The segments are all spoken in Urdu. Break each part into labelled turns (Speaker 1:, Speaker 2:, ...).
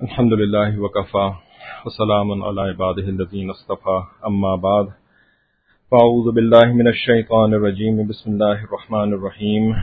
Speaker 1: الحمد لله وكفى وسلام على عباده الذين اصطفى أما بعد فأعوذ بالله من الشيطان الرجيم بسم الله الرحمن الرحيم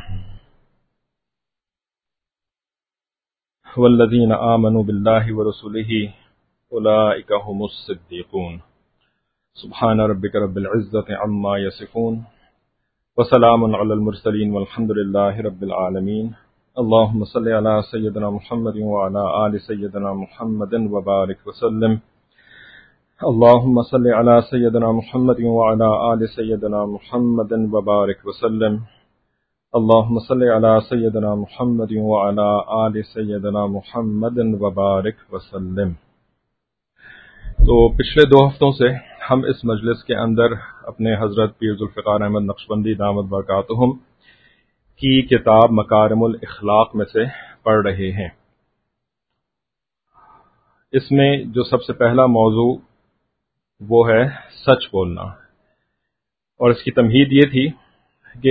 Speaker 1: والذين آمنوا بالله ورسله أولئك هم الصديقون سبحان ربك رب العزة عما يصفون وسلام على المرسلين والحمد لله رب العالمين اللهم صل على سيدنا محمد وعلى آل سيدنا محمد وبارك وسلم اللهم صل على سيدنا محمد وعلى آل سيدنا محمد وبارك وسلم اللهم صل على سيدنا محمد وعلى آل سيدنا محمد وبارك وسلم۔ تو پچھلے 2 ہفتوں سے ہم اس مجلس کے اندر اپنے حضرت پیر ذوالفقار احمد نقشبندی دامت برکاتہم کی کتاب مکارم الاخلاق میں سے پڑھ رہے ہیں۔ اس میں جو سب سے پہلا موضوع وہ ہے سچ بولنا، اور اس کی تمہید یہ تھی کہ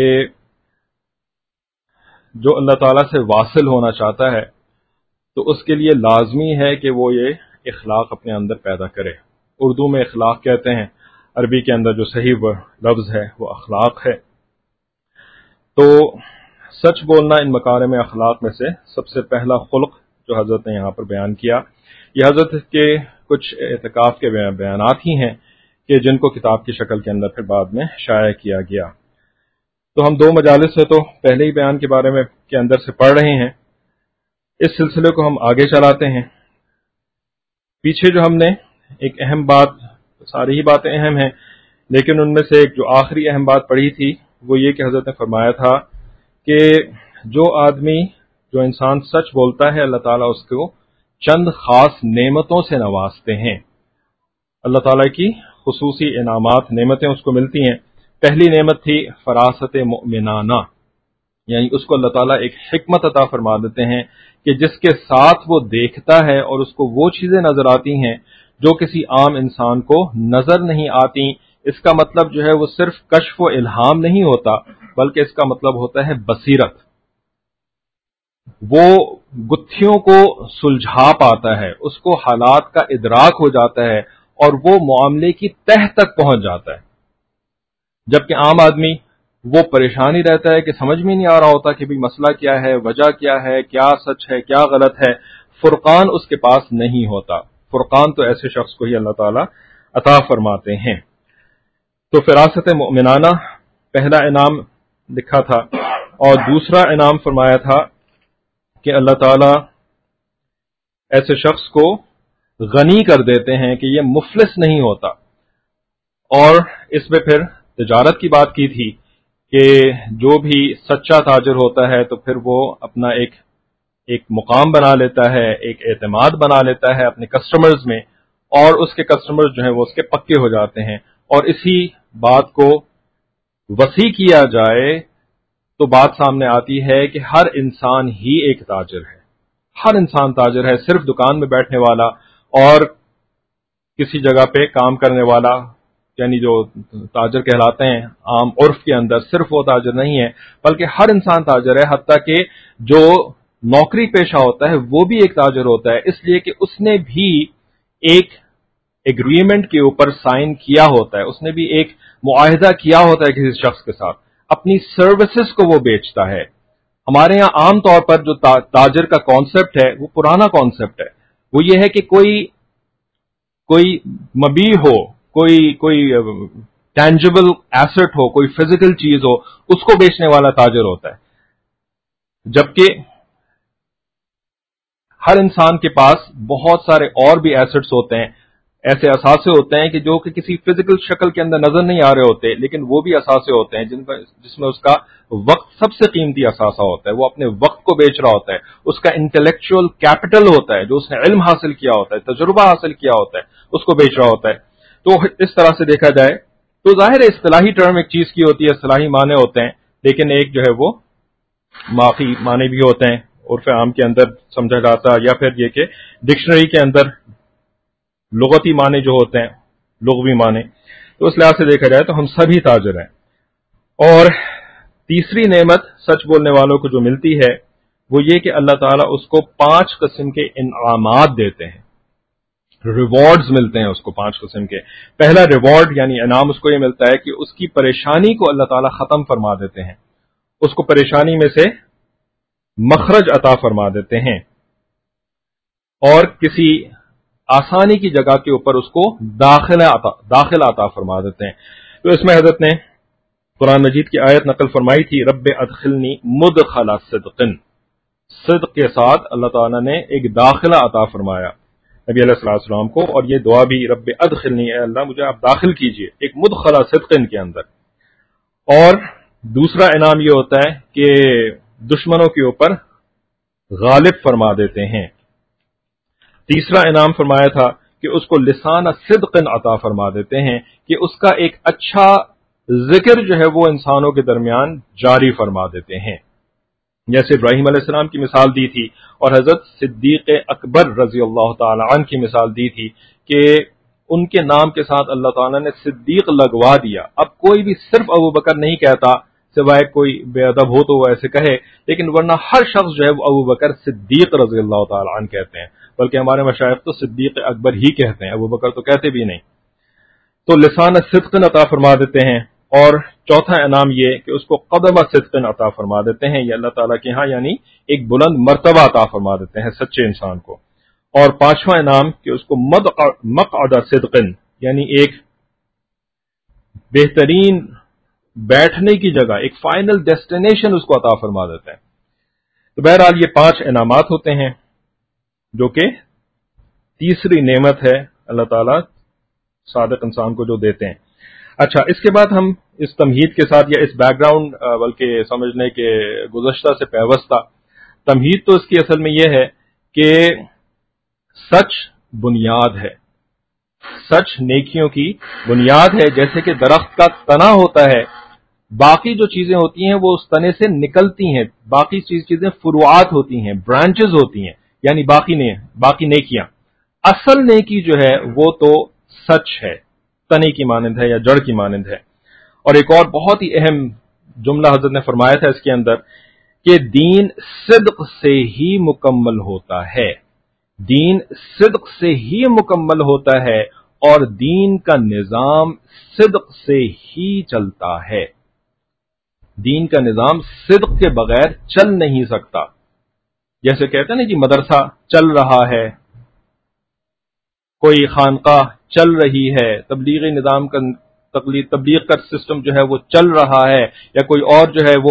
Speaker 1: جو اللہ تعالیٰ سے واصل ہونا چاہتا ہے تو اس کے لیے لازمی ہے کہ وہ یہ اخلاق اپنے اندر پیدا کرے۔ اردو میں اخلاق کہتے ہیں، عربی کے اندر جو صحیح لفظ ہے وہ اخلاق ہے۔ تو سچ بولنا ان مکارم اخلاق میں سے سب سے پہلا خلق جو حضرت نے یہاں پر بیان کیا، یہ حضرت کے کچھ اعتکاف کے بیانات ہی ہیں کہ جن کو کتاب کی شکل کے اندر پھر بعد میں شائع کیا گیا۔ تو ہم 2 مجالس سے تو پہلے ہی بیان کے بارے میں کے اندر سے پڑھ رہے ہیں، اس سلسلے کو ہم آگے چلاتے ہیں۔ پیچھے جو ہم نے ایک اہم بات، ساری ہی باتیں اہم ہیں لیکن ان میں سے ایک جو آخری اہم بات پڑھی تھی وہ یہ کہ حضرت نے فرمایا تھا کہ جو آدمی، جو انسان سچ بولتا ہے اللہ تعالیٰ اس کو چند خاص نعمتوں سے نوازتے ہیں۔ اللہ تعالیٰ کی خصوصی انعامات، نعمتیں اس کو ملتی ہیں۔ پہلی نعمت تھی فراست مؤمنانہ، یعنی اس کو اللہ تعالیٰ ایک حکمت عطا فرما دیتے ہیں کہ جس کے ساتھ وہ دیکھتا ہے اور اس کو وہ چیزیں نظر آتی ہیں جو کسی عام انسان کو نظر نہیں آتی۔ اس کا مطلب جو ہے وہ صرف کشف و الہام نہیں ہوتا بلکہ اس کا مطلب ہوتا ہے بصیرت۔ وہ گتھیوں کو سلجھا پاتا ہے، اس کو حالات کا ادراک ہو جاتا ہے اور وہ معاملے کی تہ تک پہنچ جاتا ہے، جبکہ عام آدمی وہ پریشانی رہتا ہے کہ سمجھ میں نہیں آ رہا ہوتا کہ بھی مسئلہ کیا ہے، وجہ کیا ہے، کیا سچ ہے، کیا غلط ہے۔ فرقان اس کے پاس نہیں ہوتا۔ فرقان تو ایسے شخص کو ہی اللہ تعالیٰ عطا فرماتے ہیں۔ تو فراست مؤمنانہ پہلا انعام لکھا تھا، اور دوسرا انعام فرمایا تھا کہ اللہ تعالیٰ ایسے شخص کو غنی کر دیتے ہیں کہ یہ مفلس نہیں ہوتا۔ اور اس میں پھر تجارت کی بات کی تھی کہ جو بھی سچا تاجر ہوتا ہے تو پھر وہ اپنا ایک مقام بنا لیتا ہے، ایک اعتماد بنا لیتا ہے اپنے کسٹمرز میں، اور اس کے کسٹمرز جو ہیں وہ اس کے پکے ہو جاتے ہیں۔ اور اسی بات کو وسیع کیا جائے تو بات سامنے آتی ہے کہ ہر انسان ہی ایک تاجر ہے۔ ہر انسان تاجر ہے، صرف دکان میں بیٹھنے والا اور کسی جگہ پہ کام کرنے والا، یعنی جو تاجر کہلاتے ہیں عام عرف کے اندر، صرف وہ تاجر نہیں ہے بلکہ ہر انسان تاجر ہے، حتیٰ کہ جو نوکری پیشہ ہوتا ہے وہ بھی ایک تاجر ہوتا ہے، اس لیے کہ اس نے بھی ایک ایگریمنٹ کے اوپر سائن کیا ہوتا ہے، اس نے بھی ایک معاہدہ کیا ہوتا ہے کسی شخص کے ساتھ، اپنی سروسز کو وہ بیچتا ہے۔ ہمارے یہاں عام طور پر جو تاجر کا کانسیپٹ ہے وہ پرانا کانسیپٹ ہے، وہ یہ ہے کہ کوئی مبیع ہو، کوئی ٹینجبل ایسٹ ہو، کوئی فزیکل چیز ہو، اس کو بیچنے والا تاجر ہوتا ہے، جبکہ ہر انسان کے پاس بہت سارے اور بھی ایسٹس ہوتے ہیں، ایسے اثاثے ہوتے ہیں کہ جو کہ کسی فزیکل شکل کے اندر نظر نہیں آ رہے ہوتے، لیکن وہ بھی اثاثے ہوتے ہیں جس میں اس کا وقت سب سے قیمتی اثاثہ ہوتا ہے۔ وہ اپنے وقت کو بیچ رہا ہوتا ہے، اس کا انٹلیکچوئل کیپٹل ہوتا ہے، جو اس نے علم حاصل کیا ہوتا ہے، تجربہ حاصل کیا ہوتا ہے، اس کو بیچ رہا ہوتا ہے۔ تو اس طرح سے دیکھا جائے تو ظاہر ہے اصطلاحی ٹرم ایک چیز کی ہوتی ہے، اصطلاحی معنی ہوتے ہیں، لیکن ایک جو ہے وہ معافی معنی بھی ہوتے ہیں، عرف عام کے اندر سمجھا جاتا ہے، یا پھر یہ کہ ڈکشنری کے اندر لغتی معنی جو ہوتے ہیں، لغوی معنی۔ تو اس لحاظ سے دیکھا جائے تو ہم سبھی تاجر ہیں۔ اور تیسری نعمت سچ بولنے والوں کو جو ملتی ہے وہ یہ کہ اللہ تعالیٰ اس کو 5 قسم کے انعامات دیتے ہیں، ریوارڈز ملتے ہیں اس کو 5 قسم کے۔ پہلا ریوارڈ یعنی انعام اس کو یہ ملتا ہے کہ اس کی پریشانی کو اللہ تعالیٰ ختم فرما دیتے ہیں، اس کو پریشانی میں سے مخرج عطا فرما دیتے ہیں، اور کسی آسانی کی جگہ کے اوپر اس کو داخل عطا فرما دیتے ہیں۔ تو اس میں حضرت نے قرآن مجید کی آیت نقل فرمائی تھی، رب ادخلنی مدخل صدق، صدق کے ساتھ اللہ تعالیٰ نے ایک داخلہ عطا فرمایا نبی علیہ الصلوۃ والسلام کو، اور یہ دعا بھی رب ادخلنی، اے اللہ مجھے آپ داخل کیجئے ایک مدخل صدق کے اندر۔ اور دوسرا انعام یہ ہوتا ہے کہ دشمنوں کے اوپر غالب فرما دیتے ہیں۔ تیسرا انعام فرمایا تھا کہ اس کو لسان صدق عطا فرما دیتے ہیں، کہ اس کا ایک اچھا ذکر جو ہے وہ انسانوں کے درمیان جاری فرما دیتے ہیں، جیسے ابراہیم علیہ السلام کی مثال دی تھی، اور حضرت صدیق اکبر رضی اللہ تعالی عنہ کی مثال دی تھی کہ ان کے نام کے ساتھ اللہ تعالیٰ نے صدیق لگوا دیا۔ اب کوئی بھی صرف ابو بکر نہیں کہتا، سوائے کوئی بے ادب ہو تو وہ ایسے کہے، لیکن ورنہ ہر شخص جو ہے وہ ابو بکر صدیق رضی اللہ تعالی عنہ کہتے ہیں، بلکہ ہمارے مشائخ تو صدیق اکبر ہی کہتے ہیں، ابو بکر تو کہتے بھی نہیں۔ تو لسان صدق عطا فرما دیتے ہیں، اور چوتھا انعام یہ کہ اس کو قدم صدق عطا فرما دیتے ہیں، یہ اللہ تعالیٰ کے ہاں یعنی ایک بلند مرتبہ عطا فرما دیتے ہیں سچے انسان کو۔ اور پانچواں انعام کہ اس کو مقعد صدق یعنی ایک بہترین بیٹھنے کی جگہ، ایک فائنل ڈیسٹینیشن اس کو عطا فرما دیتے ہیں۔ تو بہرحال یہ 5 انعامات ہوتے ہیں جو کہ تیسری نعمت ہے اللہ تعالیٰ صادق انسان کو جو دیتے ہیں۔ اچھا، اس کے بعد ہم اس تمہید کے ساتھ یا اس بیک گراؤنڈ بلکہ سمجھنے کے گزشتہ سے پیوستہ، تمہید تو اس کی اصل میں یہ ہے کہ سچ بنیاد ہے، سچ نیکیوں کی بنیاد ہے، جیسے کہ درخت کا تنا ہوتا ہے، باقی جو چیزیں ہوتی ہیں وہ اس تنے سے نکلتی ہیں، باقی چیزیں فروعات ہوتی ہیں، برانچز ہوتی ہیں، یعنی باقی نیکیاں۔ اصل نیکی جو ہے وہ تو سچ ہے، تنے کی مانند ہے یا جڑ کی مانند ہے۔ اور ایک اور بہت ہی اہم جملہ حضرت نے فرمایا تھا اس کے اندر کہ دین صدق سے ہی مکمل ہوتا ہے، دین صدق سے ہی مکمل ہوتا ہے، اور دین کا نظام صدق سے ہی چلتا ہے، دین کا نظام صدق کے بغیر چل نہیں سکتا۔ جیسے کہتے ہیں نا جی مدرسہ چل رہا ہے، کوئی خانقاہ چل رہی ہے، تبلیغی نظام کا تبلیغ کا سسٹم جو ہے وہ چل رہا ہے، یا کوئی اور جو ہے وہ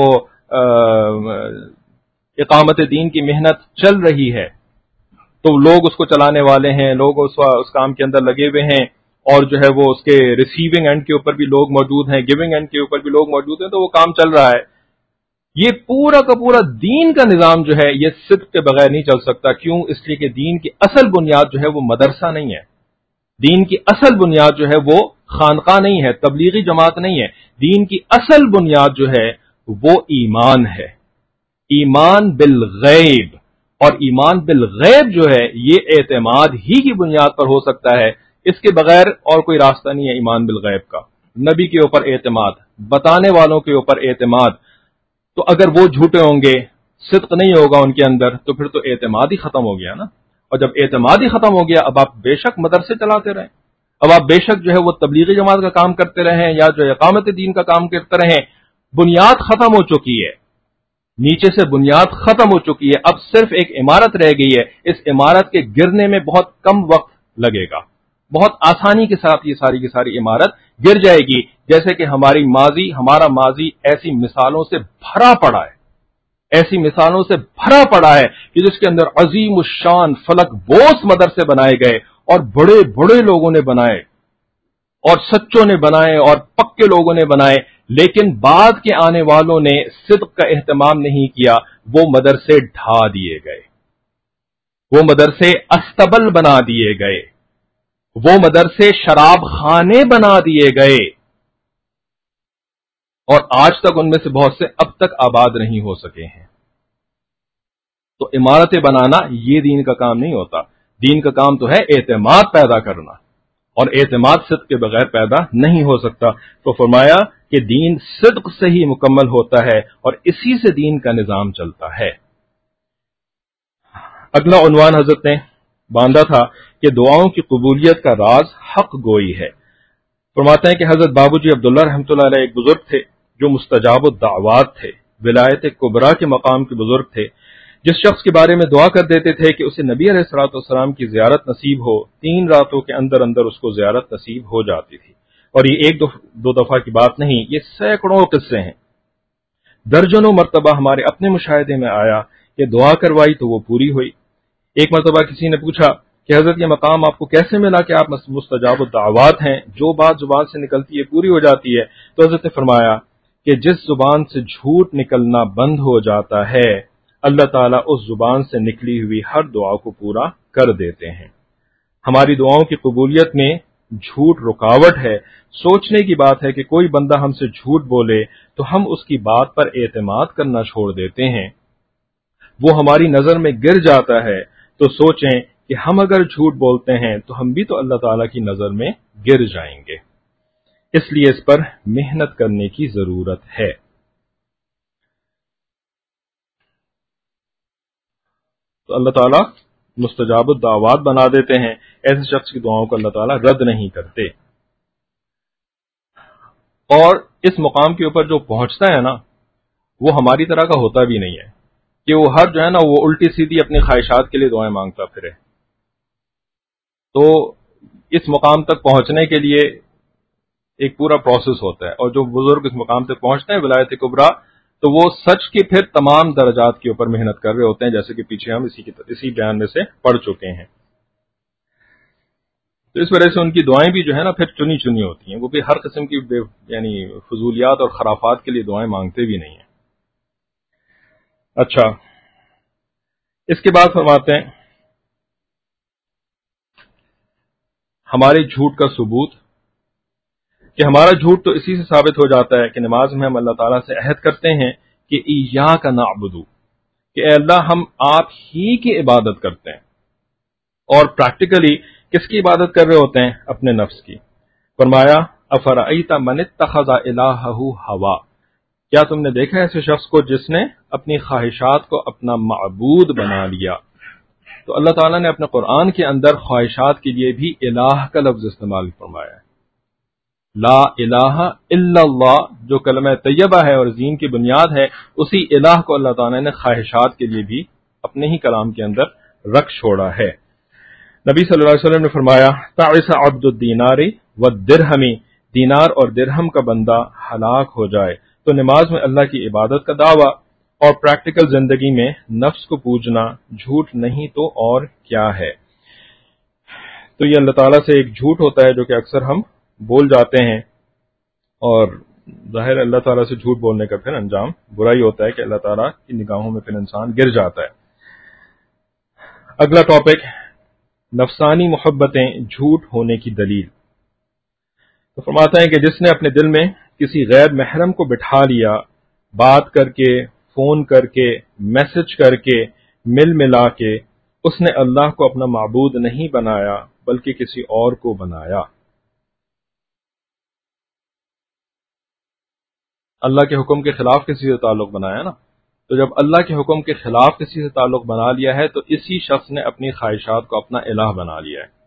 Speaker 1: اقامت دین کی محنت چل رہی ہے، تو لوگ اس کو چلانے والے ہیں، لوگ اس کام کے اندر لگے ہوئے ہیں، اور جو ہے وہ اس کے ریسیونگ اینڈ کے اوپر بھی لوگ موجود ہیں، گیونگ اینڈ کے اوپر بھی لوگ موجود ہیں، تو وہ کام چل رہا ہے۔ یہ پورا کا پورا دین کا نظام جو ہے یہ صدق کے بغیر نہیں چل سکتا۔ کیوں؟ اس لیے کہ دین کی اصل بنیاد جو ہے وہ مدرسہ نہیں ہے، دین کی اصل بنیاد جو ہے وہ خانقاہ نہیں ہے، تبلیغی جماعت نہیں ہے، دین کی اصل بنیاد جو ہے وہ ایمان ہے، ایمان بالغیب۔ اور ایمان بالغیب جو ہے یہ اعتماد ہی کی بنیاد پر ہو سکتا ہے، اس کے بغیر اور کوئی راستہ نہیں ہے ایمان بالغیب کا۔ نبی کے اوپر اعتماد، بتانے والوں کے اوپر اعتماد، تو اگر وہ جھوٹے ہوں گے، صدق نہیں ہوگا ان کے اندر، تو پھر تو اعتماد ہی ختم ہو گیا نا۔ اور جب اعتماد ہی ختم ہو گیا، اب آپ بے شک مدرسے چلاتے رہیں، اب آپ بے شک جو ہے وہ تبلیغی جماعت کا کام کرتے رہیں، یا جو اقامت دین کا کام کرتے رہیں، بنیاد ختم ہو چکی ہے، نیچے سے بنیاد ختم ہو چکی ہے، اب صرف ایک عمارت رہ گئی ہے۔ اس عمارت کے گرنے میں بہت کم وقت لگے گا، بہت آسانی کے ساتھ یہ ساری کی ساری عمارت گر جائے گی، جیسے کہ ہمارا ماضی ایسی مثالوں سے بھرا پڑا ہے، ایسی مثالوں سے بھرا پڑا ہے کہ جس کے اندر عظیم الشان فلک بوس مدرسے بنائے گئے، اور بڑے بڑے لوگوں نے بنائے، اور سچوں نے بنائے، اور پکے لوگوں نے بنائے، لیکن بعد کے آنے والوں نے صدق کا اہتمام نہیں کیا، وہ مدرسے ڈھا دیے گئے، وہ مدرسے استبل بنا دیے گئے، وہ مدرسے شراب خانے بنا دیے گئے، اور آج تک ان میں سے بہت سے اب تک آباد نہیں ہو سکے ہیں۔ تو عمارتیں بنانا یہ دین کا کام نہیں ہوتا، دین کا کام تو ہے اعتماد پیدا کرنا، اور اعتماد صدق کے بغیر پیدا نہیں ہو سکتا۔ تو فرمایا کہ دین صدق سے ہی مکمل ہوتا ہے، اور اسی سے دین کا نظام چلتا ہے۔ اگلا عنوان حضرت نے باندھا تھا کہ دعاؤں کی قبولیت کا راز حق گوئی ہے۔ فرماتے ہیں کہ حضرت بابو جی عبداللہ رحمۃ اللہ علیہ ایک بزرگ تھے جو مستجاب الدعوات تھے، ولایت کبریٰ کے مقام کے بزرگ تھے۔ جس شخص کے بارے میں دعا کر دیتے تھے کہ اسے نبی علیہ الصلوۃ والسلام کی زیارت نصیب ہو، 3 راتوں کے اندر اندر اس کو زیارت نصیب ہو جاتی تھی۔ اور یہ ایک دو دفعہ کی بات نہیں، یہ سینکڑوں قصے ہیں۔ درجنوں مرتبہ ہمارے اپنے مشاہدے میں آیا کہ دعا کروائی تو وہ پوری ہوئی۔ ایک مرتبہ کسی نے پوچھا کہ حضرت یہ مقام آپ کو کیسے ملا کہ آپ مستجاب الدعوات ہیں، جو بات زبان سے نکلتی ہے پوری ہو جاتی ہے؟ تو حضرت نے فرمایا کہ جس زبان سے جھوٹ نکلنا بند ہو جاتا ہے، اللہ تعالیٰ اس زبان سے نکلی ہوئی ہر دعا کو پورا کر دیتے ہیں۔ ہماری دعاؤں کی قبولیت میں جھوٹ رکاوٹ ہے۔ سوچنے کی بات ہے کہ کوئی بندہ ہم سے جھوٹ بولے تو ہم اس کی بات پر اعتماد کرنا چھوڑ دیتے ہیں، وہ ہماری نظر میں گر جاتا ہے، تو سوچیں کہ ہم اگر جھوٹ بولتے ہیں تو ہم بھی تو اللہ تعالیٰ کی نظر میں گر جائیں گے۔ اس لیے اس پر محنت کرنے کی ضرورت ہے۔ تو اللہ تعالیٰ مستجاب الدعوات بنا دیتے ہیں، ایسے شخص کی دعاؤں کو اللہ تعالیٰ رد نہیں کرتے۔ اور اس مقام کے اوپر جو پہنچتا ہے نا، وہ ہماری طرح کا ہوتا بھی نہیں ہے کہ وہ ہر جو ہے نا وہ الٹی سیدھی اپنی خواہشات کے لیے دعائیں مانگتا پھرے۔ تو اس مقام تک پہنچنے کے لیے ایک پورا پروسیس ہوتا ہے، اور جو بزرگ اس مقام تک پہنچتے ہیں ولایت کبریٰ، تو وہ سچ کے پھر تمام درجات کے اوپر محنت کر رہے ہوتے ہیں، جیسے کہ پیچھے ہم اسی بیان میں سے پڑھ چکے ہیں۔ تو اس وجہ سے ان کی دعائیں بھی جو ہے نا پھر چنی چنی ہوتی ہیں، وہ بھی ہر قسم کی یعنی فضولیات اور خرافات کے لیے دعائیں مانگتے بھی نہیں ہیں۔ اچھا، اس کے بعد فرماتے ہیں ہمارے جھوٹ کا ثبوت، کہ ہمارا جھوٹ تو اسی سے ثابت ہو جاتا ہے کہ نماز میں ہم اللہ تعالیٰ سے عہد کرتے ہیں کہ ایاک نعبد، کہ اے اللہ ہم آپ ہی کی عبادت کرتے ہیں، اور پریکٹیکلی کس کی عبادت کر رہے ہوتے ہیں؟ اپنے نفس کی۔ فرمایا افرأیت من اتخذ الہہ ہوا، کیا تم نے دیکھا ایسے شخص کو جس نے اپنی خواہشات کو اپنا معبود بنا لیا؟ تو اللہ تعالیٰ نے اپنے قرآن کے اندر خواہشات کے لیے بھی الہ کا لفظ استعمال فرمایا ہے۔ لا الہ الا اللہ جو کلمہ طیبہ ہے اور دین کی بنیاد ہے، اسی الہ کو اللہ تعالیٰ نے خواہشات کے لیے بھی اپنے ہی کلام کے اندر رکھ چھوڑا ہے۔ نبی صلی اللہ علیہ وسلم نے فرمایا تعس عبد الدینار والدرہم، دینار اور درہم کا بندہ ہلاک ہو جائے۔ تو نماز میں اللہ کی عبادت کا دعویٰ اور پریکٹیکل زندگی میں نفس کو پوجنا جھوٹ نہیں تو اور کیا ہے؟ تو یہ اللہ تعالیٰ سے ایک جھوٹ ہوتا ہے جو کہ اکثر ہم بول جاتے ہیں، اور ظاہر اللہ تعالیٰ سے جھوٹ بولنے کا پھر انجام برا ہی ہوتا ہے کہ اللہ تعالیٰ کی نگاہوں میں پھر انسان گر جاتا ہے۔ اگلا ٹاپک، نفسانی محبتیں جھوٹ ہونے کی دلیل۔ تو فرماتا ہے کہ جس نے اپنے دل میں کسی غیر محرم کو بٹھا لیا، بات کر کے، فون کر کے، میسج کر کے، مل ملا کے، اس نے اللہ کو اپنا معبود نہیں بنایا بلکہ کسی اور کو بنایا۔ اللہ کے حکم کے خلاف کسی سے تعلق بنایا نا، تو جب اللہ کے حکم کے خلاف کسی سے تعلق بنا لیا ہے تو اسی شخص نے اپنی خواہشات کو اپنا الہ بنا لیا ہے۔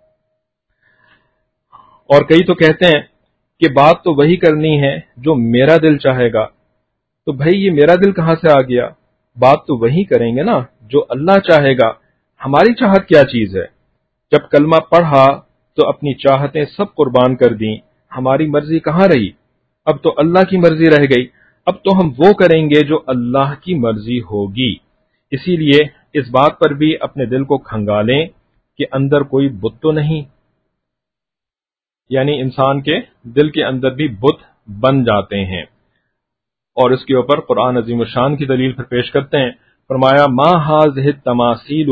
Speaker 1: اور کئی تو کہتے ہیں کہ بات تو وہی کرنی ہے جو میرا دل چاہے گا، تو بھائی یہ میرا دل کہاں سے آ گیا؟ بات تو وہی کریں گے نا جو اللہ چاہے گا۔ ہماری چاہت کیا چیز ہے؟ جب کلمہ پڑھا تو اپنی چاہتیں سب قربان کر دیں، ہماری مرضی کہاں رہی؟ اب تو اللہ کی مرضی رہ گئی، اب تو ہم وہ کریں گے جو اللہ کی مرضی ہوگی۔ اسی لیے اس بات پر بھی اپنے دل کو کھنگالیں کہ اندر کوئی بت تو نہیں، یعنی انسان کے دل کے اندر بھی بت بن جاتے ہیں۔ اور اس کے اوپر قرآن عظیم الشان کی دلیل پھر پیش کرتے ہیں۔ فرمایا ما هذه التماثيل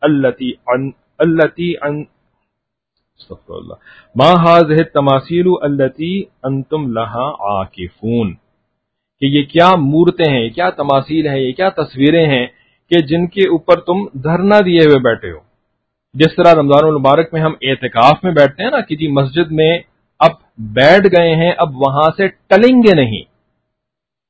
Speaker 1: التي استغفر اللہ ما هذه التماثيل التي انتم لها عاکفون، کہ یہ کیا مورتیں ہیں، یہ کیا تماثیل ہیں، یہ کیا تصویریں ہیں کہ جن کے اوپر تم دھرنا دیے ہوئے بیٹھے ہو۔ جس طرح رمضان المبارک میں ہم اعتکاف میں بیٹھتے ہیں نا کہ جی مسجد میں اب بیٹھ گئے ہیں، اب وہاں سے ٹلیں گے نہیں،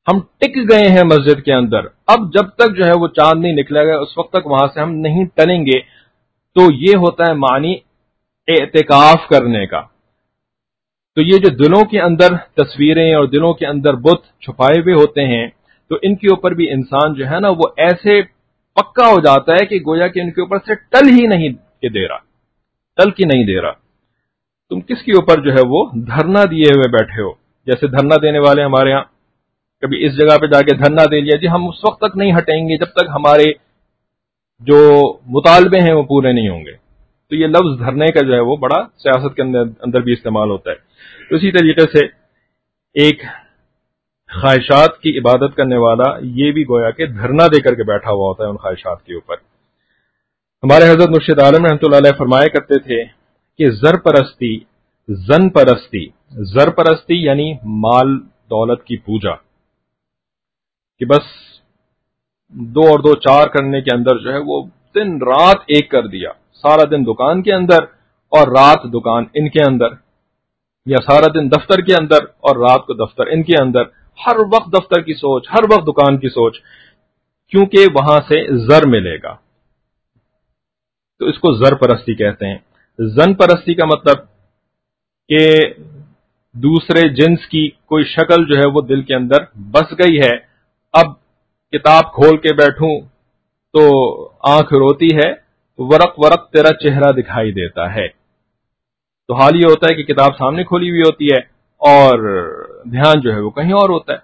Speaker 1: ہم ٹک گئے ہیں مسجد کے اندر، اب جب تک جو ہے وہ چاند نہیں نکلے گا اس وقت تک وہاں سے ہم نہیں ٹلیں گے. تو یہ ہوتا ہے معنی اعتکاف کرنے کا. تو یہ جو دلوں کے اندر تصویریں اور دلوں کے اندر بت چھپائے ہوئے ہوتے ہیں، تو ان کے اوپر بھی انسان جو ہے نا وہ ایسے پکا ہو جاتا ہے کہ گویا کہ ان کے اوپر سے ٹل ہی نہیں کے دے رہا، ٹل کی نہیں دے رہا. تم کس کے اوپر جو ہے وہ دھرنا دیے ہوئے بیٹھے ہو. جیسے دھرنا دینے والے ہمارے ہاں کبھی اس جگہ پہ جا کے دھرنا دے لیا، جی ہم اس وقت تک نہیں ہٹیں گے جب تک ہمارے جو مطالبے ہیں وہ پورے نہیں ہوں گے. تو یہ لفظ دھرنے کا جو ہے وہ بڑا سیاست کے اندر بھی استعمال ہوتا ہے. تو اسی طریقے سے ایک خواہشات کی عبادت کرنے والا یہ بھی گویا کہ دھرنا دے کر کے بیٹھا ہوا ہوتا ہے ان خواہشات کے اوپر. ہمارے حضرت مرشد عالم رحمۃ اللہ علیہ فرمایا کرتے تھے کہ زر پرستی، زن پرستی، زر پرستی یعنی مال دولت کی پوجا، کہ بس 2 اور 2 4 کرنے کے اندر جو ہے وہ دن رات ایک کر دیا، سارا دن دکان کے اندر اور رات دکان ان کے اندر، یا سارا دن دفتر کے اندر اور رات کو دفتر ان کے اندر، ہر وقت دفتر کی سوچ، ہر وقت دکان کی سوچ، کیونکہ وہاں سے زر ملے گا. تو اس کو زر پرستی کہتے ہیں. زن پرستی کا مطلب کہ دوسرے جنس کی کوئی شکل جو ہے وہ دل کے اندر بس گئی ہے، اب کتاب کھول کے بیٹھوں تو آنکھ روتی ہے، ورق ورق تیرا چہرہ دکھائی دیتا ہے. تو حال یہ ہوتا ہے کہ کتاب سامنے کھولی ہوئی ہوتی ہے اور دھیان جو ہے وہ کہیں اور ہوتا ہے.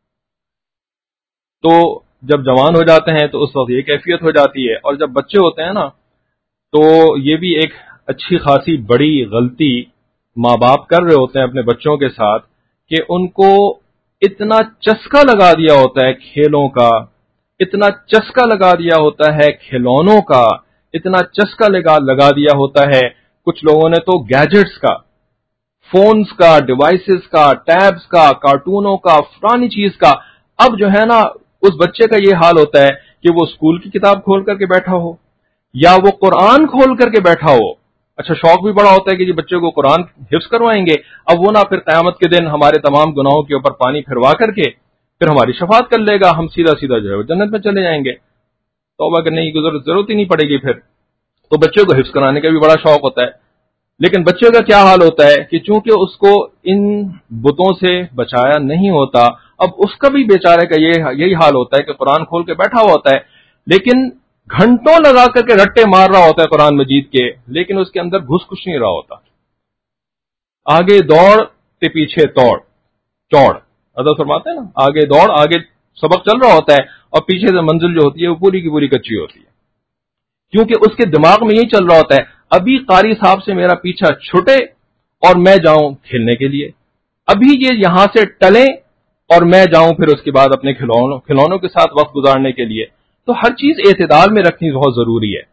Speaker 1: تو جب جوان ہو جاتے ہیں تو اس وقت یہ کیفیت ہو جاتی ہے، اور جب بچے ہوتے ہیں نا تو یہ بھی ایک اچھی خاصی بڑی غلطی ماں باپ کر رہے ہوتے ہیں اپنے بچوں کے ساتھ، کہ ان کو اتنا چسکا لگا دیا ہوتا ہے کھیلوں کا، اتنا چسکا لگا دیا ہوتا ہے کھلونوں کا، اتنا چسکا لگا دیا ہوتا ہے کچھ لوگوں نے تو گیجٹس کا، فونز کا، ڈیوائسز کا، ٹیبز کا، کارٹونوں کا، فلانی چیز کا. اب جو ہے نا اس بچے کا یہ حال ہوتا ہے کہ وہ اسکول کی کتاب کھول کر کے بیٹھا ہو یا وہ قرآن کھول کر کے بیٹھا ہو. اچھا شوق بھی بڑا ہوتا ہے کہ جی بچے کو قرآن حفظ کروائیں گے، اب وہ نہ پھر قیامت کے دن ہمارے تمام گناہوں کے اوپر پانی پھروا کر کے پھر ہماری شفاعت کر لے گا، ہم سیدھا سیدھا جو ہے وہ جنت میں چلے جائیں گے، توبہ کرنے کی ضرورت ہی نہیں پڑے گی پھر. تو بچے کو حفظ کرانے کا بھی بڑا شوق ہوتا ہے. لیکن بچے کا کیا حال ہوتا ہے کہ چونکہ اس کو ان بتوں سے بچایا نہیں ہوتا، اب اس کا بھی بیچارے کا یہی حال ہوتا ہے کہ قرآن کھول کے بیٹھا ہوا ہوتا ہے، لیکن گھنٹوں لگا کر کے رٹے مار رہا ہوتا ہے قرآن مجید کے، لیکن اس کے اندر گھس کچھ نہیں رہا ہوتا. آگے دوڑ تے پیچھے چوڑ، حضرت فرماتے ہیں نا، آگے دوڑ، آگے سبق چل رہا ہوتا ہے اور پیچھے سے منزل جو ہوتی ہے وہ پوری کی پوری کچی ہوتی ہے، کیونکہ اس کے دماغ میں یہی چل رہا ہوتا ہے ابھی قاری صاحب سے میرا پیچھا چھٹے اور میں جاؤں کھیلنے کے لیے، ابھی یہ یہاں سے ٹلیں اور میں جاؤں پھر اس کے بعد اپنے کھلونوں کے ساتھ وقت گزارنے کے لیے. تو ہر چیز اعتدال میں رکھنی بہت ضروری ہے.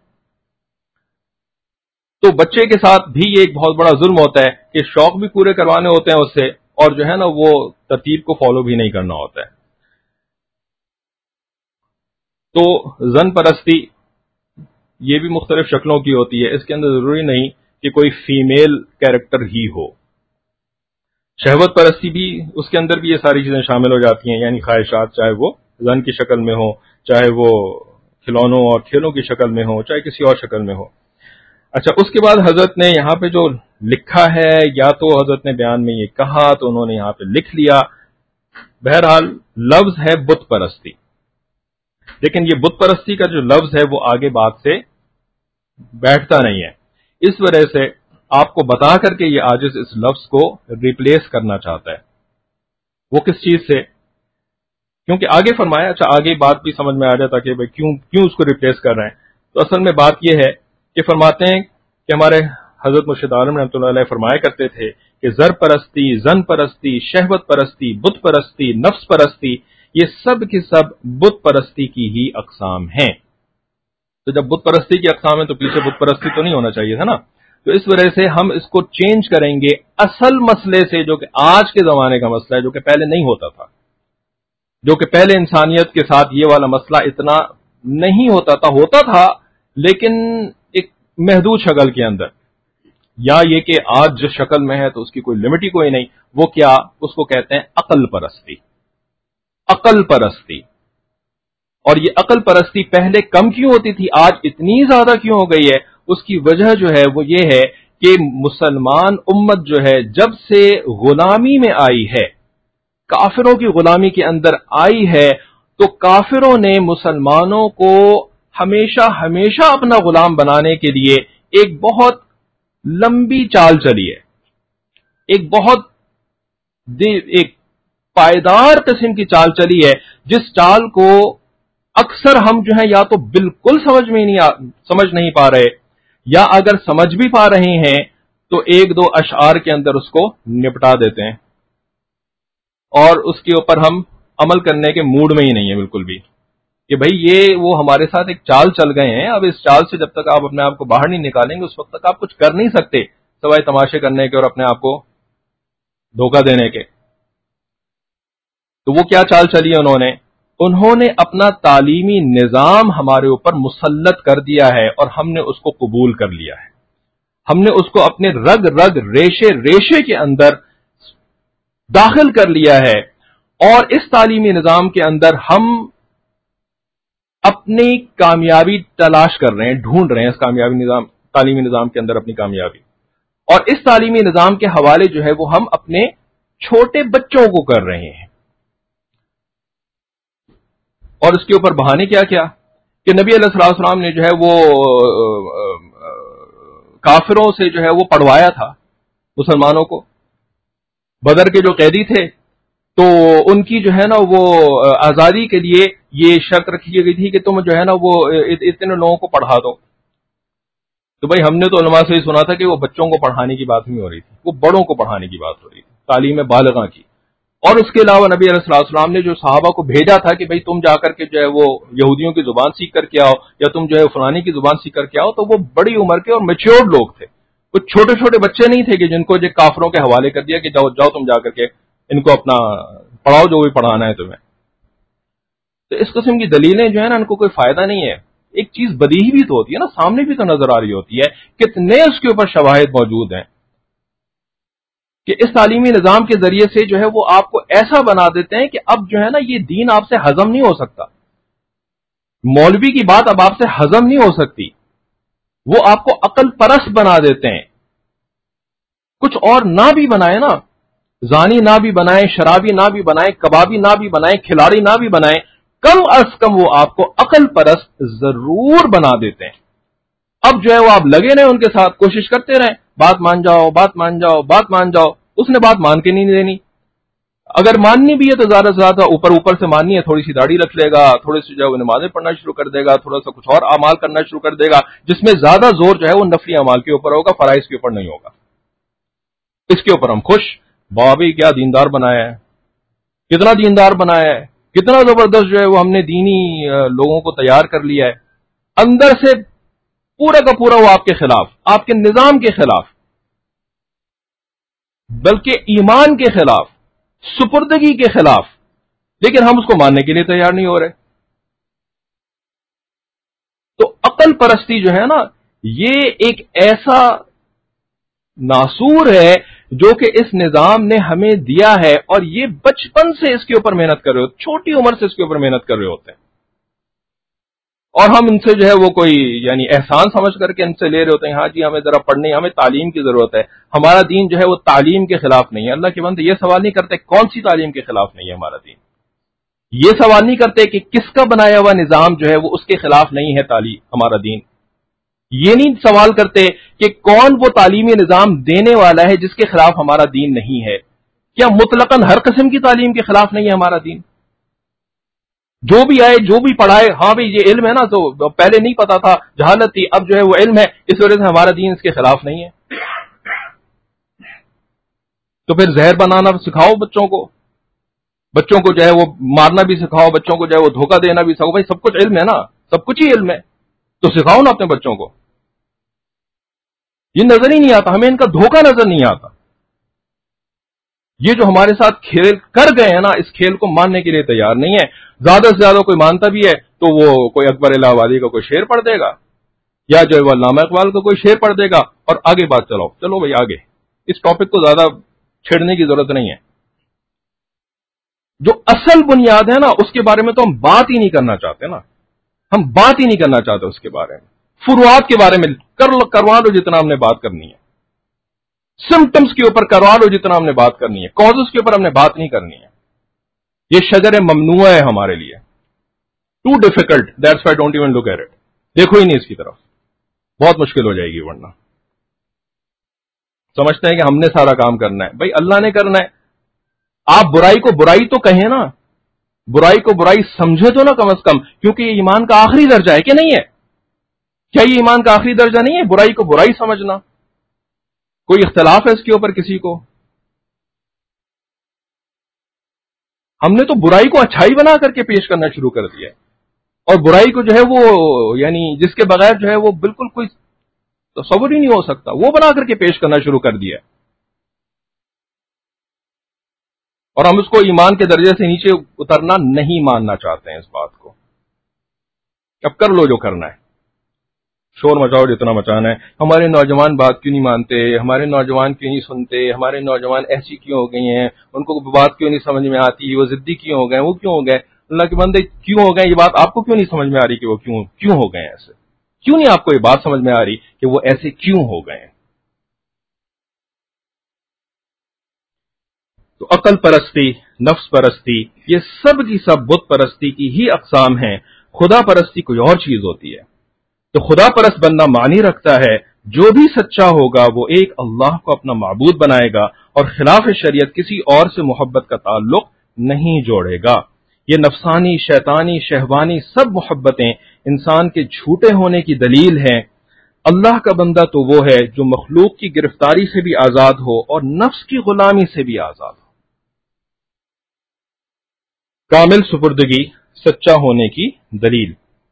Speaker 1: تو بچے کے ساتھ بھی یہ ایک بہت بڑا ظلم ہوتا ہے کہ شوق بھی پورے کروانے ہوتے ہیں اس سے، اور جو ہے نا وہ ترتیب کو فالو بھی نہیں کرنا ہوتا ہے. تو زن پرستی یہ بھی مختلف شکلوں کی ہوتی ہے، اس کے اندر ضروری نہیں کہ کوئی فیمیل کیریکٹر ہی ہو. شہوت پرستی بھی، اس کے اندر بھی یہ ساری چیزیں شامل ہو جاتی ہیں، یعنی خواہشات چاہے وہ زن کی شکل میں ہو، چاہے وہ کھلونوں اور کھیلوں کی شکل میں ہو، چاہے کسی اور شکل میں ہو. اچھا اس کے بعد حضرت نے یہاں پہ جو لکھا ہے، یا تو حضرت نے بیان میں یہ کہا تو انہوں نے یہاں پہ لکھ لیا، بہرحال لفظ ہے بت پرستی. لیکن یہ بت پرستی کا جو لفظ ہے وہ آگے بات سے بیٹھتا نہیں ہے، اس وجہ سے آپ کو بتا کر کے یہ عاجز اس لفظ کو ریپلیس کرنا چاہتا ہے. وہ کس چیز سے؟ کیونکہ آگے فرمایا، اچھا آگے بات بھی سمجھ میں آ جاتا کہ بھئی کیوں اس کو ریپلیس کر رہے ہیں. تو اصل میں بات یہ ہے کہ فرماتے ہیں کہ ہمارے حضرت مرشد عالم رحمۃ اللہ علیہ فرمایا کرتے تھے کہ زر پرستی، زن پرستی، شہوت پرستی، بت پرستی، نفس پرستی، یہ سب کی سب بت پرستی کی ہی اقسام ہیں. تو جب بت پرستی کی اقسام ہے تو پیچھے بت پرستی تو نہیں ہونا چاہیے تھا نا. تو اس وجہ سے ہم اس کو چینج کریں گے اصل مسئلے سے، جو کہ آج کے زمانے کا مسئلہ ہے، جو کہ پہلے نہیں ہوتا تھا، جو کہ پہلے انسانیت کے ساتھ یہ والا مسئلہ اتنا نہیں ہوتا تھا لیکن ایک محدود شکل کے اندر. یا یہ کہ آج جو شکل میں ہے تو اس کی کوئی لمٹ ہی کوئی نہیں. وہ کیا؟ اس کو کہتے ہیں عقل پرستی. عقل پرستی. اور یہ عقل پرستی پہلے کم کیوں ہوتی تھی، آج اتنی زیادہ کیوں ہو گئی ہے؟ اس کی وجہ جو ہے وہ یہ ہے کہ مسلمان امت جو ہے جب سے غلامی میں آئی ہے، کافروں کی غلامی کے اندر آئی ہے، تو کافروں نے مسلمانوں کو ہمیشہ ہمیشہ اپنا غلام بنانے کے لیے ایک بہت لمبی چال چلی ہے، ایک پائیدار قسم کی چال چلی ہے، جس چال کو اکثر ہم جو ہیں یا تو بالکل سمجھ نہیں پا رہے، یا اگر سمجھ بھی پا رہے ہیں تو ایک دو اشعار کے اندر اس کو نپٹا دیتے ہیں، اور اس کے اوپر ہم عمل کرنے کے موڈ میں ہی نہیں ہیں بالکل بھی، کہ بھئی یہ وہ ہمارے ساتھ ایک چال چل گئے ہیں، اب اس چال سے جب تک آپ اپنے آپ کو باہر نہیں نکالیں گے اس وقت تک آپ کچھ کر نہیں سکتے سوائے تماشے کرنے کے اور اپنے آپ کو دھوکہ دینے کے. تو وہ کیا چال چلی ہے؟ انہوں نے اپنا تعلیمی نظام ہمارے اوپر مسلط کر دیا ہے، اور ہم نے اس کو قبول کر لیا ہے، ہم نے اس کو اپنے رگ رگ ریشے ریشے کے اندر داخل کر لیا ہے، اور اس تعلیمی نظام کے اندر ہم اپنی کامیابی تلاش کر رہے ہیں، ڈھونڈ رہے ہیں اس تعلیمی نظام کے اندر اپنی کامیابی. اور اس تعلیمی نظام کے حوالے جو ہے وہ ہم اپنے چھوٹے بچوں کو کر رہے ہیں. اور اس کے اوپر بہانے کیا کیا کہ نبی علیہ الصلوۃ والسلام نے جو ہے وہ کافروں سے جو ہے وہ پڑھوایا تھا مسلمانوں کو. بدر کے جو قیدی تھے تو ان کی جو ہے نا وہ آزادی کے لیے یہ شرط رکھی گئی تھی کہ تم جو ہے نا وہ اتنے لوگوں کو پڑھا دو. تو بھائی ہم نے تو علماء سے ہی سنا تھا کہ وہ بچوں کو پڑھانے کی بات نہیں ہو رہی تھی، وہ بڑوں کو پڑھانے کی بات ہو رہی تھی، تعلیم بالغاں کی. اور اس کے علاوہ نبی علیہ الصلوۃ والسلام نے جو صحابہ کو بھیجا تھا کہ بھئی تم جا کر کے جو ہے وہ یہودیوں کی زبان سیکھ کر کے آؤ، یا تم جو ہے فلانی کی زبان سیکھ کر کے آؤ، تو وہ بڑی عمر کے اور میچیورڈ لوگ تھے، کچھ چھوٹے چھوٹے بچے نہیں تھے کہ جن کو جو کافروں کے حوالے کر دیا کہ جاؤ تم جا کر کے ان کو اپنا پڑھاؤ جو بھی پڑھانا ہے تمہیں. تو اس قسم کی دلیلیں جو ہے نا ان کو کوئی فائدہ نہیں ہے. ایک چیز بدیہی بھی تو ہوتی ہے نا، سامنے بھی تو نظر آ رہی ہوتی ہے، کتنے اس کے اوپر شواہد موجود ہیں کہ اس تعلیمی نظام کے ذریعے سے جو ہے وہ آپ کو ایسا بنا دیتے ہیں کہ اب جو ہے نا یہ دین آپ سے ہضم نہیں ہو سکتا، مولوی کی بات اب آپ سے ہضم نہیں ہو سکتی، وہ آپ کو عقل پرست بنا دیتے ہیں. کچھ اور نہ بھی بنائے نا، زانی نہ بھی بنائیں، شرابی نہ بھی بنائیں، کبابی نہ بھی بنائیں، کھلاڑی نہ بھی بنائیں، کم از کم وہ آپ کو عقل پرست ضرور بنا دیتے ہیں. اب جو ہے وہ آپ لگے رہے ان کے ساتھ، کوشش کرتے رہیں بات مان جاؤ بات مان جاؤ بات مان جاؤ. اس نے بات مان کے نہیں دینی، اگر ماننی بھی ہے تو زیادہ سے زیادہ اوپر سے ماننی ہے، تھوڑی سی داڑھی رکھ لے گا، تھوڑی سی جو ہے وہ نمازیں پڑھنا شروع کر دے گا، تھوڑا سا کچھ اور اعمال کرنا شروع کر دے گا، جس میں زیادہ زور جو ہے وہ نفلی اعمال کے اوپر ہوگا، فرائض کے اوپر نہیں ہوگا. اس کے اوپر ہم خوش، بابی کیا دیندار بنایا ہے، کتنا دیندار بنایا ہے، کتنا زبردست جو ہے وہ ہم نے دینی لوگوں کو تیار کر لیا ہے. اندر سے پورا کا پورا وہ آپ کے خلاف، آپ کے نظام کے خلاف، بلکہ ایمان کے خلاف، سپردگی کے خلاف، لیکن ہم اس کو ماننے کے لیے تیار نہیں ہو رہے. تو عقل پرستی جو ہے نا یہ ایک ایسا ناسور ہے جو کہ اس نظام نے ہمیں دیا ہے، اور یہ بچپن سے اس کے اوپر محنت کر رہے ہوتے، چھوٹی عمر سے اس کے اوپر محنت کر رہے ہوتے ہیں، اور ہم ان سے جو ہے وہ کوئی یعنی احسان سمجھ کر کے ان سے لے رہے ہوتے ہیں. ہاں جی ہمیں ذرا پڑھنے، ہمیں تعلیم کی ضرورت ہے. ہمارا دین جو ہے وہ تعلیم کے خلاف نہیں ہے. اللہ کے بندے یہ سوال نہیں کرتے کون سی تعلیم کے خلاف نہیں ہے ہمارا دین، یہ سوال نہیں کرتے کہ کس کا بنایا ہوا نظام جو ہے وہ اس کے خلاف نہیں ہے تعلیم ہمارا دین. یہ نہیں سوال کرتے کہ کون وہ تعلیمی نظام دینے والا ہے جس کے خلاف ہمارا دین نہیں ہے. کیا مطلقاً ہر قسم کی تعلیم کے خلاف نہیں ہے ہمارا دین؟ جو بھی آئے جو بھی پڑھائے، ہاں بھئی یہ علم ہے نا، تو پہلے نہیں پتا تھا، جہالت تھی، اب جو ہے وہ علم ہے، اس وجہ سے ہمارا دین اس کے خلاف نہیں ہے. تو پھر زہر بنانا سکھاؤ بچوں کو جو ہے وہ مارنا بھی سکھاؤ، بچوں کو جو ہے وہ دھوکہ دینا بھی سکھاؤ. بھائی سب کچھ علم ہے نا، سب کچھ ہی علم ہے، تو سکھاؤ نا اپنے بچوں کو. یہ نظر ہی نہیں آتا، ہمیں ان کا دھوکہ نظر نہیں آتا. یہ جو ہمارے ساتھ کھیل کر گئے ہیں نا، اس کھیل کو ماننے کے لیے تیار نہیں ہے. زیادہ سے زیادہ کوئی مانتا بھی ہے تو وہ کوئی اکبر الہ آبادی کا کوئی شعر پڑھ دے گا، یا جو ہے وہ علامہ اقبال کا کوئی شعر پڑھ دے گا، اور آگے بات چلو بھائی آگے. اس ٹاپک کو زیادہ چھیڑنے کی ضرورت نہیں ہے. जो असल बुनियाद है ना, उसके बारे में तो हम बात ही नहीं करना चाहते ना, हम बात ही नहीं करना चाहते उसके बारे में। फुरुआत के बारे में करवा लो जितना हमने बात करनी है, सिम्टम्स के ऊपर करवा लो जितना हमने बात करनी है, कॉजेस के ऊपर हमने बात नहीं करनी है। ये शजर ममनुआ है हमारे लिए, too difficult, that's why don't even look at it. देखो ही नहीं इसकी तरफ, बहुत मुश्किल हो जाएगी। वरना समझते हैं कि हमने सारा काम करना है, भाई अल्लाह ने करना है। आप बुराई को बुराई तो कहें ना, बुराई को बुराई समझे तो ना कम से कम, क्योंकि ये ईमान का आखिरी दर्जा है कि नहीं है? क्या ये ईमान का आखिरी दर्जा नहीं है, बुराई को बुराई समझना? कोई इख्तलाफ है इसके ऊपर किसी को? हमने तो बुराई को अच्छाई बना करके पेश करना शुरू कर दिया है, और बुराई को जो है वो, यानी जिसके बगैर जो है वो बिल्कुल कोई तसव्वुर ही नहीं हो सकता, वो बना करके पेश करना शुरू कर दिया है। और हम उसको ईमान के दर्जे से नीचे उतरना नहीं मानना चाहते हैं इस बात को। अब कर लो जो करना है, शोर मचाओ जितना मचाना है। हमारे नौजवान बात क्यों नहीं मानते, हमारे नौजवान क्यों नहीं सुनते, हमारे नौजवान ऐसी क्यों हो गई हैं, उनको बात क्यों नहीं समझ में आती, वो जिद्दी क्यों हो गए, वो क्यों हो गए। अल्लाह के बंदे क्यों हो गए, ये बात आपको क्यों नहीं समझ में आ रही कि वो क्यों हो गए ऐसे? क्यों नहीं आपको ये बात समझ में आ रही कि वो ऐसे क्यों हो गए? तो अकल परस्ती, नफ्स परस्ती, ये सब की सब बुत परस्ती की ही अकसाम हैं। खुदा परस्ती कोई और चीज होती है। तो खुदा परस्त बंदा मानी रखता है, जो भी सच्चा होगा वो एक अल्लाह को अपना माबूद बनाएगा और खिलाफ शरीयत किसी और से मोहब्बत का ताल्लुक नहीं जोड़ेगा। ये नफसानी, शैतानी, शहवानी सब मोहब्बतें इंसान के झूठे होने की दलील हैं। अल्लाह का बंदा तो वो है जो मखलूक की गिरफ्तारी से भी आजाद हो और नफ्स की गुलामी से भी आजाद हो। कामिल सुपुर्दगी सच्चा होने की दलील।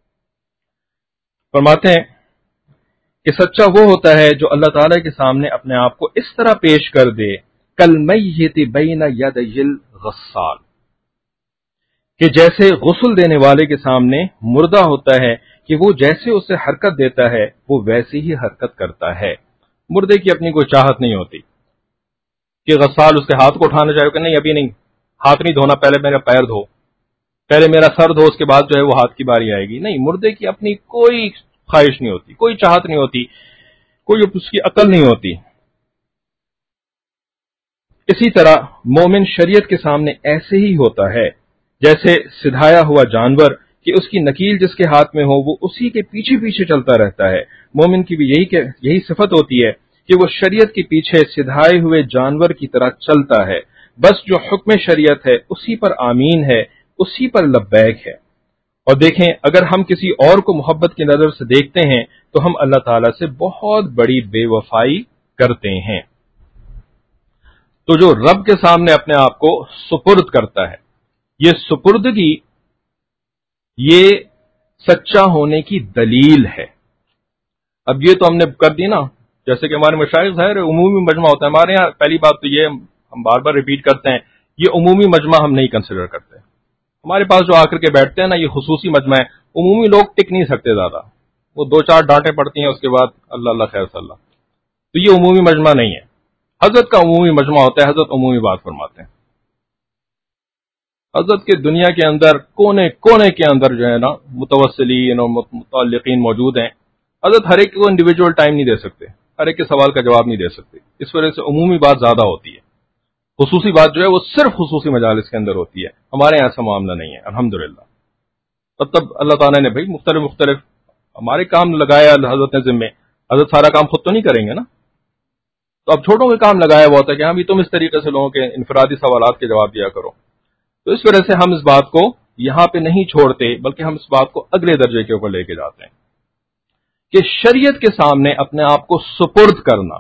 Speaker 1: फरमाते हैं कि सच्चा वो होता है जो अल्लाह ताला के सामने अपने आप को इस तरह पेश कर दे, कल मय्यित बैन यदैल गस्साल, कि जैसे गुस्ल देने वाले के सामने मुर्दा होता है कि वो जैसे उसे हरकत देता है वो वैसे ही हरकत करता है। मुर्दे की अपनी कोई चाहत नहीं होती कि गस्साल उसके हाथ को उठाना चाहे कि नहीं अभी नहीं, हाथ नहीं धोना, पहले मेरा पैर धो, पहले मेरा सर धो, उसके बाद जो है वो हाथ की बारी आएगी। नहीं, मुर्दे की अपनी कोई ख्वाहिश नहीं होती, कोई चाहत नहीं होती, कोई उसकी अकल नहीं होती। इसी तरह मोमिन शरीयत के सामने ऐसे ही होता है जैसे सिधाया हुआ जानवर कि उसकी नकील जिसके हाथ में हो वो उसी के पीछे पीछे चलता रहता है। मोमिन की भी यही सिफत होती है कि वो शरीयत के पीछे सिधाए हुए जानवर की तरह चलता है, बस जो हुक्म शरीयत है उसी पर आमीन है, उसी पर लब्बैक है। और देखें, अगर हम किसी और को मोहब्बत की नजर से देखते हैं तो हम अल्लाह ताला से बहुत बड़ी बेवफाई करते हैं। तो जो रब के सामने अपने आप को सुपुर्द करता है, ये सुपुर्दगी ये सच्चा होने की दलील है। अब ये तो हमने कर दी ना, जैसे कि हमारे मशाइख है उमूमी मजमा होता है हमारे यहाँ। पहली बात तो ये हम बार बार रिपीट करते हैं, ये उमूमी मजमा हम नहीं कंसिडर करते। हमारे पास जो आकर के बैठते हैं ना, ये खुसूसी मजमा है। उमूमी लोग टिक नहीं सकते ज्यादा, वो दो चार डांटे पड़ती हैं, उसके बाद अल्लाह अल्लाह खैर सल्ला। तो ये उमूमी मजमा नहीं है। हजरत का उमूमी मजमा होता है, हजरत उमूमी बात फरमाते हैं। हजरत के दुनिया के अंदर कोने कोने के अंदर जो है ना मुतवस्सिलीन और मुतअल्लिकीन मौजूद हैं। हजरत हर एक को इंडिविजुअल टाइम नहीं दे सकते, हर एक के सवाल का जवाब नहीं दे सकते, इस वजह से उमूमी बात ज्यादा होती है। खुसूसी बात जो है वो सिर्फ खुसूसी मजालिस के अंदर होती है। हमारे यहाँ ऐसा मामला नहीं है अल्हम्दुलिल्लाह। तब अल्लाह ताला ने भाई मुख्तलिफ हमारे काम लगाया हजरत ने जिम्मे। हजरत सारा काम खुद तो नहीं करेंगे ना, तो अब छोटों के काम लगाया हुआ होता है कि हाँ भी तुम इस तरीके से लोगों के इनफरादी सवालात के जवाब दिया करो। तो इस वजह से हम इस बात को यहां पे नहीं छोड़ते, बल्कि हम इस बात को अगले दर्जे के ऊपर लेके जाते हैं कि शरीयत के सामने अपने आप को सुपुर्द करना,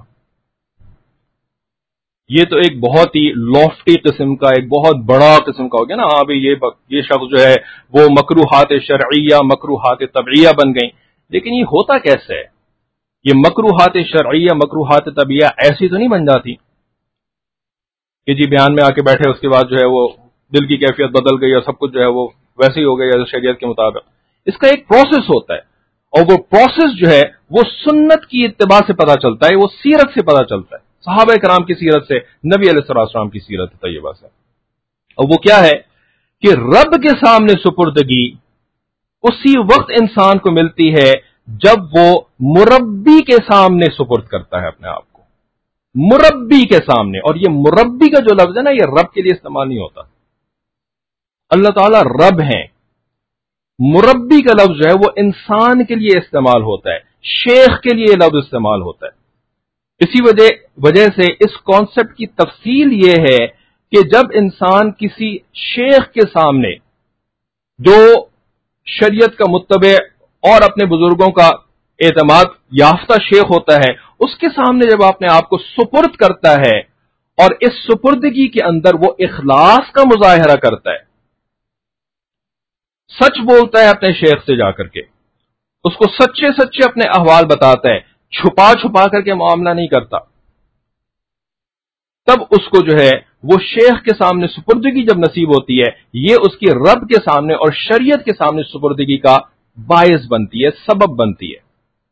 Speaker 1: ये तो एक बहुत ही लॉफ्टी किस्म का, एक बहुत बड़ा किस्म का हो गया ना। हाँ भाई ये शख्स जो है वो मकरूहात शरइया मकरूहात तबइया बन गई। लेकिन ये होता कैसे है? ये मकरूहात शरइया मकरूहात तबइया ऐसी तो नहीं बन जाती कि जी बयान में आके बैठे उसके बाद जो है वो दिल की कैफियत बदल गई और सब कुछ जो है वो वैसे ही हो गया शरीयत के मुताबिक। इसका एक प्रोसेस होता है, और वो प्रोसेस जो है वो सुन्नत की इत्तिबा से पता चलता है, वो सीरत से पता चलता है, सहाबा कराम की सीरत से, नबी अलैहिस्सलाम की सीरत तैयबा से। और वो क्या है کہ رب کے سامنے سپردگی اسی وقت انسان کو ملتی ہے جب وہ مربی کے سامنے سپرد کرتا ہے اپنے آپ کو، مربی کے سامنے. اور یہ مربی کا جو لفظ ہے نا، یہ رب کے لیے استعمال نہیں ہوتا. اللہ تعالیٰ رب ہیں. مربی کا لفظ جو ہے وہ انسان کے لیے استعمال ہوتا ہے، شیخ کے لیے لفظ استعمال ہوتا ہے. اسی وجہ سے اس کانسیپٹ کی تفصیل یہ ہے کہ جب انسان کسی شیخ کے سامنے جو شریعت کا متبع اور اپنے بزرگوں کا اعتماد یافتہ شیخ ہوتا ہے، اس کے سامنے جب اپنے آپ کو سپرد کرتا ہے اور اس سپردگی کے اندر وہ اخلاص کا مظاہرہ کرتا ہے، سچ بولتا ہے اپنے شیخ سے جا کر کے، اس کو سچے سچے اپنے احوال بتاتا ہے، چھپا چھپا کر کے معاملہ نہیں کرتا، تب اس کو جو ہے وہ شیخ کے سامنے سپردگی جب نصیب ہوتی ہے، یہ اس کی رب کے سامنے اور شریعت کے سامنے سپردگی کا باعث بنتی ہے، سبب بنتی ہے.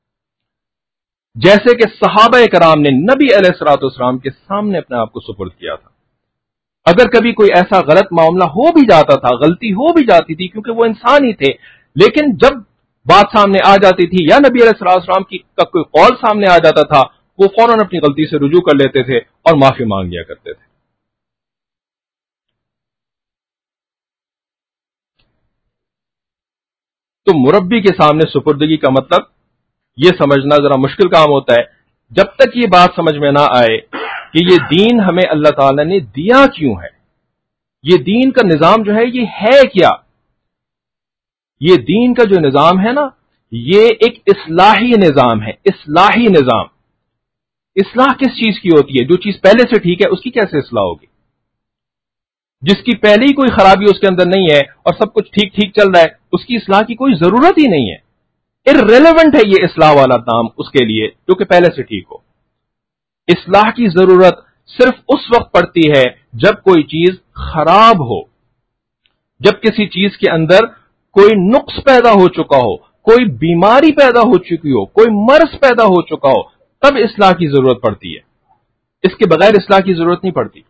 Speaker 1: جیسے کہ صحابہ کرام نے نبی علیہ الصلوۃ والسلام کے سامنے اپنے آپ کو سپرد کیا تھا. اگر کبھی کوئی ایسا غلط معاملہ ہو بھی جاتا تھا، غلطی ہو بھی جاتی تھی، کیونکہ وہ انسان ہی تھے، لیکن جب بات سامنے آ جاتی تھی یا نبی علیہ الصلوۃ والسلام کا کوئی قول سامنے آ جاتا تھا، وہ فوراً اپنی غلطی سے رجوع کر لیتے تھے اور معافی مانگ لیا کرتے تھے. تو مربی کے سامنے سپردگی کا مطلب یہ سمجھنا ذرا مشکل کام ہوتا ہے جب تک یہ بات سمجھ میں نہ آئے کہ یہ دین ہمیں اللہ تعالی نے دیا کیوں ہے، یہ دین کا نظام جو ہے یہ ہے کیا. یہ دین کا جو نظام ہے نا، یہ ایک اصلاحی نظام ہے. اصلاحی نظام. اصلاح کس چیز کی ہوتی ہے؟ جو چیز پہلے سے ٹھیک ہے اس کی کیسے اصلاح ہوگی؟ جس کی پہلے ہی کوئی خرابی اس کے اندر نہیں ہے اور سب کچھ ٹھیک ٹھیک چل رہا ہے، اس کی اصلاح کی کوئی ضرورت ہی نہیں ہے. ارریلیونٹ ہے یہ اصلاح والا کام اس کے لیے جو کہ پہلے سے ٹھیک ہو. اصلاح کی ضرورت صرف اس وقت پڑتی ہے جب کوئی چیز خراب ہو، جب کسی چیز کے اندر کوئی نقص پیدا ہو چکا ہو، کوئی بیماری پیدا ہو چکی ہو، کوئی مرض پیدا ہو چکا ہو، تب اصلاح کی ضرورت پڑتی ہے. اس کے بغیر اصلاح کی ضرورت نہیں پڑتی.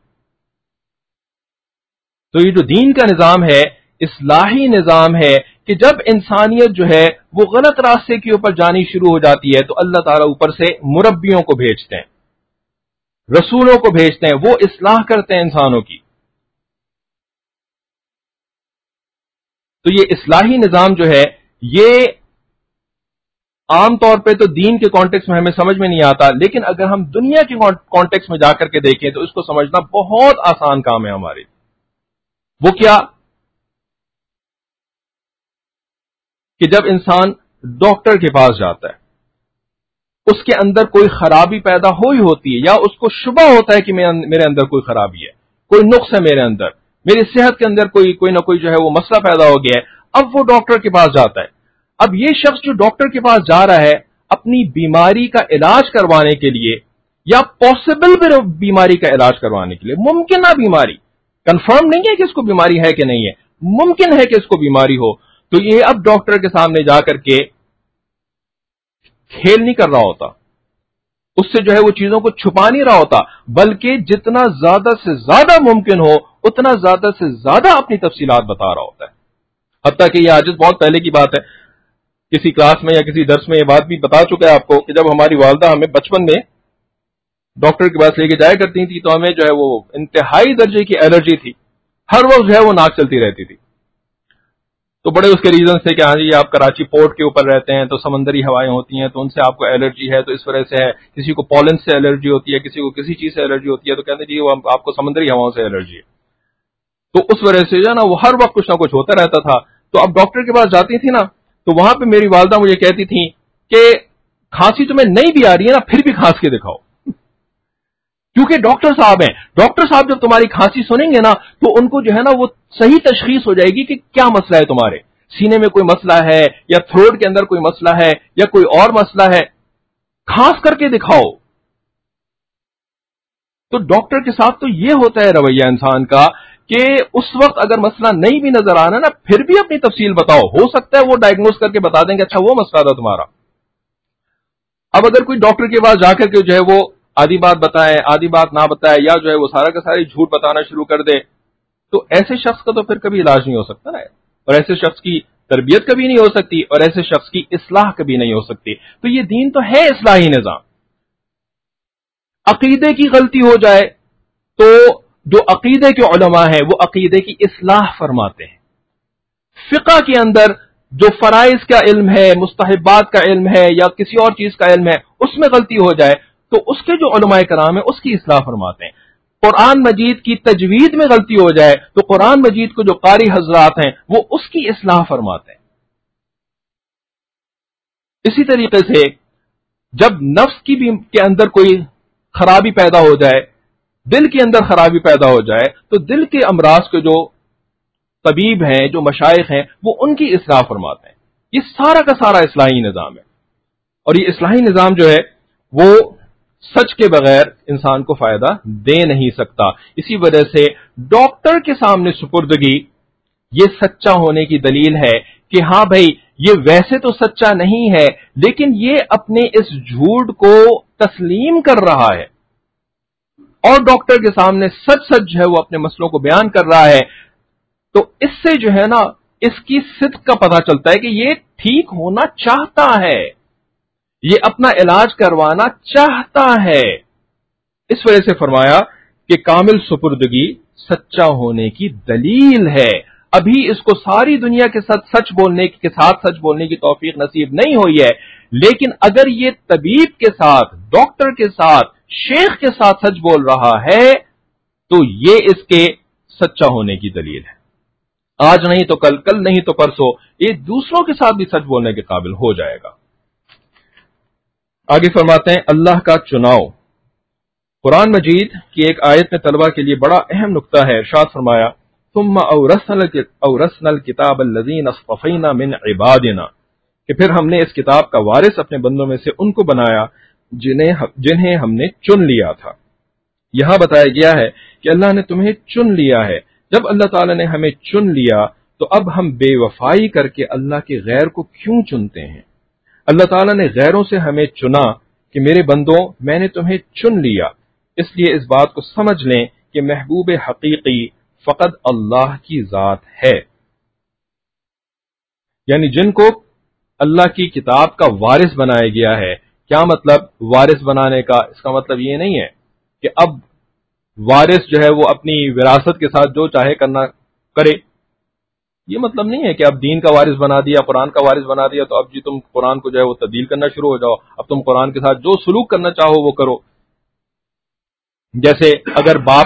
Speaker 1: تو یہ جو دین کا نظام ہے اصلاحی نظام ہے کہ جب انسانیت جو ہے وہ غلط راستے کے اوپر جانی شروع ہو جاتی ہے تو اللہ تعالیٰ اوپر سے مربیوں کو بھیجتے ہیں، رسولوں کو بھیجتے ہیں، وہ اصلاح کرتے ہیں انسانوں کی. تو یہ اصلاحی نظام جو ہے یہ عام طور پہ تو دین کے کانٹیکس میں ہمیں سمجھ میں نہیں آتا، لیکن اگر ہم دنیا کے کانٹیکس میں جا کر کے دیکھیں تو اس کو سمجھنا بہت آسان کام ہے ہمارے. وہ کیا کہ جب انسان ڈاکٹر کے پاس جاتا ہے، اس کے اندر کوئی خرابی پیدا ہوئی ہوتی ہے یا اس کو شبہ ہوتا ہے کہ میرے اندر کوئی خرابی ہے، کوئی نقص ہے میرے اندر، میری صحت کے اندر کوئی نہ کوئی جو ہے وہ مسئلہ پیدا ہو گیا ہے. اب وہ ڈاکٹر کے پاس جاتا ہے. اب یہ شخص جو ڈاکٹر کے پاس جا رہا ہے اپنی بیماری کا علاج کروانے کے لیے یا پاسبل بیماری کا علاج کروانے کے لیے، ممکنہ بیماری، کنفرم نہیں ہے کہ اس کو بیماری ہے کہ نہیں ہے، ممکن ہے کہ اس کو بیماری ہو، تو یہ اب ڈاکٹر کے سامنے جا کر کے کھیل نہیں کر رہا ہوتا، اس سے جو ہے وہ چیزوں کو چھپا نہیں رہا ہوتا، بلکہ جتنا زیادہ سے زیادہ ممکن ہو اتنا زیادہ سے زیادہ اپنی تفصیلات بتا رہا ہوتا ہے. حتیٰ کہ یہ عادت بہت پہلے کی بات ہے، کسی کلاس میں یا کسی درس میں یہ بات بھی بتا چکا ہے آپ کو کہ جب ہماری والدہ ہمیں بچپن میں ڈاکٹر کے پاس لے کے جایا کرتی تھی تو ہمیں جو ہے وہ انتہائی درجے کی الرجی تھی، ہر وقت جو ہے وہ ناک چلتی رہتی تھی. تو بڑے اس کے ریزنز تھے کہ ہاں جی آپ کراچی پورٹ کے اوپر رہتے ہیں تو سمندری ہوائیں ہوتی ہیں تو ان سے آپ کو الرجی ہے، تو اس وجہ سے ہے. کسی کو پالن سے الرجی ہوتی ہے، کسی کو کسی چیز سے الرجی ہوتی ہے، تو کہتے ہیں جی آپ کو سمندری ہواؤں سے الرجی ہے. تو اس وجہ سے جو ہے نا وہ ہر وقت کچھ نہ کچھ ہوتا رہتا تھا. تو اب ڈاکٹر کے پاس جاتی تھی نا تو وہاں پہ میری والدہ مجھے کہتی تھی کہ کھانسی تمہیں نہیں بھی آ رہی ہے نا پھر بھی کھانس کے دکھاؤ، کیونکہ ڈاکٹر صاحب ہیں. ڈاکٹر صاحب جب تمہاری کھانسی سنیں گے نا تو ان کو جو ہے نا وہ صحیح تشخیص ہو جائے گی کہ کیا مسئلہ ہے، تمہارے سینے میں کوئی مسئلہ ہے یا تھروٹ کے اندر کوئی مسئلہ ہے یا کوئی اور مسئلہ ہے، کھانس کر کے دکھاؤ. تو ڈاکٹر کے ساتھ تو یہ ہوتا ہے رویہ انسان کا کہ اس وقت اگر مسئلہ نہیں بھی نظر آنا نا پھر بھی اپنی تفصیل بتاؤ، ہو سکتا ہے وہ ڈائگنوز کر کے بتا دیں کہ اچھا وہ مسئلہ تھا تمہارا. اب اگر کوئی ڈاکٹر کے پاس جا کر کے جو ہے وہ آدھی بات بتائے آدھی بات نہ بتائے یا جو ہے وہ سارا کا سارا جھوٹ بتانا شروع کر دے تو ایسے شخص کا تو پھر کبھی علاج نہیں ہو سکتا نا، اور ایسے شخص کی تربیت کبھی نہیں ہو سکتی، اور ایسے شخص کی اصلاح کبھی نہیں ہو سکتی. تو یہ دین تو ہے اصلاحی نظام. عقیدے کی غلطی ہو جائے تو جو عقیدے کے علماء ہیں وہ عقیدے کی اصلاح فرماتے ہیں. فقہ کے اندر جو فرائض کا علم ہے، مستحبات کا علم ہے، یا کسی اور چیز کا علم ہے، اس میں غلطی ہو جائے تو اس کے جو علماء کرام ہیں اس کی اصلاح فرماتے ہیں. قرآن مجید کی تجوید میں غلطی ہو جائے تو قرآن مجید کو جو قاری حضرات ہیں وہ اس کی اصلاح فرماتے ہیں. اسی طریقے سے جب نفس کے اندر کوئی خرابی پیدا ہو جائے، دل کے اندر خرابی پیدا ہو جائے، تو دل کے امراض کے جو طبیب ہیں، جو مشائخ ہیں، وہ ان کی اصلاح فرماتے ہیں. یہ سارا کا سارا اصلاحی نظام ہے، اور یہ اصلاحی نظام جو ہے وہ سچ کے بغیر انسان کو فائدہ دے نہیں سکتا. اسی وجہ سے ڈاکٹر کے سامنے سپردگی یہ سچا ہونے کی دلیل ہے کہ ہاں بھائی یہ ویسے تو سچا نہیں ہے، لیکن یہ اپنے اس جھوٹ کو تسلیم کر رہا ہے اور ڈاکٹر کے سامنے سچ سچ جو ہے وہ اپنے مسئلوں کو بیان کر رہا ہے. تو اس سے جو ہے نا اس کی صدق کا پتہ چلتا ہے کہ یہ ٹھیک ہونا چاہتا ہے، یہ اپنا علاج کروانا چاہتا ہے. اس وجہ سے فرمایا کہ کامل سپردگی سچا ہونے کی دلیل ہے. ابھی اس کو ساری دنیا کے ساتھ سچ بولنے کی توفیق نصیب نہیں ہوئی ہے، لیکن اگر یہ طبیب کے ساتھ، ڈاکٹر کے ساتھ، شیخ کے ساتھ سچ بول رہا ہے تو یہ اس کے سچا ہونے کی دلیل ہے. آج نہیں تو کل، کل نہیں تو پرسوں یہ دوسروں کے ساتھ بھی سچ بولنے کے قابل ہو جائے گا. آگے فرماتے ہیں اللہ کا چناؤ. قرآن مجید کی ایک آیت میں طلبہ کے لیے بڑا اہم نقطہ ہے. ارشاد فرمایا ثم اورثنا الکتاب الذین اصطفینا من عبادنا، کہ پھر ہم نے اس کتاب کا وارث اپنے بندوں میں سے ان کو بنایا جنہیں ہم نے چن لیا تھا. یہاں بتایا گیا ہے کہ اللہ نے تمہیں چن لیا ہے. جب اللہ تعالی نے ہمیں چن لیا تو اب ہم بے وفائی کر کے اللہ کے غیر کو کیوں چنتے ہیں؟ اللہ تعالیٰ نے غیروں سے ہمیں چنا کہ میرے بندوں میں نے تمہیں چن لیا. اس لیے اس بات کو سمجھ لیں کہ محبوب حقیقی فقط اللہ کی ذات ہے. یعنی جن کو اللہ کی کتاب کا وارث بنایا گیا ہے. کیا مطلب وارث بنانے کا؟ اس کا مطلب یہ نہیں ہے کہ اب وارث جو ہے وہ اپنی وراثت کے ساتھ جو چاہے کرنا کرے. یہ مطلب نہیں ہے کہ اب دین کا وارث بنا دیا، قرآن کا وارث بنا دیا تو اب جی تم قرآن کو جو ہے وہ تبدیل کرنا شروع ہو جاؤ، اب تم قرآن کے ساتھ جو سلوک کرنا چاہو وہ کرو. جیسے اگر باپ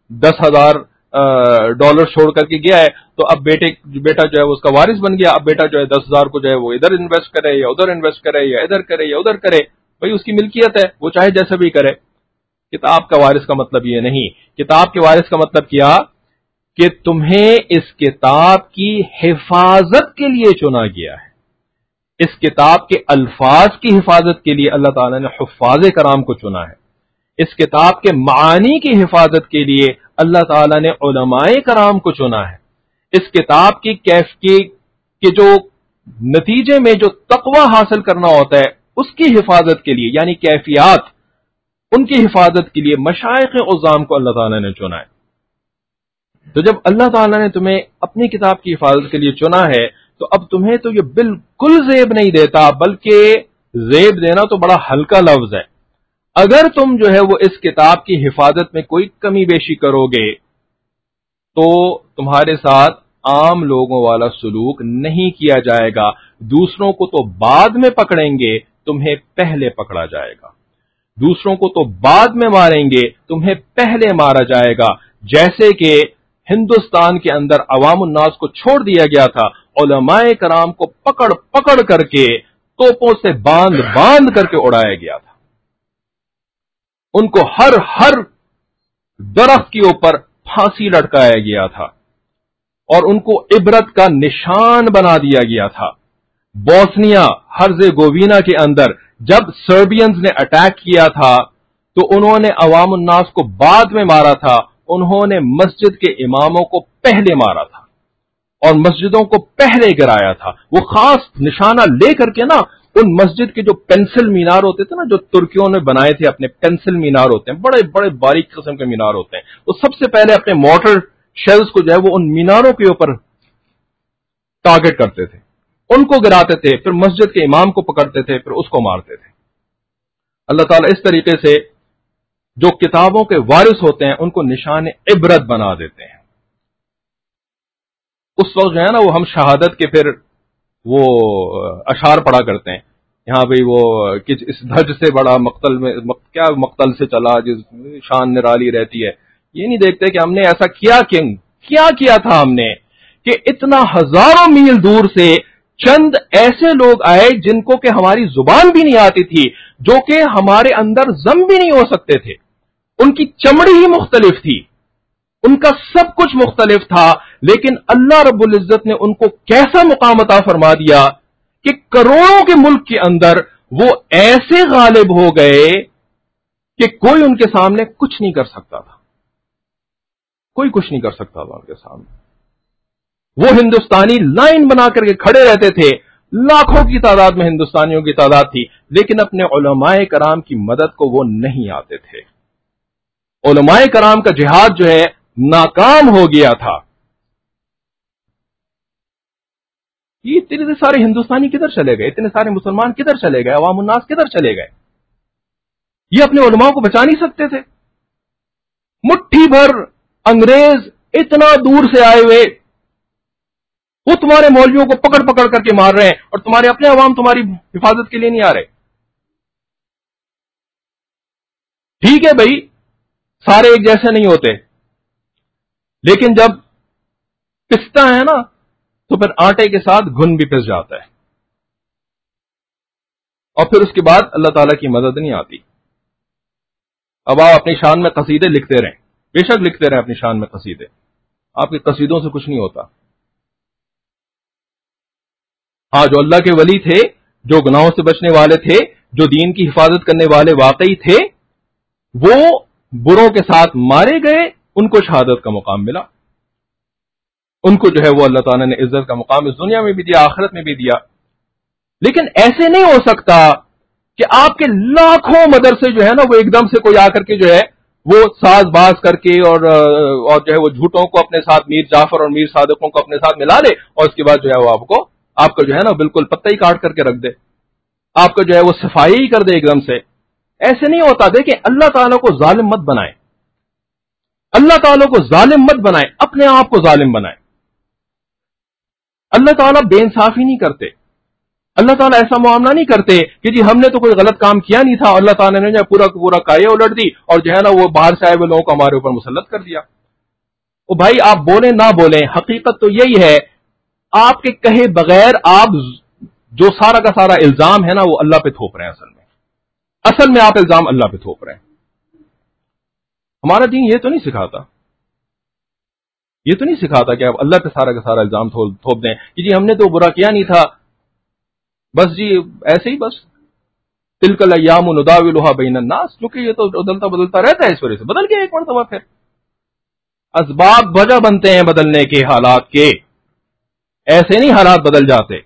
Speaker 1: $10,000 چھوڑ کر کے گیا ہے تو اب بیٹا جو ہے اس کا وارث بن گیا. اب بیٹا جو ہے 10,000 کو جو ہے وہ ادھر انویسٹ کرے یا ادھر انویسٹ کرے یا ادھر کرے یا ادھر کرے، بھئی اس کی ملکیت ہے، وہ چاہے جیسے بھی کرے. کتاب کا وارث کا مطلب یہ نہیں. کتاب کے وارث کا مطلب کیا کہ تمہیں اس کتاب کی حفاظت کے لیے چنا گیا ہے. اس کتاب کے الفاظ کی حفاظت کے لیے اللہ تعالیٰ نے حفاظ کرام کو چنا ہے. اس کتاب کے معانی کی حفاظت کے لیے اللہ تعالیٰ نے علماء کرام کو چنا ہے. اس کتاب کی جو نتیجے میں جو تقوی حاصل کرنا ہوتا ہے اس کی حفاظت کے لیے، یعنی کیفیات، ان کی حفاظت کے لیے مشائخ عظام کو اللہ تعالیٰ نے چنا ہے. تو جب اللہ تعالیٰ نے تمہیں اپنی کتاب کی حفاظت کے لیے چنا ہے تو اب تمہیں تو یہ بالکل زیب نہیں دیتا، بلکہ زیب دینا تو بڑا ہلکا لفظ ہے. اگر تم جو ہے وہ اس کتاب کی حفاظت میں کوئی کمی بیشی کرو گے تو تمہارے ساتھ عام لوگوں والا سلوک نہیں کیا جائے گا. دوسروں کو تو بعد میں پکڑیں گے، تمہیں پہلے پکڑا جائے گا. دوسروں کو تو بعد میں ماریں گے، تمہیں پہلے مارا جائے گا. جیسے کہ ہندوستان کے اندر عوام الناس کو چھوڑ دیا گیا تھا، علماء کرام کو پکڑ پکڑ کر کے توپوں سے باندھ کر کے اڑایا گیا تھا. ان کو ہر درخت کے اوپر پھانسی لٹکایا گیا تھا اور ان کو عبرت کا نشان بنا دیا گیا تھا. بوسنیا ہرزیگووینا کے اندر جب سربینز نے اٹیک کیا تھا تو انہوں نے عوام الناس کو بعد میں مارا تھا. انہوں نے مسجد کے اماموں کو پہلے مارا تھا اور مسجدوں کو پہلے گرایا تھا. وہ خاص نشانہ لے کر کے نا ان مسجد کے جو پینسل مینار ہوتے تھے نا، جو ترکیوں نے بنائے تھے، اپنے پینسل مینار ہوتے ہیں، بڑے بڑے باریک قسم کے مینار ہوتے ہیں، وہ سب سے پہلے اپنے مورٹر شیلز کو جو ہے وہ ان میناروں کے اوپر ٹارگٹ کرتے تھے، ان کو گراتے تھے، پھر مسجد کے امام کو پکڑتے تھے، پھر اس کو مارتے تھے۔ اللہ تعالیٰ اس طریقے سے جو کتابوں کے وارث ہوتے ہیں ان کو نشان عبرت بنا دیتے ہیں۔ اس وقت جو ہے نا وہ ہم شہادت کے پھر وہ اشعار پڑھا کرتے ہیں، یہاں بھئی وہ اس دھج سے بڑا مقتل میں کیا مقتل سے چلا جس شان نرالی رہتی ہے۔ یہ نہیں دیکھتے کہ ہم نے ایسا کیا کیا تھا ہم نے کہ اتنا ہزاروں میل دور سے چند ایسے لوگ آئے جن کو کہ ہماری زبان بھی نہیں آتی تھی، جو کہ ہمارے اندر ضم بھی نہیں ہو سکتے تھے، ان کی چمڑی ہی مختلف تھی، ان کا سب کچھ مختلف تھا، لیکن اللہ رب العزت نے ان کو کیسا مقام عطا فرما دیا کہ کروڑوں کے ملک کے اندر وہ ایسے غالب ہو گئے کہ کوئی ان کے سامنے کچھ نہیں کر سکتا تھا، کوئی کچھ نہیں کر سکتا تھا ان کے سامنے۔ وہ ہندوستانی لائن بنا کر کے کھڑے رہتے تھے، لاکھوں کی تعداد میں ہندوستانیوں کی تعداد تھی، لیکن اپنے علماء کرام کی مدد کو وہ نہیں آتے تھے۔ علماء کرام کا جہاد جو ہے ناکام ہو گیا تھا۔ یہ اتنے سارے ہندوستانی کدھر چلے گئے، اتنے سارے مسلمان کدھر چلے گئے، عوام الناس کدھر چلے گئے؟ یہ اپنے علماء کو بچا نہیں سکتے تھے؟ مٹھی بھر انگریز اتنا دور سے آئے ہوئے، وہ تمہارے مولویوں کو پکڑ پکڑ کر کے مار رہے ہیں، اور تمہارے اپنے عوام تمہاری حفاظت کے لیے نہیں آ رہے۔ ٹھیک ہے بھائی، سارے ایک جیسے نہیں ہوتے، لیکن جب پستا ہے نا تو پھر آٹے کے ساتھ گھن بھی پس جاتا ہے، اور پھر اس کے بعد اللہ تعالیٰ کی مدد نہیں آتی۔ اب آپ اپنی شان میں قصیدے لکھتے رہیں، بے شک لکھتے رہیں اپنی شان میں قصیدے، آپ کے قصیدوں سے کچھ نہیں ہوتا۔ ہاں، جو اللہ کے ولی تھے، جو گناہوں سے بچنے والے تھے، جو دین کی حفاظت کرنے والے واقعی تھے، وہ بروں کے ساتھ مارے گئے، ان کو شہادت کا مقام ملا، ان کو جو ہے وہ اللہ تعالیٰ نے عزت کا مقام اس دنیا میں بھی دیا، آخرت میں بھی دیا۔ لیکن ایسے نہیں ہو سکتا کہ آپ کے لاکھوں مدرسے جو ہے نا وہ ایک دم سے کوئی آ کر کے جو ہے وہ ساز باز کر کے اور جو ہے وہ جھوٹوں کو اپنے ساتھ، میر جعفر اور میر صادقوں کو اپنے ساتھ ملا لے، اور اس کے بعد جو ہے وہ آپ کو جو ہے نا بالکل پتہ ہی کاٹ کر کے رکھ دے، آپ کو جو ہے وہ صفائی ہی کر دے ایک دم سے۔ ایسے نہیں ہوتا۔ دیکھیں، اللہ تعالیٰ کو ظالم مت بنائیں، اللہ تعالیٰ کو ظالم مت بنائیں، اپنے آپ کو ظالم بنائیں۔ اللہ تعالیٰ بے انصافی نہیں کرتے، اللہ تعالیٰ ایسا معاملہ نہیں کرتے کہ جی ہم نے تو کوئی غلط کام کیا نہیں تھا، اللہ تعالیٰ نے جو پورا کائے الٹ دی اور جو ہے نا وہ باہر سے آئے ہوئے لوگوں کو ہمارے اوپر مسلط کر دیا۔ او بھائی، آپ بولیں نہ بولیں، حقیقت تو یہی ہے، آپ کے کہے بغیر آپ جو سارا کا سارا الزام ہے نا وہ اللہ پہ تھوپ رہے ہیں، اصل میں آپ الزام اللہ پہ تھوپ رہے ہیں۔ ہمارا دین یہ تو نہیں سکھاتا، یہ تو نہیں سکھاتا کہ آپ اللہ پہ سارا کا سارا الزام تھوپ دیں کہ جی ہم نے تو برا کیا نہیں تھا، بس جی ایسے ہی بس تلک الایام نداولها بین الناس، کیونکہ یہ تو بدلتا رہتا ہے، اس وجہ سے بدل گیا ایک مرتبہ، پھر اسباب وجہ بنتے ہیں بدلنے کے، حالات کے، ایسے نہیں حالات بدل جاتے۔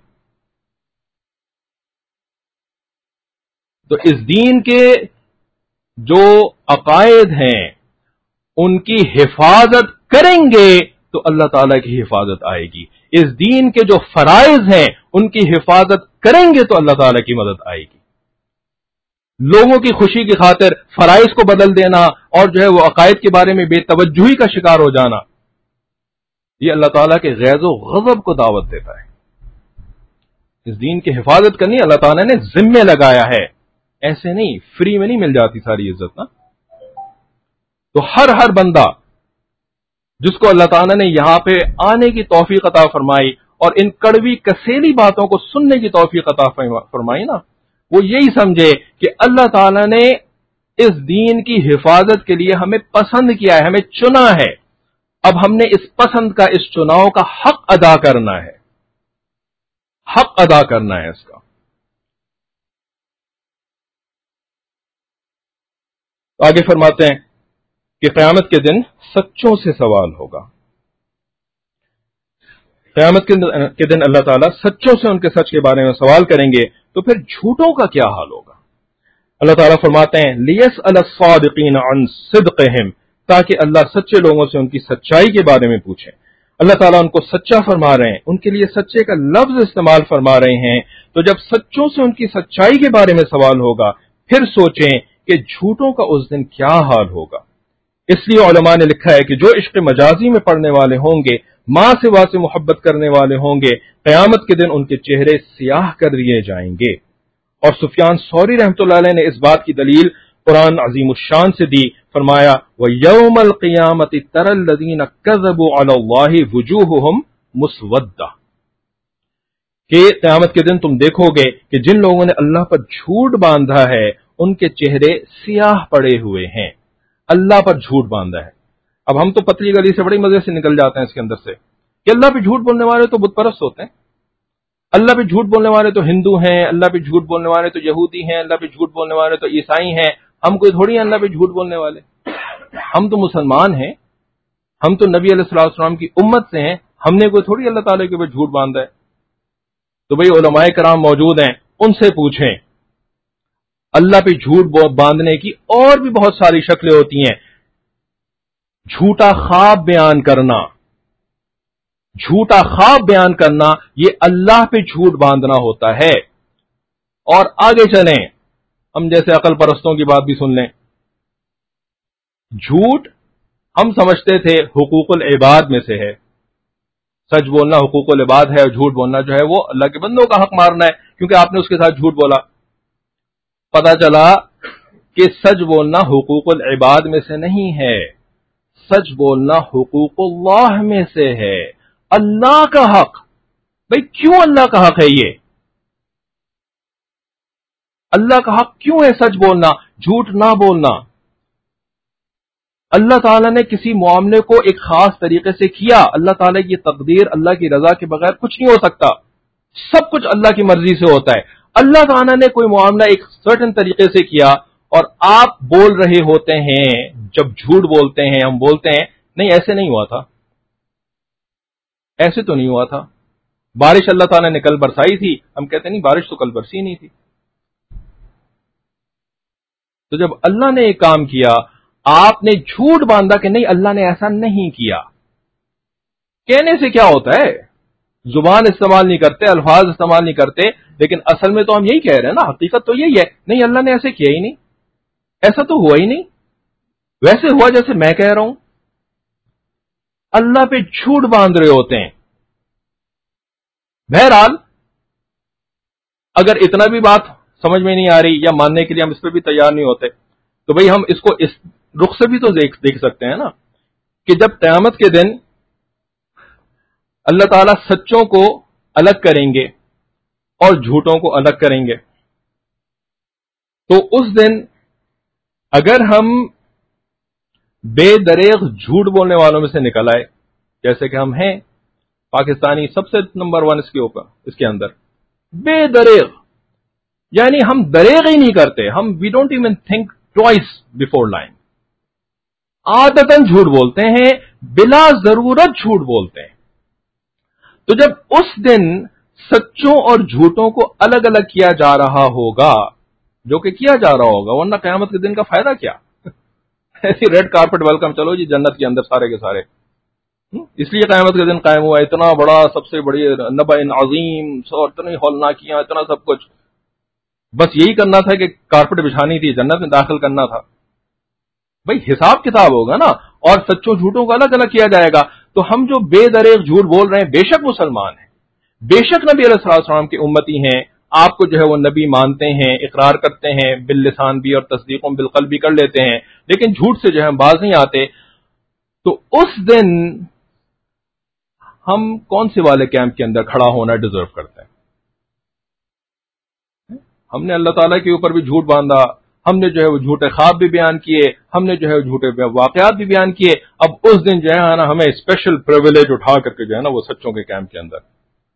Speaker 1: تو اس دین کے جو عقائد ہیں ان کی حفاظت کریں گے تو اللہ تعالیٰ کی حفاظت آئے گی، اس دین کے جو فرائض ہیں ان کی حفاظت کریں گے تو اللہ تعالیٰ کی مدد آئے گی۔ لوگوں کی خوشی کی خاطر فرائض کو بدل دینا اور جو ہے وہ عقائد کے بارے میں بے توجہی کا شکار ہو جانا، یہ اللہ تعالیٰ کے غیظ و غضب کو دعوت دیتا ہے۔ اس دین کی حفاظت کرنی اللہ تعالیٰ نے ذمہ لگایا ہے، ایسے نہیں، فری میں نہیں مل جاتی ساری عزت نا۔ تو ہر بندہ جس کو اللہ تعالیٰ نے یہاں پہ آنے کی توفیق عطا فرمائی اور ان کڑوی کسیلی باتوں کو سننے کی توفیق عطا فرمائی نا، وہ یہی سمجھے کہ اللہ تعالیٰ نے اس دین کی حفاظت کے لیے ہمیں پسند کیا ہے، ہمیں چنا ہے، اب ہم نے اس پسند کا، اس چناؤ کا حق ادا کرنا ہے، حق ادا کرنا ہے اس کا۔ آگے فرماتے ہیں کہ قیامت کے دن سچوں سے سوال ہوگا، قیامت کے دن اللہ تعالیٰ سچوں سے ان کے سچ کے بارے میں سوال کریں گے، تو پھر جھوٹوں کا کیا حال ہوگا؟ اللہ تعالیٰ فرماتے ہیں لِيَسْأَلَ الصَّادِقِينَ عَنْ صِدْقِهِمْ تاکہ اللہ سچے لوگوں سے ان کی سچائی کے بارے میں پوچھے۔ اللہ تعالیٰ ان کو سچا فرما رہے ہیں، ان کے لیے سچے کا لفظ استعمال فرما رہے ہیں۔ تو جب سچوں سے ان کی سچائی کے بارے میں سوال ہوگا، پھر سوچیں کہ جھوٹوں کا اس دن کیا حال ہوگا۔ اس لیے علماء نے لکھا ہے کہ جو عشق مجازی میں پڑھنے والے ہوں گے، ماں سوا سے محبت کرنے والے ہوں گے، قیامت کے دن ان کے چہرے سیاہ کر دیے جائیں گے۔ اور سفیان ثوری رحمۃ اللہ علیہ نے اس بات کی دلیل قرآن عظیم الشان سے دی، فرمایا وَيَوْمَ الْقِيَامَةِ تَرَى الَّذِينَ كَذَبُوا عَلَى اللَّهِ وُجُوهُهُمْ مُسْوَدَّةٌ، کہ قیامت کے دن تم دیکھو گے کہ جن لوگوں نے اللہ پر جھوٹ باندھا ہے ان کے چہرے سیاہ پڑے ہوئے ہیں۔ اللہ پر جھوٹ باندھا ہے۔ اب ہم تو پتلی گلی سے بڑی مزے سے نکل جاتے ہیں اس کے اندر سے کہ اللہ پہ جھوٹ بولنے والے تو بت پرست ہوتے ہیں، اللہ پہ جھوٹ بولنے والے تو ہندو ہیں، اللہ پہ جھوٹ بولنے والے تو یہودی ہیں، اللہ پہ جھوٹ بولنے والے تو عیسائی ہیں۔ ہم کوئی تھوڑی ہیں اللہ پہ جھوٹ بولنے والے، ہم تو مسلمان ہیں، ہم تو نبی علیہ الصلوۃ والسلام کی امت سے ہیں، ہم نے کوئی تھوڑی اللہ تعالیٰ کے اوپر جھوٹ باندھا ہے۔ تو بھئی علماء کرام موجود ہیں، ان سے پوچھیں۔ اللہ پہ جھوٹ باندھنے کی اور بھی بہت ساری شکلیں ہوتی ہیں۔ جھوٹا خواب بیان کرنا، جھوٹا خواب بیان کرنا یہ اللہ پہ جھوٹ باندھنا ہوتا ہے۔ اور آگے چلیں، ہم جیسے عقل پرستوں کی بات بھی سن لیں۔ جھوٹ ہم سمجھتے تھے حقوق العباد میں سے ہے، سچ بولنا حقوق العباد ہے، اور جھوٹ بولنا جو ہے وہ اللہ کے بندوں کا حق مارنا ہے، کیونکہ آپ نے اس کے ساتھ جھوٹ بولا۔ پتہ چلا کہ سچ بولنا حقوق العباد میں سے نہیں ہے، سچ بولنا حقوق اللہ میں سے ہے، اللہ کا حق۔ بھئی کیوں اللہ کا حق ہے یہ؟ اللہ کا حق کیوں ہے سچ بولنا، جھوٹ نہ بولنا؟ اللہ تعالیٰ نے کسی معاملے کو ایک خاص طریقے سے کیا، اللہ تعالیٰ کی تقدیر، اللہ کی رضا کے بغیر کچھ نہیں ہو سکتا، سب کچھ اللہ کی مرضی سے ہوتا ہے۔ اللہ تعالیٰ نے کوئی معاملہ ایک سرٹن طریقے سے کیا اور آپ بول رہے ہوتے ہیں، جب جھوٹ بولتے ہیں ہم بولتے ہیں نہیں ایسے نہیں ہوا تھا، ایسے تو نہیں ہوا تھا، بارش اللہ تعالیٰ نے کل برسائی تھی، ہم کہتے ہیں نہیں بارش تو کل برسی نہیں تھی۔ تو جب اللہ نے ایک کام کیا، آپ نے جھوٹ باندھا کہ نہیں اللہ نے ایسا نہیں کیا۔ کہنے سے کیا ہوتا ہے، زبان استعمال نہیں کرتے، الفاظ استعمال نہیں کرتے، لیکن اصل میں تو ہم یہی کہہ رہے ہیں نا، حقیقت تو یہی ہے، نہیں اللہ نے ایسے کیا ہی نہیں، ایسا تو ہوا ہی نہیں، ویسے ہوا جیسے میں کہہ رہا ہوں۔ اللہ پہ جھوٹ باندھ رہے ہوتے ہیں۔ بہرحال اگر اتنا بھی بات سمجھ میں نہیں آ رہی یا ماننے کے لیے ہم اس پہ بھی تیار نہیں ہوتے، تو بھئی ہم اس کو اس رخ سے بھی تو دیکھ سکتے ہیں نا کہ جب قیامت کے دن اللہ تعالیٰ سچوں کو الگ کریں گے اور جھوٹوں کو الگ کریں گے، تو اس دن اگر ہم بے دریغ جھوٹ بولنے والوں میں سے نکل آئے، جیسے کہ ہم ہیں پاکستانی سب سے نمبر 1 اس کے اوپر، اس کے اندر بے دریغ، یعنی ہم دریغ ہی نہیں کرتے، ہم we don't even think twice before lying, عادتاً جھوٹ بولتے ہیں، بلا ضرورت جھوٹ بولتے ہیں۔ تو جب اس دن سچوں اور جھوٹوں کو الگ الگ کیا جا رہا ہوگا، جو کہ کیا جا رہا ہوگا، ورنہ قیامت کے دن کا فائدہ کیا؟ ایسی ریڈ کارپٹ ویلکم، چلو جی جنت کے اندر سارے کے سارے، اس لیے قیامت کے دن قائم ہوا، اتنا بڑا سب سے بڑی نبأ عظیم، اتنی ہولناکیاں، اتنا سب کچھ، بس یہی کرنا تھا کہ کارپٹ بچھانی تھی، جنت میں داخل کرنا تھا۔ بھئی حساب کتاب ہوگا نا، اور سچوں جھوٹوں کو الگ الگ کیا جائے گا۔ تو ہم جو بے دریغ جھوٹ بول رہے ہیں، بے شک مسلمان ہیں، بے شک نبی علیہ السلام کی امتی ہیں، آپ کو جو ہے وہ نبی مانتے ہیں، اقرار کرتے ہیں، باللسان بھی اور تصدیق بالقلب بھی کر لیتے ہیں، لیکن جھوٹ سے جو ہے ہم باز نہیں آتے۔ تو اس دن ہم کون سے والے کیمپ کے اندر کھڑا ہونا ڈیزرو کرتے ہیں؟ ہم نے اللہ تعالیٰ کے اوپر بھی جھوٹ باندھا، ہم نے جو ہے وہ جھوٹے خواب بھی بیان کیے، ہم نے جو ہے جھوٹے واقعات بھی بیان کیے، اب اس دن جو ہے نا ہمیں اسپیشل پریویلیج اٹھا کر کے جو ہے نا وہ سچوں کے کیمپ کے اندر،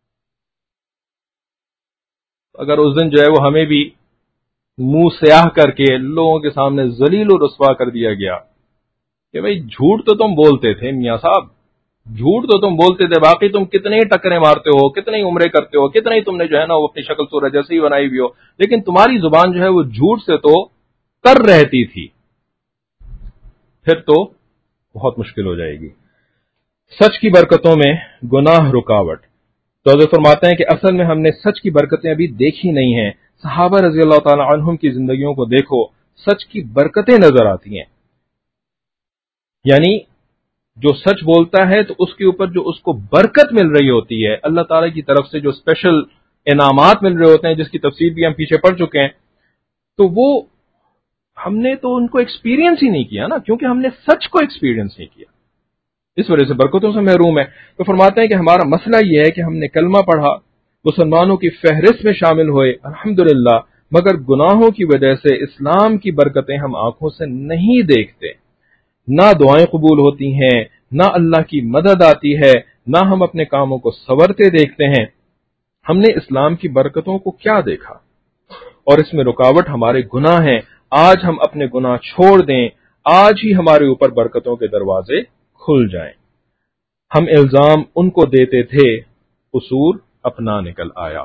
Speaker 1: اگر اس دن جو ہے وہ ہمیں بھی منہ سیاہ کر کے لوگوں کے سامنے ذلیل و رسوا کر دیا گیا کہ بھئی جھوٹ تو تم بولتے تھے میاں صاحب، جھوٹ تو تم بولتے تھے، باقی تم کتنے ٹکرے مارتے ہو، کتنے عمرے کرتے ہو، کتنے تم نے جو ہے نا وہ اپنی شکل صورت جیسی بنائی ہوئی ہو، لیکن تمہاری زبان جو ہے وہ جھوٹ سے تو تر رہتی تھی، پھر تو بہت مشکل ہو جائے گی۔ سچ کی برکتوں میں گناہ رکاوٹ۔ تو حضرت فرماتے ہیں کہ اصل میں ہم نے سچ کی برکتیں ابھی دیکھی نہیں ہیں۔ صحابہ رضی اللہ تعالی عنہم کی زندگیوں کو دیکھو، سچ کی برکتیں نظر آتی ہیں۔ یعنی جو سچ بولتا ہے تو اس کے اوپر جو اس کو برکت مل رہی ہوتی ہے، اللہ تعالی کی طرف سے جو اسپیشل انعامات مل رہے ہوتے ہیں، جس کی تفصیل بھی ہم پیچھے پڑھ چکے ہیں، تو وہ ہم نے تو ان کو ایکسپیرینس ہی نہیں کیا نا، کیونکہ ہم نے سچ کو ایکسپیرینس نہیں کیا، اس وجہ سے برکتوں سے محروم ہے۔ تو فرماتے ہیں کہ ہمارا مسئلہ یہ ہے کہ ہم نے کلمہ پڑھا، مسلمانوں کی فہرست میں شامل ہوئے الحمدللہ، مگر گناہوں کی وجہ سے اسلام کی برکتیں ہم آنکھوں سے نہیں دیکھتے، نہ دعائیں قبول ہوتی ہیں، نہ اللہ کی مدد آتی ہے، نہ ہم اپنے کاموں کو سنورتے دیکھتے ہیں۔ ہم نے اسلام کی برکتوں کو کیا دیکھا؟ اور اس میں رکاوٹ ہمارے گناہ ہیں۔ آج ہم اپنے گناہ چھوڑ دیں، آج ہی ہمارے اوپر برکتوں کے دروازے کھل جائیں۔ ہم الزام ان کو دیتے تھے، قصور اپنا نکل آیا۔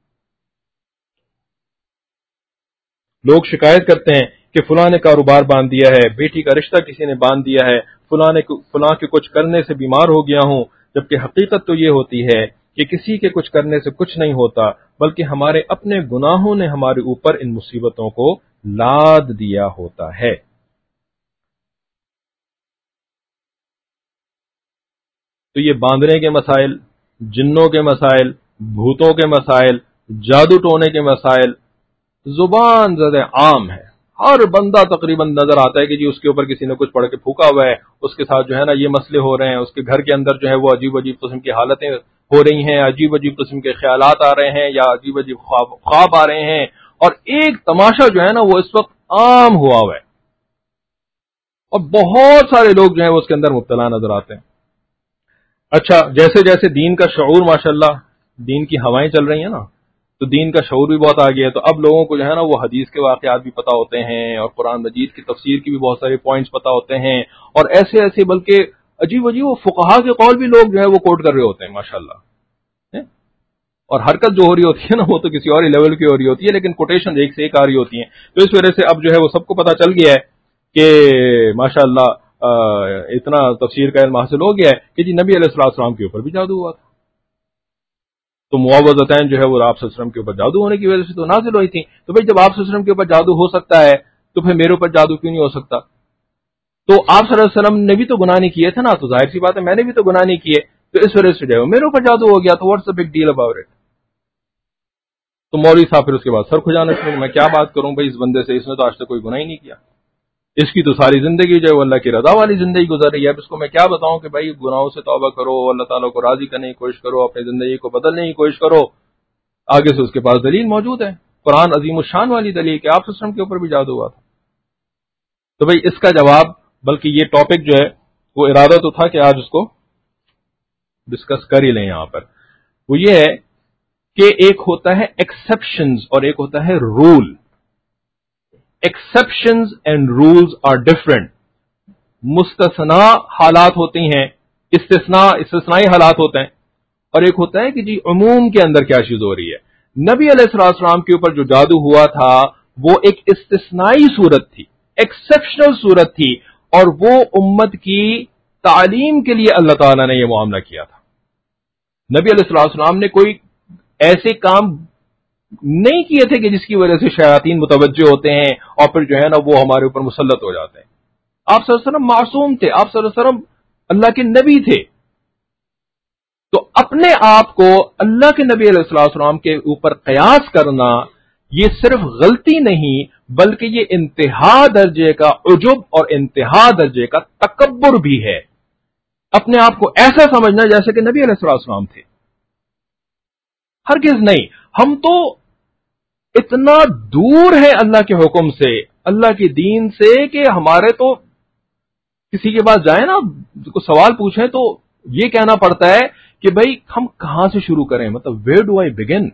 Speaker 1: لوگ شکایت کرتے ہیں کہ فلاں نے کاروبار باندھ دیا ہے، بیٹی کا رشتہ کسی نے باندھ دیا ہے، فلاں کے کچھ کرنے سے بیمار ہو گیا ہوں، جبکہ حقیقت تو یہ ہوتی ہے کہ کسی کے کچھ کرنے سے کچھ نہیں ہوتا، بلکہ ہمارے اپنے گناہوں نے ہمارے اوپر ان مصیبتوں کو لاد دیا ہوتا ہے۔ تو یہ باندھنے کے مسائل، جنوں کے مسائل، بھوتوں کے مسائل، جادو ٹونے کے مسائل زبان زدہ عام ہے۔ ہر بندہ تقریباً نظر آتا ہے کہ جی اس کے اوپر کسی نے کچھ پڑھ کے پھونکا ہوا ہے، اس کے ساتھ جو ہے نا یہ مسئلے ہو رہے ہیں، اس کے گھر کے اندر جو ہے وہ عجیب عجیب قسم کی حالتیں ہو رہی ہیں، عجیب عجیب قسم کے خیالات آ رہے ہیں، یا عجیب عجیب خواب آ رہے ہیں، اور ایک تماشا جو ہے نا وہ اس وقت عام ہوا ہے، اور بہت سارے لوگ جو ہیں وہ اس کے اندر مبتلا نظر آتے ہیں۔ اچھا، جیسے جیسے دین کا شعور ماشاءاللہ، دین کی ہوائیں چل رہی ہیں نا، تو دین کا شعور بھی بہت آ گیا ہے، تو اب لوگوں کو جو ہے نا وہ حدیث کے واقعات بھی پتہ ہوتے ہیں، اور قرآن مجید کی تفسیر کی بھی بہت سارے پوائنٹس پتہ ہوتے ہیں، اور ایسے ایسے بلکہ عجیب عجیب وہ فقہا کے قول بھی لوگ جو ہے وہ کوٹ کر رہے ہوتے ہیں ماشاءاللہ۔ اور حرکت جو ہو رہی ہوتی ہے نا وہ تو کسی اور ہی لیول کی ہو رہی ہوتی ہے، لیکن کوٹیشن ایک سے ایک آ رہی ہوتی ہیں۔ تو اس وجہ سے اب جو ہے وہ سب کو پتہ چل گیا ہے کہ ماشاءاللہ اتنا تفسیر کا علم حاصل ہو گیا ہے کہ جی نبی علیہ السلام کے اوپر بھی جادو ہوا تھا، تو معوذتین جو ہے وہ آپ صلی اللہ علیہ وسلم کے اوپر جادو ہونے کی وجہ سے تو نازل ہوئی تھی۔ تو بھئی جب آپ صلی اللہ علیہ وسلم کے اوپر جادو ہو سکتا ہے تو پھر میرے اوپر جادو کیوں نہیں ہو سکتا؟ تو آپ صلی اللہ علیہ وسلم نے بھی تو گناہ نہیں کیے تھے نا، تو ظاہر سی بات ہے میں نے بھی تو گناہ نہیں کیے، تو اس وجہ سے جو ہے میرے اوپر جادو ہو گیا، تو what's a big deal about it? تو مولوی صاحب پھر اس کے بعد سر کھجانا شروع، میں کیا بات کروں بھائی اس بندے سے، اس نے تو آج تک کوئی گناہ ہی نہیں کیا، اس کی تو ساری زندگی جو ہے وہ اللہ کی رضا والی زندگی گزر رہی ہے۔ اب اس کو میں کیا بتاؤں کہ بھائی گناہوں سے توبہ کرو، اللہ تعالیٰ کو راضی کرنے کی کوشش کرو، اپنی زندگی کو بدلنے کی کوشش کرو۔ آگے سے اس کے پاس دلیل موجود ہے، قرآن عظیم الشان والی دلیل کہ آپ صلی اللہ علیہ وسلم کے اوپر بھی جادو ہوا تھا۔ تو بھئی اس کا جواب، بلکہ یہ ٹاپک جو ہے وہ ارادہ تو تھا کہ آج اس کو ڈسکس کر ہی لیں یہاں پر، وہ یہ ہے کہ ایک ہوتا ہے ایکسیپشنز اور ایک ہوتا ہے rule. Exceptions and rules are different. مستثنا حالات ہوتی ہیں، استثنائی حالات ہوتے ہیں، اور ایک ہوتا ہے کہ جی عموم کے اندر کیا چیز ہو رہی ہے۔ نبی علیہ السلام کے اوپر جو جادو ہوا تھا وہ ایک استثنائی صورت تھی، ایکسیپشنل صورت تھی، اور وہ امت کی تعلیم کے لیے اللہ تعالیٰ نے یہ معاملہ کیا تھا۔ نبی علیہ السلام نے کوئی ایسے کام نہیں کیے تھے کہ جس کی وجہ سے شیاطین متوجہ ہوتے ہیں اور پھر جو ہے نا وہ ہمارے اوپر مسلط ہو جاتے ہیں۔ آپ صلی اللہ علیہ وسلم معصوم تھے، آپ صلی اللہ علیہ وسلم اللہ کے نبی تھے، تو اپنے آپ کو اللہ کے نبی علیہ السلام کے اوپر قیاس کرنا یہ صرف غلطی نہیں بلکہ یہ انتہا درجے کا عجب اور انتہا درجے کا تکبر بھی ہے۔ اپنے آپ کو ایسا سمجھنا جیسے کہ نبی علیہ السلام تھے، ہرگز نہیں۔ ہم تو اتنا دور ہے اللہ کے حکم سے، اللہ کے دین سے، کہ ہمارے تو کسی کے پاس جائیں نا، کو سوال پوچھیں تو یہ کہنا پڑتا ہے کہ بھئی ہم کہاں سے شروع کریں، مطلب ویئر ڈو آئی بگن؟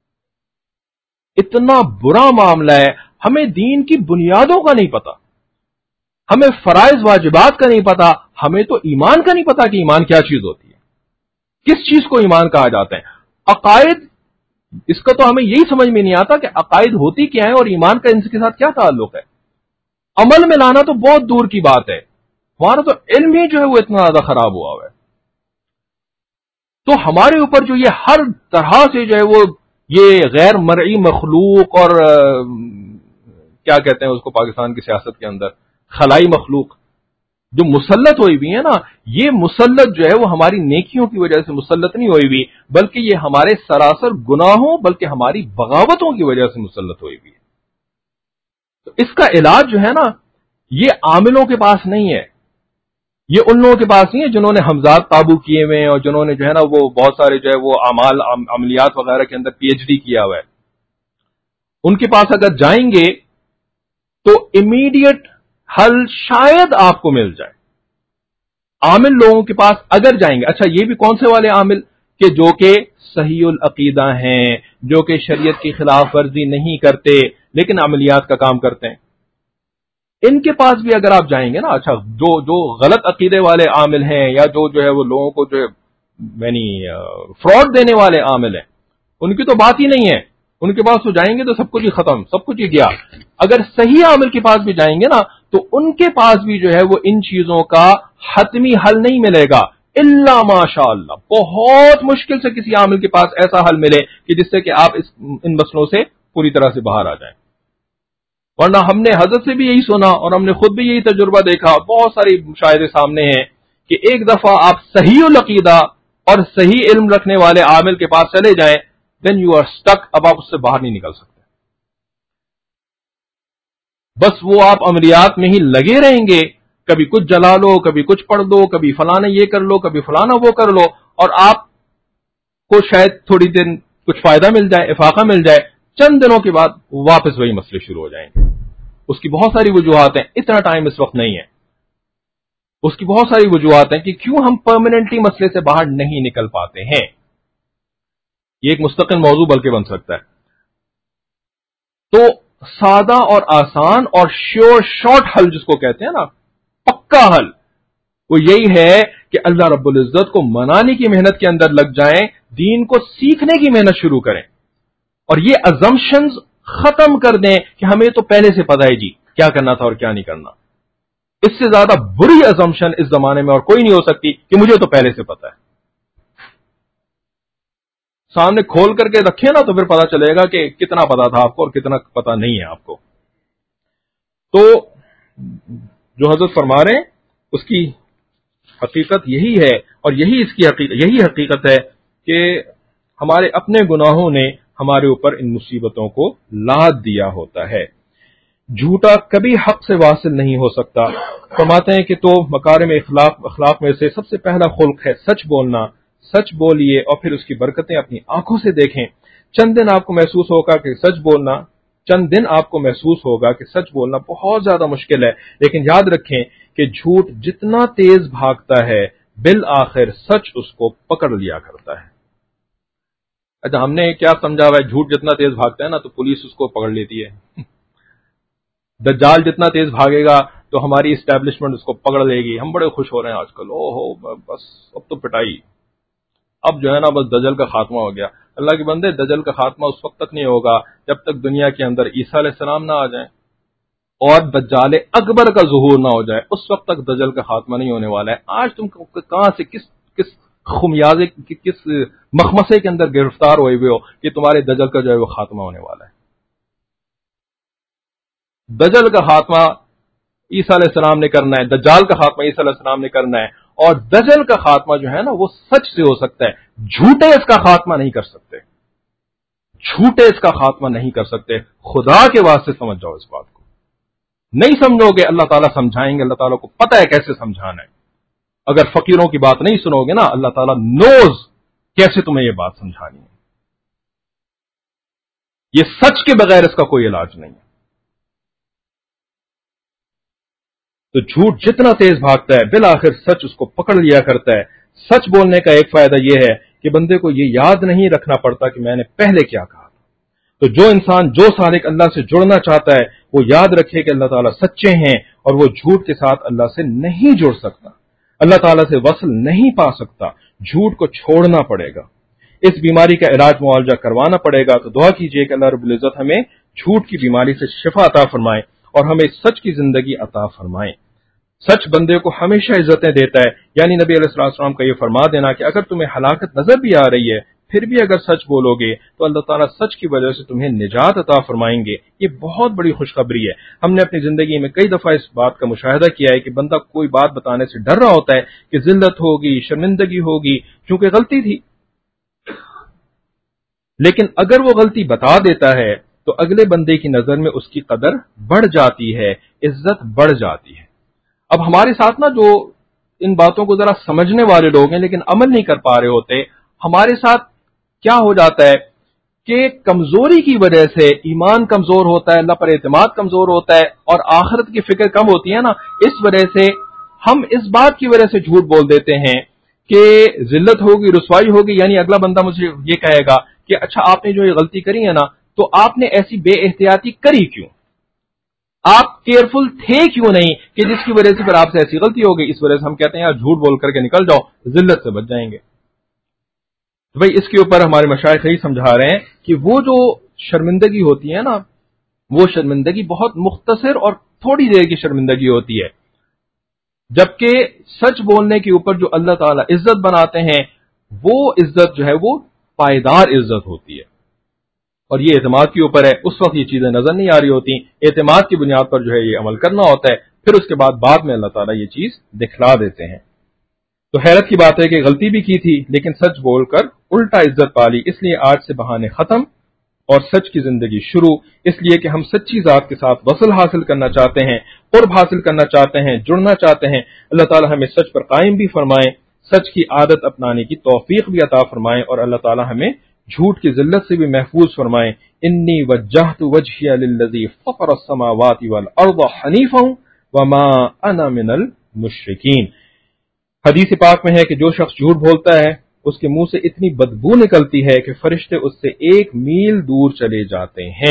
Speaker 1: اتنا برا معاملہ ہے، ہمیں دین کی بنیادوں کا نہیں پتا، ہمیں فرائض واجبات کا نہیں پتا، ہمیں تو ایمان کا نہیں پتا کہ ایمان کیا چیز ہوتی ہے، کس چیز کو ایمان کہا جاتا ہے۔ عقائد، اس کا تو ہمیں یہی سمجھ میں نہیں آتا کہ عقائد ہوتی کیا ہے اور ایمان کا ان کے ساتھ کیا تعلق ہے۔ عمل میں لانا تو بہت دور کی بات ہے، ہمارا تو علم ہی جو ہے وہ اتنا زیادہ خراب ہوا ہے. تو ہمارے اوپر جو یہ ہر طرح سے جو ہے وہ یہ غیر مرئی مخلوق اور کیا کہتے ہیں اس کو پاکستان کی سیاست کے اندر خلائی مخلوق جو مسلط ہوئی ہوئی ہے نا، یہ مسلط جو ہے وہ ہماری نیکیوں کی وجہ سے مسلط نہیں ہوئی ہوئی، بلکہ یہ ہمارے سراسر گناہوں بلکہ ہماری بغاوتوں کی وجہ سے مسلط ہوئی ہوئی ہے. تو اس کا علاج جو ہے نا یہ عاملوں کے پاس نہیں ہے، یہ ان لوگوں کے پاس نہیں ہے جنہوں نے حمزات قابو کیے ہوئے اور جنہوں نے جو ہے نا وہ بہت سارے جو ہے وہ عملیات وغیرہ کے اندر پی ایچ ڈی کیا ہوا ہے. ان کے پاس اگر جائیں گے تو امیڈیٹ حل شاید آپ کو مل جائے. عامل لوگوں کے پاس اگر جائیں گے، اچھا یہ بھی کون سے والے عامل کہ جو کہ صحیح العقیدہ ہیں، جو کہ شریعت کی خلاف ورزی نہیں کرتے لیکن عملیات کا کام کرتے ہیں، ان کے پاس بھی اگر آپ جائیں گے نا، اچھا جو غلط عقیدے والے عامل ہیں یا جو ہے وہ لوگوں کو جو یعنی فراڈ دینے والے عامل ہیں، ان کی تو بات ہی نہیں ہے. ان کے پاس تو جائیں گے تو سب کچھ ہی ختم، سب کچھ ہی گیا. اگر صحیح عامل کے پاس بھی جائیں گے نا تو ان کے پاس بھی جو ہے وہ ان چیزوں کا حتمی حل نہیں ملے گا، الا ماشاء اللہ. بہت مشکل سے کسی عامل کے پاس ایسا حل ملے کہ جس سے کہ آپ ان مسئلوں سے پوری طرح سے باہر آ جائیں. ورنہ ہم نے حضرت سے بھی یہی سنا اور ہم نے خود بھی یہی تجربہ دیکھا، بہت ساری مشاہدے سامنے ہیں کہ ایک دفعہ آپ صحیح العقیدہ اور صحیح علم رکھنے والے عامل کے پاس چلے جائیں، دین یو آر اسٹک. اب آپ اس سے باہر نہیں نکل سکتے. بس وہ آپ عملیات میں ہی لگے رہیں گے، کبھی کچھ جلا لو، کبھی کچھ پڑھ دو، کبھی فلانا یہ کر لو، کبھی فلانا وہ کر لو، اور آپ کو شاید تھوڑی دن کچھ فائدہ مل جائے، افاقہ مل جائے. چند دنوں کے بعد واپس وہی مسئلے شروع ہو جائیں گے. اس کی بہت ساری وجوہات ہیں، اتنا ٹائم اس وقت نہیں ہے. اس کی بہت ساری وجوہات ہیں کہ کیوں ہم پرماننٹلی مسئلے سے باہر نہیں نکل پاتے ہیں. یہ ایک مستقل موضوع بلکہ بن سکتا ہے. تو سادہ اور آسان اور شارٹ حل جس کو کہتے ہیں نا، پکا حل، وہ یہی ہے کہ اللہ رب العزت کو منانے کی محنت کے اندر لگ جائیں، دین کو سیکھنے کی محنت شروع کریں، اور یہ ازمپشنز ختم کر دیں کہ ہمیں تو پہلے سے پتہ ہے جی کیا کرنا تھا اور کیا نہیں کرنا. اس سے زیادہ بری ازمپشن اس زمانے میں اور کوئی نہیں ہو سکتی کہ مجھے تو پہلے سے پتہ ہے. سامنے کھول کر کے رکھیں نا تو پھر پتا چلے گا کہ کتنا پتا تھا آپ کو اور کتنا پتا نہیں ہے آپ کو. تو جو حضرت فرما رہے ہیں اس کی حقیقت یہی ہے، اور یہی حقیقت ہے کہ ہمارے اپنے گناہوں نے ہمارے اوپر ان مصیبتوں کو لاد دیا ہوتا ہے. جھوٹا کبھی حق سے واصل نہیں ہو سکتا. فرماتے ہیں کہ تو مکارم اخلاق میں سے سب سے پہلا خلق ہے سچ بولنا. سچ بولیے اور پھر اس کی برکتیں اپنی آنکھوں سے دیکھیں. چند دن آپ کو محسوس ہوگا کہ سچ بولنا بہت زیادہ مشکل ہے، لیکن یاد رکھیں کہ جھوٹ جتنا تیز بھاگتا ہے بالآخر سچ اس کو پکڑ لیا کرتا ہے. اچھا ہم نے کیا سمجھا ہوا ہے، جھوٹ جتنا تیز بھاگتا ہے نا تو پولیس اس کو پکڑ لیتی ہے. دجال جتنا تیز بھاگے گا تو ہماری اسٹیبلشمنٹ اس کو پکڑ لے گی. ہم بڑے خوش ہو رہے ہیں آج کل، بس اب تو پٹائی، اب جو ہے نا بس دجل کا خاتمہ ہو گیا. اللہ کے بندے، دجل کا خاتمہ اس وقت تک نہیں ہوگا جب تک دنیا کے اندر عیسیٰ علیہ السلام نہ آ جائیں اور دجال اکبر کا ظہور نہ ہو جائے. اس وقت تک دجل کا خاتمہ نہیں ہونے والا ہے. آج تم کہاں سے کس خمیازے کس مخمسے کے اندر گرفتار ہوئے ہو کہ تمہارے دجل کا جو ہے وہ خاتمہ ہونے والا ہے. دجل کا خاتمہ عیسیٰ علیہ السلام نے کرنا ہے، دجال کا خاتمہ عیسیٰ علیہ السلام نے کرنا ہے، اور دجل کا خاتمہ جو ہے نا وہ سچ سے ہو سکتا ہے. جھوٹے اس کا خاتمہ نہیں کر سکتے، جھوٹے اس کا خاتمہ نہیں کر سکتے. خدا کے واسطے سمجھ جاؤ اس بات کو. نہیں سمجھو گے اللہ تعالیٰ سمجھائیں گے، اللہ تعالیٰ کو پتہ ہے کیسے سمجھانا ہے. اگر فقیروں کی بات نہیں سنو گے نا، اللہ تعالیٰ نوز کیسے تمہیں یہ بات سمجھانی ہے. یہ سچ کے بغیر اس کا کوئی علاج نہیں ہے. تو جھوٹ جتنا تیز بھاگتا ہے بالآخر سچ اس کو پکڑ لیا کرتا ہے. سچ بولنے کا ایک فائدہ یہ ہے کہ بندے کو یہ یاد نہیں رکھنا پڑتا کہ میں نے پہلے کیا کہا تھا. تو جو انسان جو سالک اللہ سے جڑنا چاہتا ہے وہ یاد رکھے کہ اللہ تعالیٰ سچے ہیں اور وہ جھوٹ کے ساتھ اللہ سے نہیں جڑ سکتا، اللہ تعالیٰ سے وصل نہیں پا سکتا. جھوٹ کو چھوڑنا پڑے گا. اس بیماری کا علاج معالجہ کروانا پڑے گا. تو دعا کیجیے کہ اللہ رب العزت ہمیں جھوٹ کی بیماری سے شفا عطا فرمائے اور ہمیں سچ کی زندگی عطا فرمائے. سچ بندے کو ہمیشہ عزتیں دیتا ہے، یعنی نبی علیہ السلام کا یہ فرما دینا کہ اگر تمہیں ہلاکت نظر بھی آ رہی ہے پھر بھی اگر سچ بولو گے تو اللہ تعالیٰ سچ کی وجہ سے تمہیں نجات عطا فرمائیں گے، یہ بہت بڑی خوشخبری ہے۔ ہم نے اپنی زندگی میں کئی دفعہ اس بات کا مشاہدہ کیا ہے کہ بندہ کوئی بات بتانے سے ڈر رہا ہوتا ہے کہ ذلت ہوگی، شرمندگی ہوگی، کیونکہ غلطی تھی، لیکن اگر وہ غلطی بتا دیتا ہے تو اگلے بندے کی نظر میں اس کی قدر بڑھ جاتی ہے، عزت بڑھ جاتی ہے۔ اب ہمارے ساتھ نا جو ان باتوں کو ذرا سمجھنے والے لوگ ہیں لیکن عمل نہیں کر پا رہے ہوتے، ہمارے ساتھ کیا ہو جاتا ہے کہ کمزوری کی وجہ سے ایمان کمزور ہوتا ہے، اللہ پر اعتماد کمزور ہوتا ہے اور آخرت کی فکر کم ہوتی ہے نا، اس وجہ سے ہم اس بات کی وجہ سے جھوٹ بول دیتے ہیں کہ ذلت ہوگی، رسوائی ہوگی، یعنی اگلا بندہ مجھے یہ کہے گا کہ اچھا آپ نے جو یہ غلطی کری ہے نا تو آپ نے ایسی بے احتیاطی کری کیوں، آپ کیئرفل تھے کیوں نہیں کہ جس کی وجہ سے پھر آپ سے ایسی غلطی ہو گئی۔ اس وجہ سے ہم کہتے ہیں یار جھوٹ بول کر کے نکل جاؤ، ذلت سے بچ جائیں گے۔ تو بھائی اس کے اوپر ہمارے مشائخ یہی سمجھا رہے ہیں کہ وہ جو شرمندگی ہوتی ہے نا، وہ شرمندگی بہت مختصر اور تھوڑی دیر کی شرمندگی ہوتی ہے، جبکہ سچ بولنے کے اوپر جو اللہ تعالیٰ عزت بناتے ہیں وہ عزت جو ہے وہ پائیدار عزت ہوتی ہے، اور یہ اعتماد کے اوپر ہے۔ اس وقت یہ چیزیں نظر نہیں آ رہی ہوتی، اعتماد کی بنیاد پر جو ہے یہ عمل کرنا ہوتا ہے، پھر اس کے بعد میں اللہ تعالیٰ یہ چیز دکھلا دیتے ہیں۔ تو حیرت کی بات ہے کہ غلطی بھی کی تھی لیکن سچ بول کر الٹا عزت پالی، اس لیے آج سے بہانے ختم اور سچ کی زندگی شروع، اس لیے کہ ہم سچی ذات کے ساتھ وصل حاصل کرنا چاہتے ہیں، قرب حاصل کرنا چاہتے ہیں، جڑنا چاہتے ہیں۔ اللہ تعالیٰ ہمیں سچ پر قائم بھی فرمائیں، سچ کی عادت اپنانے کی توفیق بھی عطا فرمائیں، اور اللہ تعالیٰ ہمیں جھوٹ کی ذلت سے بھی محفوظ فرمائیں۔ انی وجہت وجہی للذی فطر السماوات والارض حنیفا وما انا من المشرکین۔ حدیث پاک میں ہے کہ جو شخص جھوٹ بولتا ہے اس کے منہ سے اتنی بدبو نکلتی ہے کہ فرشتے اس سے 1 میل دور چلے جاتے ہیں۔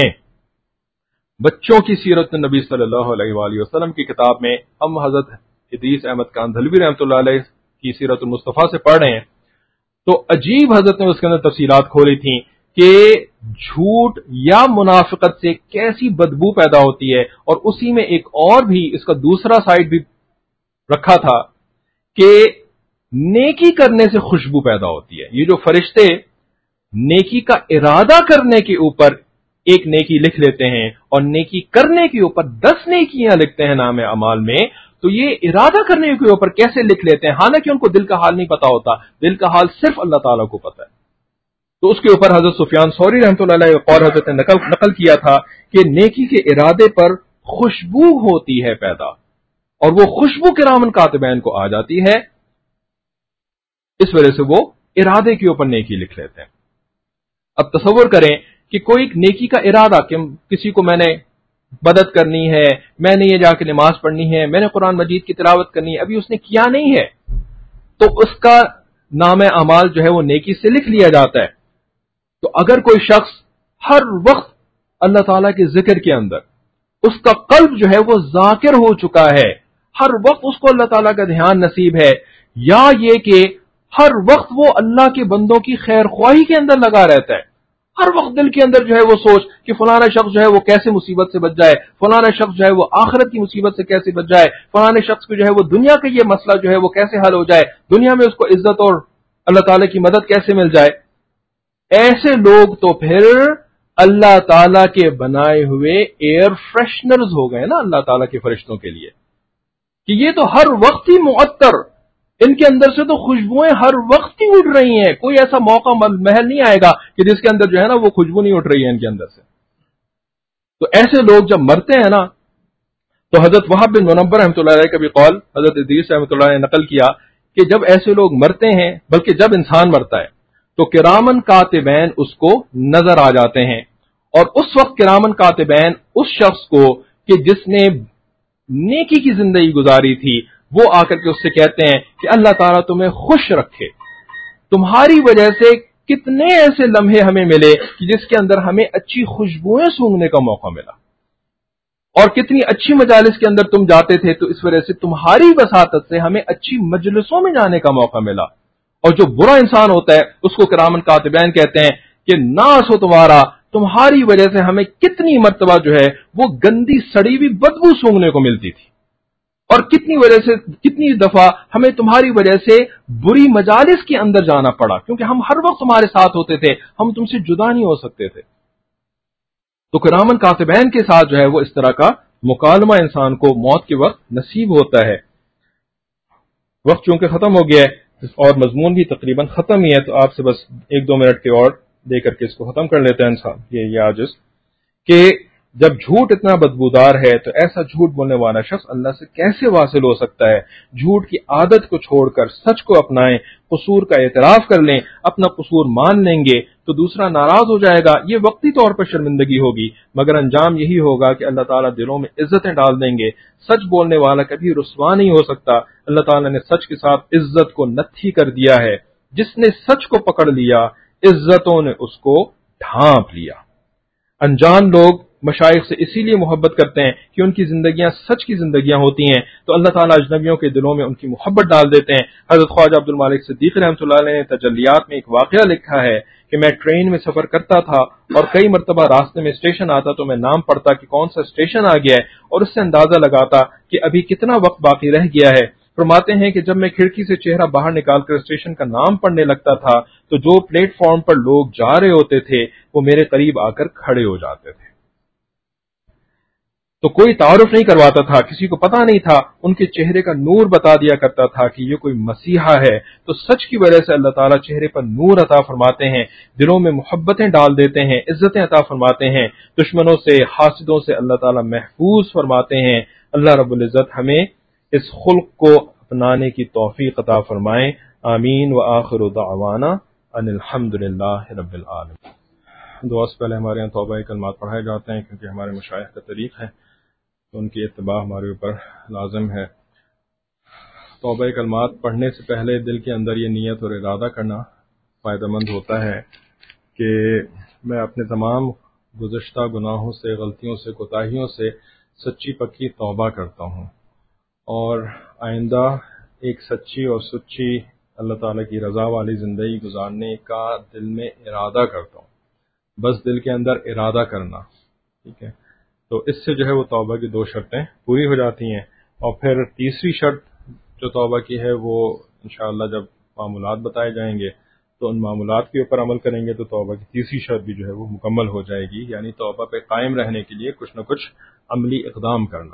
Speaker 1: بچوں کی سیرت نبی صلی اللہ علیہ وآلہ وسلم کی کتاب میں ہم حضرت ادریس احمد کاندھلوی رحمۃ اللہ علیہ کی سیرت المصطفیٰ سے پڑھ رہے ہیں تو عجیب حضرت نے اس کے اندر تفصیلات کھولی تھیں کہ جھوٹ یا منافقت سے کیسی بدبو پیدا ہوتی ہے، اور اسی میں ایک اور بھی اس کا دوسرا سائڈ بھی رکھا تھا کہ نیکی کرنے سے خوشبو پیدا ہوتی ہے۔ یہ جو فرشتے نیکی کا ارادہ کرنے کے اوپر ایک نیکی لکھ لیتے ہیں اور نیکی کرنے کے اوپر 10 نیکیاں لکھتے ہیں نام اعمال میں، تو یہ ارادہ کرنے کے اوپر کیسے لکھ لیتے ہیں، حالانکہ ان کو دل کا حال نہیں پتا ہوتا، دل کا حال صرف اللہ تعالیٰ کو پتا ہے۔ تو اس کے اوپر حضرت سفیان ثوری رحمۃ اللہ علیہ اور حضرت نے نقل کیا تھا کہ نیکی کے ارادے پر خوشبو ہوتی ہے پیدا، اور وہ خوشبو کرامن کاتبین کو آ جاتی ہے، اس وجہ سے وہ ارادے کے اوپر نیکی لکھ لیتے ہیں۔ اب تصور کریں کہ کوئی نیکی کا ارادہ کہ کسی کو میں نے مدد کرنی ہے، میں نے یہ جا کے نماز پڑھنی ہے، میں نے قرآن مجید کی تلاوت کرنی ہے، ابھی اس نے کیا نہیں ہے، تو اس کا نام اعمال جو ہے وہ نیکی سے لکھ لیا جاتا ہے۔ تو اگر کوئی شخص ہر وقت اللہ تعالیٰ کے ذکر کے اندر اس کا قلب جو ہے وہ ذاکر ہو چکا ہے، ہر وقت اس کو اللہ تعالیٰ کا دھیان نصیب ہے، یا یہ کہ ہر وقت وہ اللہ کے بندوں کی خیر خواہی کے اندر لگا رہتا ہے، ہر وقت دل کے اندر جو ہے وہ سوچ کہ فلانا شخص جو ہے وہ کیسے مصیبت سے بچ جائے، فلانا شخص جو ہے وہ آخرت کی مصیبت سے کیسے بچ جائے، فلانے شخص کو جو ہے وہ دنیا کا یہ مسئلہ جو ہے وہ کیسے حل ہو جائے، دنیا میں اس کو عزت اور اللہ تعالیٰ کی مدد کیسے مل جائے۔ ایسے لوگ تو پھر اللہ تعالیٰ کے بنائے ہوئے ایئر فریشنرز ہو گئے نا اللہ تعالیٰ کے فرشتوں کے لیے، کہ یہ تو ہر وقت ہی معطر، ان کے اندر سے تو خوشبوئیں ہر وقت ہی اٹھ رہی ہیں، کوئی ایسا موقع محل نہیں آئے گا کہ جس کے اندر جو ہے نا وہ خوشبو نہیں اٹھ رہی ہے ان کے اندر سے۔ تو ایسے لوگ جب مرتے ہیں نا، تو حضرت وہب بن منبر رحمۃ اللہ علیہ کا بھی قول حضرت ادریس رحمۃ اللہ علیہ نے نقل کیا کہ جب ایسے لوگ مرتے ہیں، بلکہ جب انسان مرتا ہے تو کرامن کاتبین اس کو نظر آ جاتے ہیں، اور اس وقت کرامن کاتبین اس شخص کو کہ جس نے نیکی کی زندگی گزاری تھی وہ آ کر کے اس سے کہتے ہیں کہ اللہ تعالیٰ تمہیں خوش رکھے، تمہاری وجہ سے کتنے ایسے لمحے ہمیں ملے کہ جس کے اندر ہمیں اچھی خوشبوئیں سونگھنے کا موقع ملا، اور کتنی اچھی مجالس کے اندر تم جاتے تھے، تو اس وجہ سے تمہاری وساطت سے ہمیں اچھی مجلسوں میں جانے کا موقع ملا۔ اور جو برا انسان ہوتا ہے اس کو کرامن کاتبین کہتے ہیں کہ ناس ہو تمہاری وجہ سے ہمیں کتنی مرتبہ جو ہے وہ گندی سڑی ہوئی بدبو سونگنے کو ملتی تھی۔ اور کتنی دفعہ ہمیں تمہاری وجہ سے بری مجالس کے اندر جانا پڑا، کیونکہ ہم ہر وقت تمہارے ساتھ ہوتے تھے، ہم تم سے جدا نہیں ہو سکتے تھے۔ تو کرامن کاتبین کے ساتھ جو ہے وہ اس طرح کا مکالمہ انسان کو موت کے وقت نصیب ہوتا ہے۔ وقت چونکہ ختم ہو گیا ہے اور مضمون بھی تقریباً ختم ہی ہے، تو آپ سے بس 1-2 منٹ کے اور دے کر کے اس کو ختم کر لیتے ہیں انسان یہ عاجز کہ جب جھوٹ اتنا بدبودار ہے تو ایسا جھوٹ بولنے والا شخص اللہ سے کیسے واصل ہو سکتا ہے؟ جھوٹ کی عادت کو چھوڑ کر سچ کو اپنائیں، قصور کا اعتراف کر لیں، اپنا قصور مان لیں گے تو دوسرا ناراض ہو جائے گا، یہ وقتی طور پر شرمندگی ہوگی، مگر انجام یہی ہوگا کہ اللہ تعالیٰ دلوں میں عزتیں ڈال دیں گے۔ سچ بولنے والا کبھی رسوا نہیں ہو سکتا۔ اللہ تعالیٰ نے سچ کے ساتھ عزت کو نتھی کر دیا ہے۔ جس نے سچ کو پکڑ لیا، عزتوں نے اس کو ڈھانپ لیا۔ انجان لوگ مشائخ سے اسی لیے محبت کرتے ہیں کہ ان کی زندگیاں سچ کی زندگیاں ہوتی ہیں، تو اللہ تعالیٰ اجنبیوں کے دلوں میں ان کی محبت ڈال دیتے ہیں۔ حضرت خواجہ عبد المالک صدیق رحمۃ اللہ علیہ نے تجلیات میں ایک واقعہ لکھا ہے کہ میں ٹرین میں سفر کرتا تھا اور کئی مرتبہ راستے میں اسٹیشن آتا تو میں نام پڑھتا کہ کون سا اسٹیشن آ گیا ہے اور اس سے اندازہ لگاتا کہ ابھی کتنا وقت باقی رہ گیا ہے۔ فرماتے ہیں کہ جب میں کھڑکی سے چہرہ باہر نکال کر اسٹیشن کا نام پڑھنے لگتا تھا تو جو پلیٹ فارم پر لوگ جا رہے ہوتے تھے وہ میرے قریب آ کر کھڑے ہو جاتے تھے۔ تو کوئی تعارف نہیں کرواتا تھا، کسی کو پتا نہیں تھا، ان کے چہرے کا نور بتا دیا کرتا تھا کہ یہ کوئی مسیحا ہے۔ تو سچ کی وجہ سے اللہ تعالیٰ چہرے پر نور عطا فرماتے ہیں، دلوں میں محبتیں ڈال دیتے ہیں، عزتیں عطا فرماتے ہیں، دشمنوں سے، حاسدوں سے اللہ تعالیٰ محفوظ فرماتے ہیں۔ اللہ رب العزت ہمیں اس خلق کو اپنانے کی توفیق عطا فرمائیں۔ آمین وآخر دعوانا ان الحمد للہ رب العالمین۔ دعا سے پہلے ہمارے یہاں توبہ کلمات پڑھائے جاتے ہیں کیونکہ ہمارے مشائخ کا طریق ہے تو ان کی اتباع ہمارے اوپر لازم ہے۔ توبہ کلمات پڑھنے سے پہلے دل کے اندر یہ نیت اور ارادہ کرنا فائدہ مند ہوتا ہے کہ میں اپنے تمام گزشتہ گناہوں سے، غلطیوں سے، کوتاہیوں سے سچی پکی توبہ کرتا ہوں اور آئندہ ایک سچی اور سچی اللہ تعالیٰ کی رضا والی زندگی گزارنے کا دل میں ارادہ کرتا ہوں۔ بس دل کے اندر ارادہ کرنا، ٹھیک ہے؟ تو اس سے جو ہے وہ توبہ کی 2 شرطیں پوری ہو جاتی ہیں، اور پھر تیسری شرط جو توبہ کی ہے وہ انشاءاللہ جب معمولات بتائے جائیں گے تو ان معمولات کے اوپر عمل کریں گے تو توبہ کی تیسری شرط بھی جو ہے وہ مکمل ہو جائے گی، یعنی توبہ پہ قائم رہنے کے لیے کچھ نہ کچھ عملی اقدام کرنا۔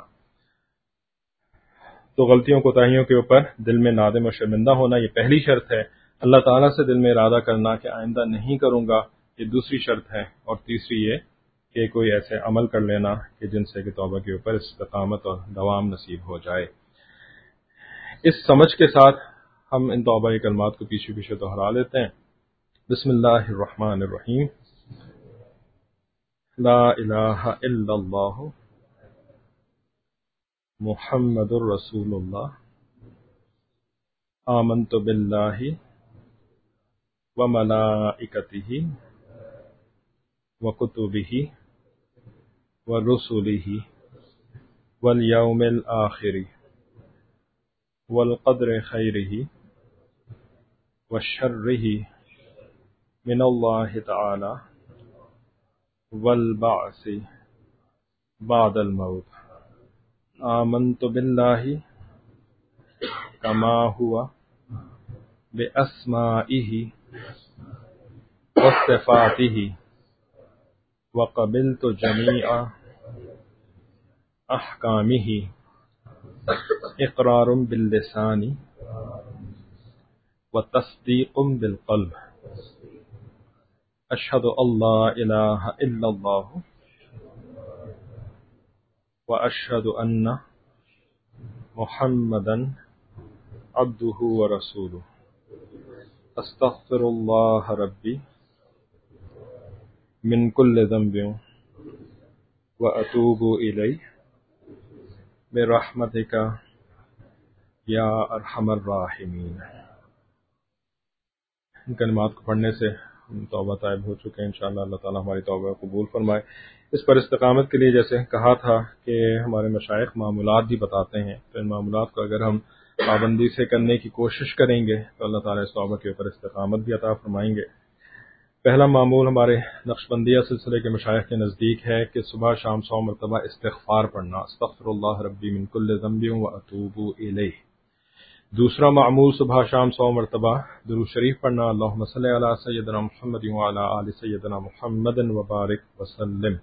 Speaker 1: تو غلطیوں کوتاہیوں کے اوپر دل میں نادم اور شرمندہ ہونا یہ پہلی شرط ہے، اللہ تعالیٰ سے دل میں ارادہ کرنا کہ آئندہ نہیں کروں گا یہ دوسری شرط ہے، اور تیسری یہ کہ کوئی ایسے عمل کر لینا کہ جن سے کہ توبہ کے اوپر استقامت اور دوام نصیب ہو جائے۔ اس سمجھ کے ساتھ ہم ان توبہ کلمات کو پیچھے پیچھے دہرا لیتے ہیں۔ بسم اللہ الرحمن الرحیم۔ لا الہ الا اللہ محمد الرسول اللہ آمنت باللہ وملائکتہ وکتبہ ورسلہ والیوم الآخر والقدر خیرہ وشرہ من اللہ تعالی والبعث بعد الموت۔ آمنت باللہ کما ہوا بأسمائہ وصفاتہ وقبلت جمیع احکامہ اقرار باللسان وتصدیق بالقلب۔ اشہد ان لا الہ الا اللہ واشہد ان محمدا عبدہ ورسولہ۔ استغفر اللہ ربی من کل ذنب واتوب الیہ برحمتک یا ارحم الراحمین۔ ان کلمات کو پڑھنے سے ہم توبہ طائب ہو چکے ہیں، انشاءاللہ اللہ تعالیٰ ہماری توبہ قبول فرمائے۔ اس پر استقامت کے لیے جیسے کہا تھا کہ ہمارے مشائخ معمولات بھی بتاتے ہیں، تو ان معمولات کو اگر ہم پابندی سے کرنے کی کوشش کریں گے تو اللہ تعالیٰ اس توبہ کے اوپر استقامت بھی عطا فرمائیں گے۔ پہلا معمول ہمارے نقشبندیہ سلسلے کے مشائخ کے نزدیک ہے کہ صبح شام 100 مرتبہ استغفار پڑھنا، استغفر اللہ ربی من کل ذنب واتوب الیہ۔ دوسرا معمول صبح شام 100 مرتبہ درود شریف پڑھنا، اللہم صلی علی سیدنا محمد وعلی آل سیدنا محمد وبارک وسلم۔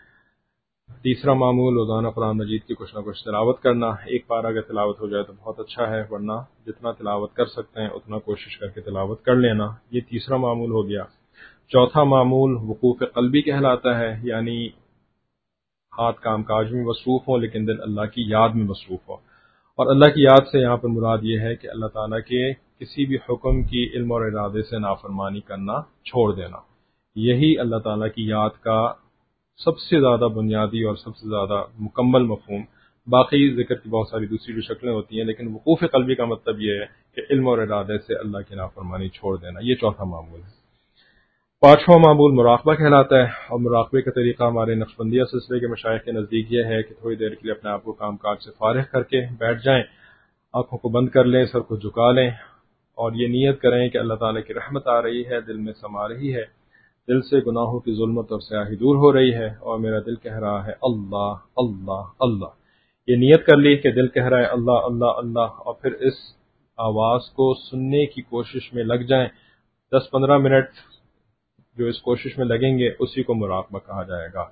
Speaker 1: تیسرا معمول روزانہ قرآن مجید کی کچھ نہ کچھ تلاوت کرنا، ایک پارہ اگر تلاوت ہو جائے تو بہت اچھا ہے، ورنہ جتنا تلاوت کر سکتے ہیں اتنا کوشش کر کے تلاوت کر لینا، یہ تیسرا معمول ہو گیا۔ چوتھا معمول وقوف قلبی کہلاتا ہے، یعنی ہاتھ کام کاج میں مصروف ہوں لیکن دل اللہ کی یاد میں مصروف ہو، اور اللہ کی یاد سے یہاں پر مراد یہ ہے کہ اللہ تعالیٰ کے کسی بھی حکم کی علم اور ارادے سے نافرمانی کرنا چھوڑ دینا، یہی اللہ تعالیٰ کی یاد کا سب سے زیادہ بنیادی اور سب سے زیادہ مکمل مفہوم۔ باقی ذکر کی بہت ساری دوسری بھی شکلیں ہوتی ہیں، لیکن وقوف قلبی کا مطلب یہ ہے کہ علم اور ارادے سے اللہ کی نافرمانی چھوڑ دینا، یہ چوتھا معمول ہے۔ پانچواں معمول مراقبہ کہلاتا ہے، اور مراقبے کا طریقہ ہمارے نقشبندیہ سلسلے کے مشائخ کے نزدیک یہ ہے کہ تھوڑی دیر کے لیے اپنے آپ کو کام کاج سے فارغ کر کے بیٹھ جائیں، آنکھوں کو بند کر لیں، سر کو جھکا لیں، اور یہ نیت کریں کہ اللہ تعالیٰ کی رحمت آ رہی ہے، دل میں سما رہی ہے، دل سے گناہوں کی ظلمت اور سیاہی دور ہو رہی ہے، اور میرا دل کہہ رہا ہے اللہ اللہ اللہ۔ یہ نیت کر لی کہ دل کہہ رہا ہے اللہ اللہ اللہ، اور پھر اس آواز کو سننے کی کوشش میں لگ جائیں۔ 10-15 منٹ جو اس کوشش میں لگیں گے اسی کو مراقبہ کہا جائے گا۔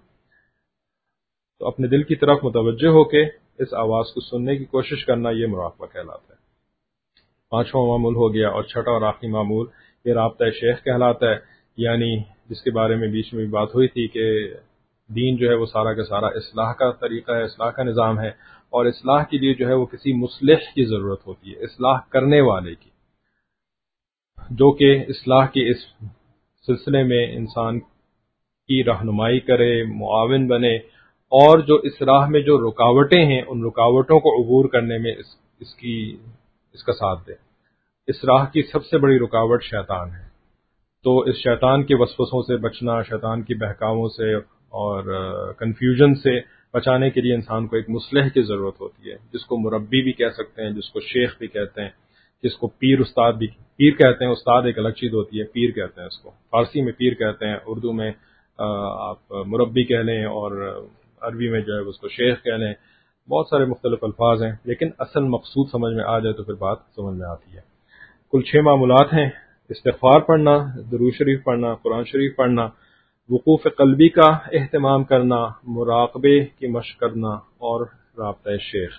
Speaker 1: تو اپنے دل کی طرف متوجہ ہو کے اس آواز کو سننے کی کوشش کرنا، یہ مراقبہ کہلاتا ہے۔ پانچواں معمول ہو گیا، اور چھٹا اور آخری معمول یہ رابطہ شیخ کہلاتا ہے، یعنی جس کے بارے میں بیچ میں بھی بات ہوئی تھی کہ دین جو ہے وہ سارا کا سارا اصلاح کا طریقہ ہے، اصلاح کا نظام ہے، اور اصلاح کے لیے جو ہے وہ کسی مصلح کی ضرورت ہوتی ہے، اصلاح کرنے والے کی، جو کہ اصلاح کے اس سلسلے میں انسان کی رہنمائی کرے، معاون بنے، اور جو اس راہ میں جو رکاوٹیں ہیں ان رکاوٹوں کو عبور کرنے میں اس کا ساتھ دے۔ اس راہ کی سب سے بڑی رکاوٹ شیطان ہے، تو اس شیطان کے وسوسوں سے بچنا، شیطان کی بہکاووں سے اور کنفیوژن سے بچانے کے لیے انسان کو ایک مصلح کی ضرورت ہوتی ہے، جس کو مربی بھی کہہ سکتے ہیں، جس کو شیخ بھی کہتے ہیں، جس کو پیر استاد بھی پیر کہتے ہیں، استاد ایک الگ چیز ہوتی ہے، پیر کہتے ہیں اس کو، فارسی میں پیر کہتے ہیں، اردو میں آپ مربی کہہ لیں، اور عربی میں جو ہے اس کو شیخ کہہ لیں، بہت سارے مختلف الفاظ ہیں، لیکن اصل مقصود سمجھ میں آ جائے تو پھر بات سمجھ میں آتی ہے۔ کل 6 معمولات ہیں: استغفار پڑھنا، درود شریف پڑھنا، قرآن شریف پڑھنا، وقوف قلبی کا اہتمام کرنا، مراقبے کی مشق کرنا، اور رابطہ شیخ۔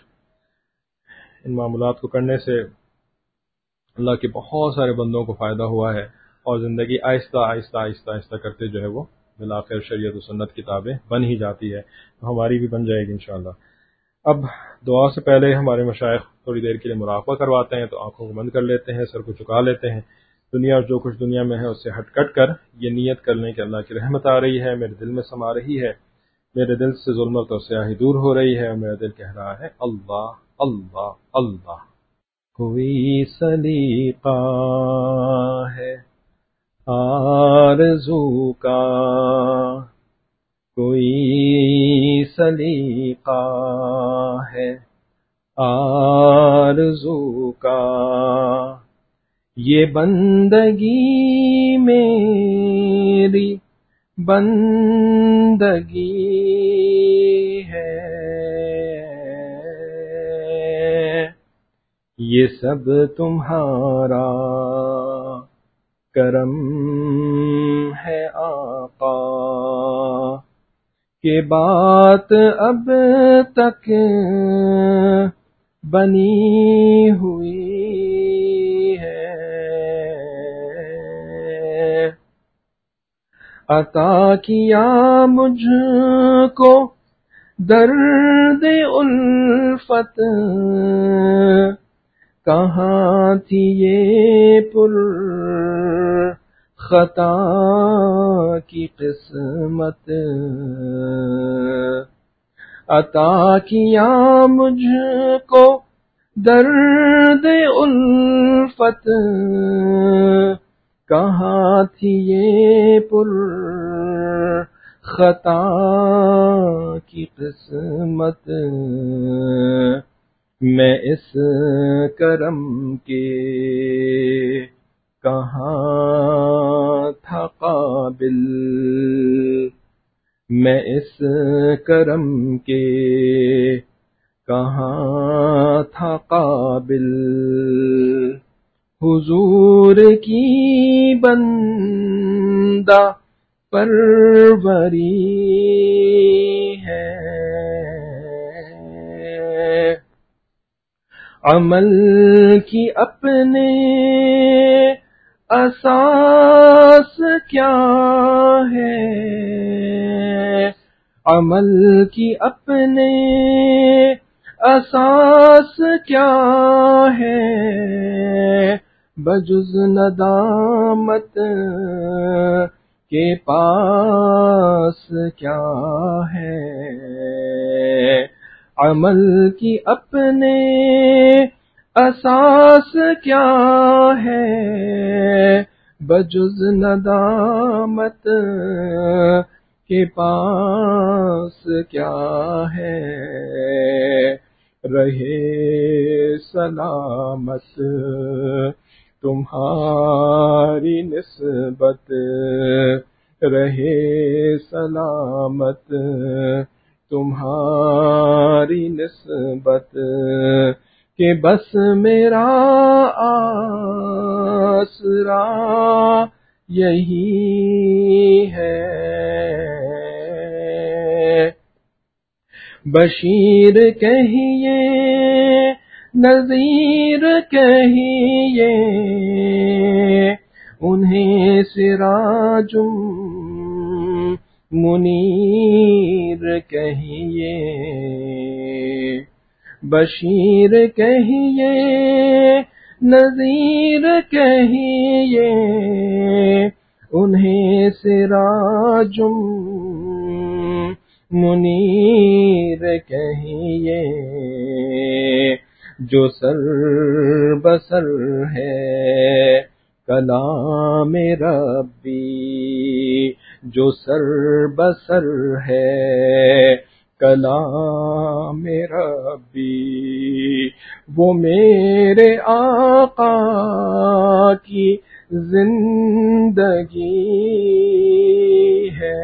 Speaker 1: ان معمولات کو کرنے سے اللہ کے بہت سارے بندوں کو فائدہ ہوا ہے، اور زندگی آہستہ آہستہ آہستہ آہستہ کرتے جو ہے وہ بالآخر شریعت و سنت کتابیں بن ہی جاتی ہے، تو ہماری بھی بن جائے گی انشاءاللہ۔ اب دعا سے پہلے ہمارے مشائخ تھوڑی دیر کے لیے مراقبہ کرواتے ہیں، تو آنکھوں کو بند کر لیتے ہیں، سر کو جھکا لیتے ہیں، دنیا اور جو کچھ دنیا میں ہے اس سے ہٹ کٹ کر یہ نیت کر لیں کہ اللہ کی رحمت آ رہی ہے، میرے دل میں سما رہی ہے، میرے دل سے ظلمت اور سیاہی دور ہو رہی ہے، اور میرا دل کہہ رہا ہے اللہ اللہ اللہ۔ کوئی سلیقہ ہے آرزو کا، کوئی سلیقہ ہے آرزو کا، یہ بندگی میری بندگی ہے، یہ سب تمہارا کرم ہے آقا، کہ بات اب تک بنی ہوئی ہے، عطا کیا مجھ کو درد الفت، کہاں تھی یہ پر خطا کی قسمت، عطا کیا مجھ کو درد الفت، کہاں تھی یہ پر خطا کی قسمت، میں اس کرم کے کہاں تھا قابل، میں اس کرم کے کہاں تھا قابل، حضور کی بندہ پروری ہے، عمل کی اپنے اساس کیا ہے، عمل کی اپنے اساس کیا ہے، بجز ندامت کے پاس کیا ہے، عمل کی اپنے اساس کیا ہے، بجز ندامت کے پاس کیا ہے، رہے سلامت تمہاری نسبت، رہے سلامت تمہاری نسبت، کہ بس میرا آسرا یہی ہے، بشیر کہیے نذیر کہیے انہیں سراج منیر کہیے، بشیر کہیے نذیر کہیے انہیں سراج منیر کہیے، جو سر بسر ہے کلام ربی، جو سر بسر ہے کلام ربی، وہ میرے آقا کی زندگی ہے،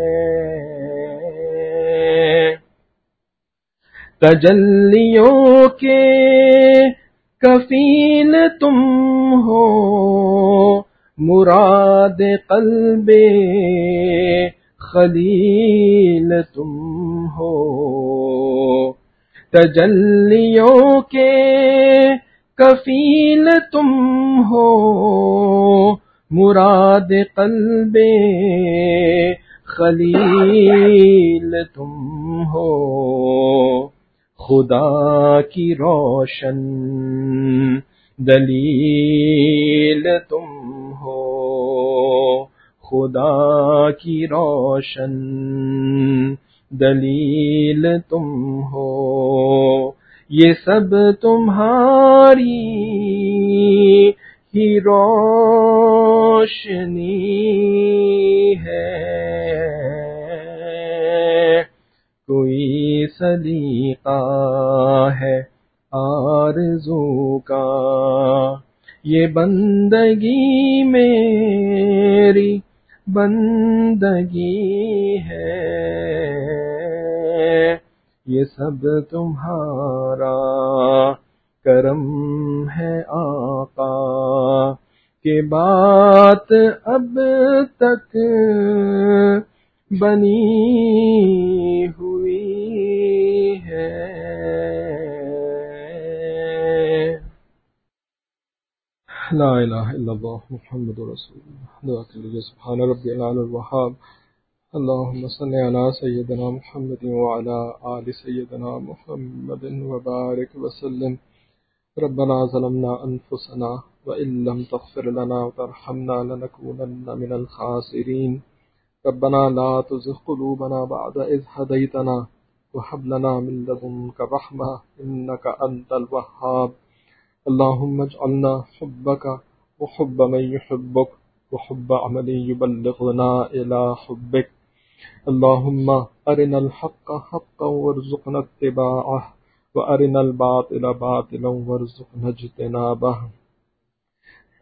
Speaker 1: تجلیوں کے کفیل تم ہو، مراد قلب خلیل تم ہو، تجلیوں کے کفیل تم ہو، مراد قلب خلیل تم ہو، خدا کی روشن دلیل تم ہو، خدا کی روشن دلیل تم ہو، یہ سب تمہاری ہی روشنی ہے، کوئی سلیقہ ہے آرزو کا، یہ بندگی میری بندگی ہے، یہ سب تمہارا کرم ہے آقا، کہ بات اب تک بنی ہوئی ہے۔ لا الہ الا اللہ محمد رسول اللہ۔ دعا کے لیے سبحان ربی العلی الوہاب، اللہم صلی علی سیدنا محمد وعلی آل سیدنا محمد وبارک وسلم۔ ربنا ظلمنا انفسنا وإن لم تغفر لنا وترحمنا لنكونن من الخاسرين، ربنا لا تزغ قلوبنا بعد إذ هديتنا وهب لنا من لدنك رحمة إنك أنت الوهاب، اللهم اجعلنا حبك وحب من يحبك وحب عمل يبلغنا إلى حبك، اللهم أرنا الحق حقا وارزقنا اتباعه وأرنا الباطل باطلا وارزقنا اجتنابه۔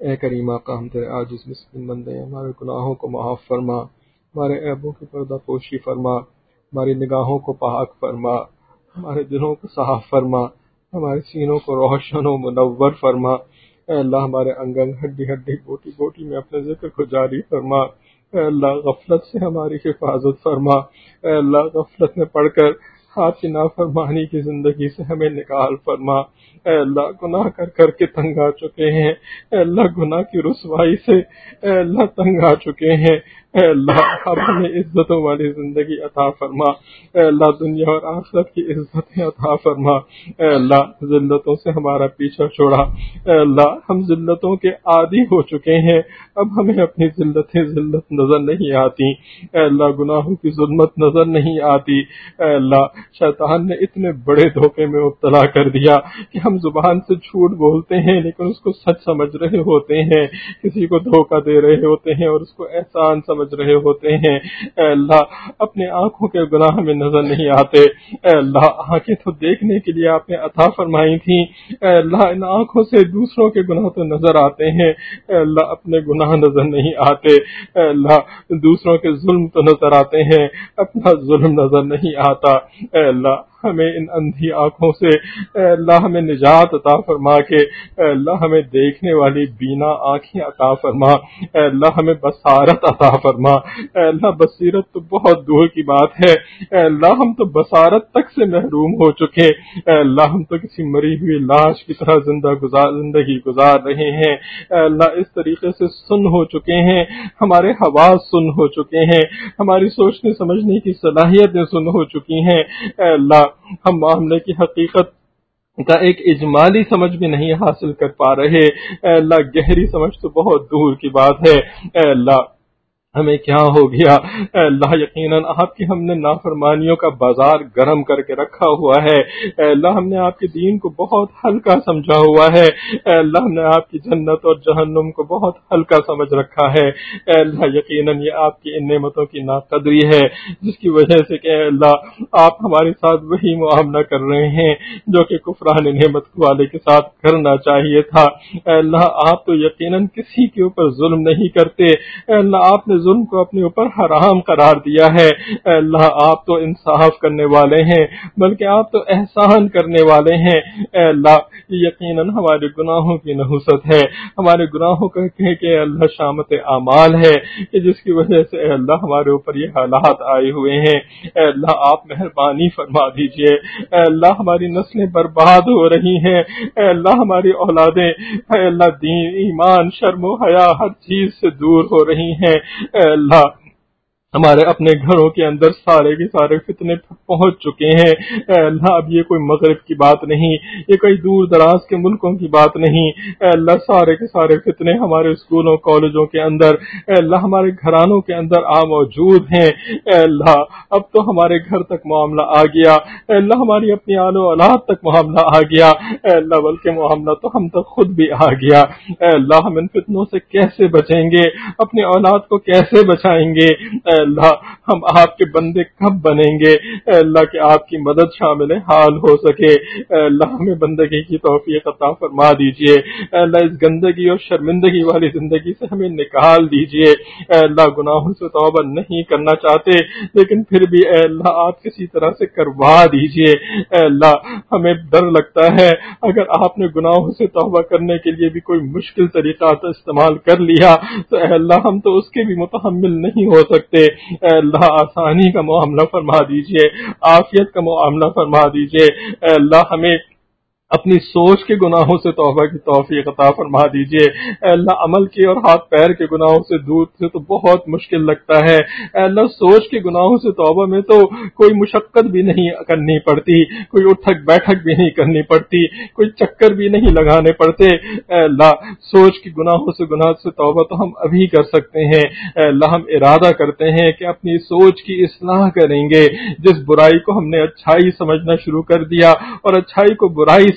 Speaker 2: اے کریم آقا، ہم تیرے عاجز مسکین بندے ہیں، ہمارے گناہوں کو معاف فرما، ہمارے عیبوں کی پردہ پوشی فرما، ہماری نگاہوں کو پاک فرما، ہمارے دلوں کو صاف فرما، ہمارے سینوں کو روشن و منور فرما۔ اے اللہ ہمارے انگ انگ ہڈی ہڈی بوٹی بوٹی میں اپنے ذکر کو جاری فرما۔ اے اللہ غفلت سے ہماری حفاظت فرما۔ اے اللہ غفلت میں پڑھ کر آپ کی نافرمانی کی زندگی سے ہمیں نکال فرما۔ اے اللہ گناہ کر کر کے تنگ آ چکے ہیں، اے اللہ گناہ کی رسوائی سے اے اللہ تنگ آ چکے ہیں۔ اے اللہ اب ہمیں عزتوں والی زندگی عطا فرما۔ اے اللہ دنیا اور آخرت کی عزتیں عطا فرما۔ اے اللہ ذلتوں سے ہمارا پیچھا چھوڑا۔ اے اللہ ہم ذلتوں کے عادی ہو چکے ہیں، اب ہمیں اپنی ذلت نظر نہیں آتی۔ اے اللہ گناہوں کی ظلمت نظر نہیں آتی۔ اے اللہ شیطان نے اتنے بڑے دھوکے میں مبتلا کر دیا کہ ہم زبان سے جھوٹ بولتے ہیں لیکن اس کو سچ سمجھ رہے ہوتے ہیں، کسی کو دھوکہ دے رہے ہوتے ہیں اور اس کو احسان سمجھ رہے ہوتے ہیں۔ اے اللہ اپنے آنکھوں کے گناہ ہمیں نظر نہیں آتے۔ اے اللہ آنکھیں تو دیکھنے کے لیے آپ نے عطا فرمائی تھیں، اے اللہ ان آنکھوں سے دوسروں کے گناہ تو نظر آتے ہیں، اے اللہ اپنے گناہ نظر نہیں آتے۔ اے اللہ دوسروں کے ظلم تو نظر آتے ہیں، اپنا ظلم نظر نہیں آتا۔ اے اللہ ہمیں ان اندھی آنکھوں سے اے اللہ ہمیں نجات عطا فرما کے اے اللہ ہمیں دیکھنے والی بینا آنکھیں عطا فرما۔ اے اللہ ہمیں بصارت عطا فرما۔ اے اللہ بصیرت تو بہت دور کی بات ہے، اے اللہ ہم تو بصارت تک سے محروم ہو چکے۔ اے اللہ ہم تو کسی مری ہوئی لاش کی طرح زندگی گزار رہے ہیں۔ اے اللہ اس طریقے سے سن ہو چکے ہیں، ہمارے حواس سن ہو چکے ہیں، ہماری سوچنے سمجھنے کی صلاحیتیں سن ہو چکی ہیں۔ اے اللہ ہم معاملے کی حقیقت کا ایک اجمالی سمجھ بھی نہیں حاصل کر پا رہے۔ اے اللہ گہری سمجھ تو بہت دور کی بات ہے۔ اے اللہ ہمیں کیا ہو گیا؟ اے اللہ یقیناً آپ کی ہم نے نافرمانیوں کا بازار گرم کر کے رکھا ہوا ہے۔ اے اللہ ہم نے آپ کے دین کو بہت ہلکا سمجھا ہوا ہے۔ اے اللہ ہم نے آپ کی جنت اور جہنم کو بہت ہلکا سمجھ رکھا ہے۔ اے اللہ یقیناً یہ آپ کی ان نعمتوں کی ناقدری ہے جس کی وجہ سے کہ اے اللہ آپ ہمارے ساتھ وہی معاملہ کر رہے ہیں جو کہ کفران نعمت والے کے ساتھ کرنا چاہیے تھا۔ اے اللہ آپ تو یقیناً کسی کے اوپر ظلم نہیں کرتے۔ اے اللہ آپ نے ظلم کو اپنے اوپر حرام قرار دیا ہے۔ اے اللہ آپ تو انصاف کرنے والے ہیں بلکہ آپ تو احسان کرنے والے ہیں۔ اے اللہ یقیناً ہمارے گناہوں کی نحوست ہے، ہمارے گناہوں کا کہ اللہ شامت اعمال ہے کہ جس کی وجہ سے اے اللہ ہمارے اوپر یہ حالات آئے ہوئے ہیں۔ اے اللہ آپ مہربانی فرما دیجئے۔ اے اللہ ہماری نسلیں برباد ہو رہی ہیں، اے اللہ ہماری اولادیں اے اللہ دین ایمان شرم و حیا ہر چیز سے دور ہو رہی ہیں۔ اے اللہ ہمارے اپنے گھروں کے اندر سارے کے سارے فتنے پہنچ چکے ہیں۔ اے اللہ اب یہ کوئی مغرب کی بات نہیں، یہ کوئی دور دراز کے ملکوں کی بات نہیں۔ اے اللہ سارے کے سارے فتنے ہمارے اسکولوں کالجوں کے اندر اے اللہ ہمارے گھرانوں کے اندر موجود ہیں۔ اے اللہ اب تو ہمارے گھر تک معاملہ آ گیا، اے اللہ ہماری اپنی آل و اولاد تک معاملہ آ گیا، اے اللہ بلکہ معاملہ تو ہم تک خود بھی آ گیا۔ اے اللہ ہم ان فتنوں سے کیسے بچیں گے؟ اپنی اولاد کو کیسے بچائیں گے؟ اے اللہ ہم آپ کے بندے کب بنیں گے؟ اے اللہ کہ آپ کی مدد شامل حال ہو سکے۔ اے اللہ ہمیں بندگی کی توفیق عطا فرما دیجئے۔ اے اللہ اس گندگی اور شرمندگی والی زندگی سے ہمیں نکال دیجئے۔ اے اللہ گناہوں سے توبہ نہیں کرنا چاہتے لیکن پھر بھی اے اللہ آپ کسی طرح سے کروا دیجئے۔ اے اللہ ہمیں ڈر لگتا ہے اگر آپ نے گناہوں سے توبہ کرنے کے لیے بھی کوئی مشکل طریقہ استعمال کر لیا تو اے اللہ ہم تو اس کے بھی متحمل نہیں ہو سکتے۔ اے اللہ آسانی کا معاملہ فرما دیجئے، عافیت کا معاملہ فرما دیجئے۔ اے اللہ ہمیں اپنی سوچ کے گناہوں سے توبہ کی توفیق عطا فرما دیجئے۔ اے اللہ عمل کے اور ہاتھ پیر کے گناہوں سے دور سے تو بہت مشکل لگتا ہے۔ اے اللہ سوچ کے گناہوں سے توبہ میں تو کوئی مشقت بھی نہیں کرنی پڑتی، کوئی اٹھک بیٹھک بھی نہیں کرنی پڑتی، کوئی چکر بھی نہیں لگانے پڑتے۔ اے اللہ سوچ کے گناہوں سے توبہ تو ہم ابھی کر سکتے ہیں۔ اے اللہ ہم ارادہ کرتے ہیں کہ اپنی سوچ کی اصلاح کریں گے، جس برائی کو ہم نے اچھائی سمجھنا شروع کر دیا اور اچھائی کو برائی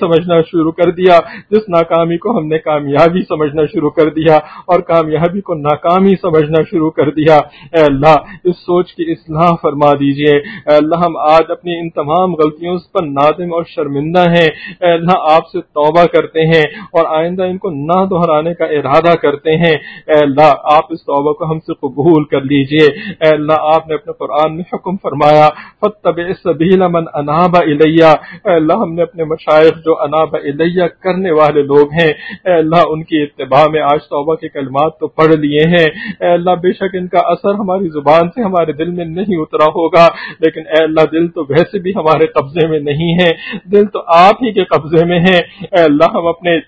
Speaker 2: سمجھنا شروع کر دیا، جس ناکامی کو ہم نے کامیابی سمجھنا شروع کر دیا اور کامیابی کو ناکامی سمجھنا شروع کر دیا، اے اللہ اس سوچ کی اصلاح فرما دیجئے۔ اے اللہ ہم آج اپنی ان تمام غلطیوں پر نادم اور شرمندہ ہیں، اے اللہ آپ سے توبہ کرتے ہیں اور آئندہ ان کو نہ دہرانے کا ارادہ کرتے ہیں۔ اے اللہ آپ اس توبہ کو ہم سے قبول کر لیجئے۔ اے اللہ آپ نے اپنے قرآن میں حکم فرمایا فاتبع سبیل من اناب الی، اے اللہ ہم نے اپنے مشائخ جو اناب الی کرنے والے لوگ ہیں، اے اللہ ان کی اتباع میں آج توبہ کے کلمات تو پڑھ لیے ہیں، اے اللہ بے شک ان کا اثر ہماری زبان سے ہمارے دل میں نہیں اترا ہوگا، لیکن اے اللہ دل تو ویسے بھی ہمارے قبضے میں نہیں ہے، دل تو آپ ہی کے قبضے میں ہے۔ اے اللہ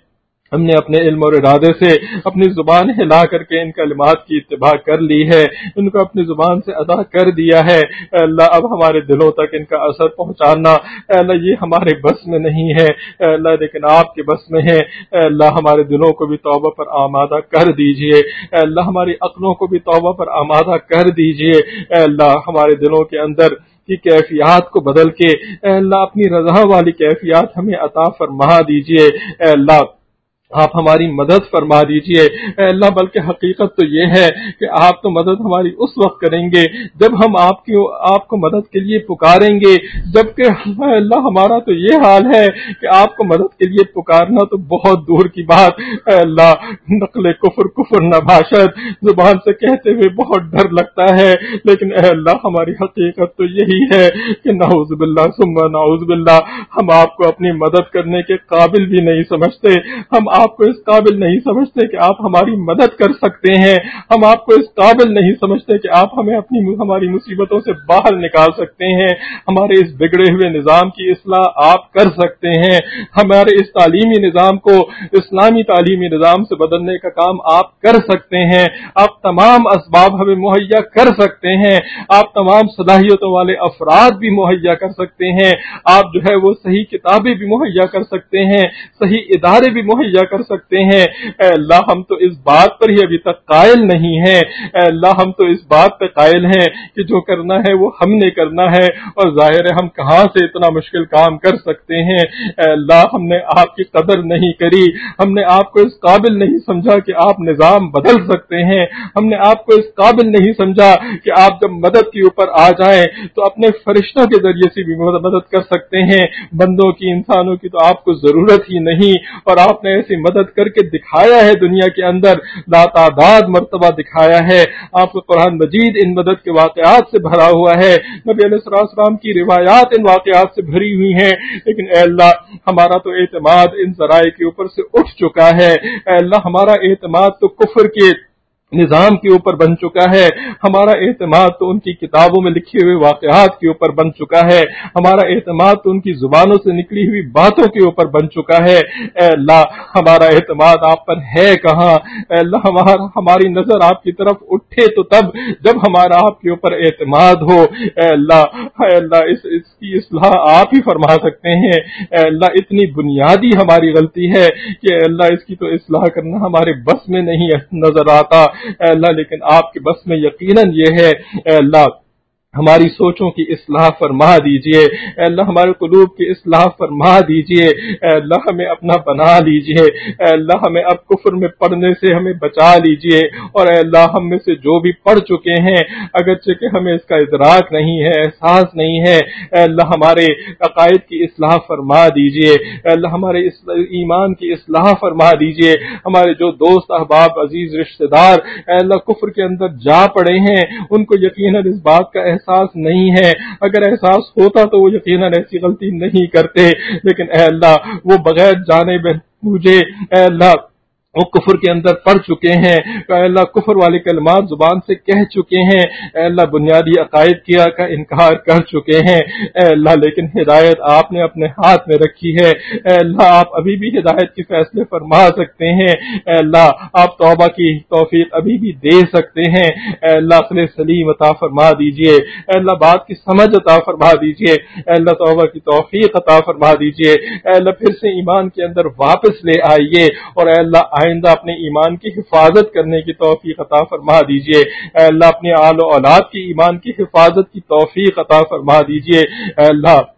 Speaker 2: ہم نے اپنے علم اور ارادے سے اپنی زبان ہلا کر کے ان کلمات کی اتباع کر لی ہے، ان کو اپنی زبان سے ادا کر دیا ہے، اے اللہ اب ہمارے دلوں تک ان کا اثر پہنچانا اے اللہ یہ ہمارے بس میں نہیں ہے، اے اللہ لیکن آپ کے بس میں ہے۔ اے اللہ ہمارے دلوں کو بھی توبہ پر آمادہ کر دیجئے، اے اللہ ہماری عقلوں کو بھی توبہ پر آمادہ کر دیجئے، اے اللہ ہمارے دلوں کے اندر کی کیفیات کو بدل کے اے اللہ اپنی رضا والی کیفیات ہمیں عطا فرما دیجئے۔ اے اللہ آپ ہماری مدد فرما دیجئے، اے اللہ بلکہ حقیقت تو یہ ہے کہ آپ تو مدد ہماری اس وقت کریں گے جب ہم آپ کو مدد کے لیے پکاریں گے، جبکہ اے اللہ ہمارا تو یہ حال ہے کہ آپ کو مدد کے لیے پکارنا تو بہت دور کی بات، اے اللہ نقل کفر نہ باشد، زبان سے کہتے ہوئے بہت ڈر لگتا ہے، لیکن اے اللہ ہماری حقیقت تو یہی ہے کہ نعوذ باللہ ثم نعوذ باللہ ہم آپ کو اپنی مدد کرنے کے قابل بھی نہیں سمجھتے، ہم آپ کو اس قابل نہیں سمجھتے کہ آپ ہماری مدد کر سکتے ہیں، ہم آپ کو اس قابل نہیں سمجھتے کہ آپ ہمیں ہماری مصیبتوں سے باہر نکال سکتے ہیں، ہمارے اس بگڑے ہوئے نظام کی اصلاح آپ کر سکتے ہیں، ہمارے اس تعلیمی نظام کو اسلامی تعلیمی نظام سے بدلنے کا کام آپ کر سکتے ہیں، آپ تمام اسباب ہمیں مہیا کر سکتے ہیں، آپ تمام صلاحیتوں والے افراد بھی مہیا کر سکتے ہیں، آپ جو ہے وہ صحیح کتابیں بھی مہیا کر سکتے ہیں، صحیح ادارے بھی مہیا کر سکتے ہیں۔ اے اللہ ہم تو اس بات پر ہی ابھی تک قائل نہیں ہیں، اے اللہ ہم تو اس بات پہ قائل ہیں کہ جو کرنا ہے وہ ہم نے کرنا ہے، اور ظاہر ہے ہم کہاں سے اتنا مشکل کام کر سکتے ہیں۔ اے اللہ ہم نے آپ کی قدر نہیں کری، ہم نے آپ کو اس قابل نہیں سمجھا کہ آپ نظام بدل سکتے ہیں، ہم نے آپ کو اس قابل نہیں سمجھا کہ آپ جب مدد کے اوپر آ جائیں تو اپنے فرشتوں کے ذریعے سے بھی مدد کر سکتے ہیں، بندوں کی انسانوں کی تو آپ کو ضرورت ہی نہیں، اور آپ نے ایسی مدد کر کے دکھایا ہے دنیا کے اندر، لاتعداد مرتبہ دکھایا ہے، آپ کا قرآن مجید ان مدد کے واقعات سے بھرا ہوا ہے، نبی علیہ السلام کی روایات ان واقعات سے بھری ہوئی ہیں، لیکن اے اللہ ہمارا تو اعتماد ان ذرائع کے اوپر سے اٹھ چکا ہے، اے اللہ ہمارا اعتماد تو کفر کے نظام کے اوپر بن چکا ہے، ہمارا اعتماد تو ان کی کتابوں میں لکھے ہوئے واقعات کے اوپر بن چکا ہے، ہمارا اعتماد تو ان کی زبانوں سے نکلی ہوئی باتوں کے اوپر بن چکا ہے۔ اے اللہ ہمارا اعتماد آپ پر ہے کہاں؟ اے اللہ ہماری نظر آپ کی طرف اٹھے تو تب جب ہمارا آپ کے اوپر اعتماد ہو۔ اے اللہ اس کی اصلاح آپ ہی فرما سکتے ہیں۔ اے اللہ اتنی بنیادی ہماری غلطی ہے کہ اے اللہ اس کی تو اصلاح کرنا ہمارے بس میں نہیں نظر آتا، اے اللہ لیکن آپ کے بس میں یقیناً یہ ہے۔ اے اللہ ہماری سوچوں کی اصلاح فرما دیجئے، اے اللہ ہمارے قلوب کی اصلاح فرما دیجئے، اے اللہ ہمیں اپنا بنا لیجئے، اے اللہ ہمیں اب کفر میں پڑنے سے ہمیں بچا لیجئے، اور اے اللہ ہم میں سے جو بھی پڑھ چکے ہیں اگرچہ کہ ہمیں اس کا ادراک نہیں ہے، احساس نہیں ہے، اے اللہ ہمارے عقائد کی اصلاح فرما دیجئے، اے اللہ ہمارے ایمان کی اصلاح فرما دیجئے، ہمارے جو دوست احباب عزیز رشتہ دار اے اللہ کفر کے اندر جا پڑے ہیں ان کو یقیناً اس بات کا احساس نہیں ہے، اگر احساس ہوتا تو وہ یقیناً ایسی غلطی نہیں کرتے، لیکن اے اللہ وہ بغیر جانے مجھے اے اللہ وہ کفر کے اندر پڑ چکے ہیں، اے اللہ کفر والے کلمات زبان سے کہہ چکے ہیں، اے اللہ بنیادی عقائد کا انکار کر چکے ہیں، اے اللہ لیکن ہدایت آپ نے اپنے ہاتھ میں رکھی ہے، اے اللہ آپ ابھی بھی ہدایت کے فیصلے فرما سکتے ہیں، اے اللہ آپ توبہ کی توفیق ابھی بھی دے سکتے ہیں، اے اللہ عقل سلیم عطا فرما دیجئے، اے اللہ بات کی سمجھ عطا فرما دیجئے، اے اللہ توبہ کی توفیق عطا فرما دیجئے، اے اللہ پھر سے ایمان کے اندر واپس لے آئیے، اور اے اللہ آئندہ اپنے ایمان کی حفاظت کرنے کی توفیق عطا فرما دیجئے، اے اللہ اپنے آل و اولاد کی ایمان کی حفاظت کی توفیق عطا فرما دیجئے، اے اللہ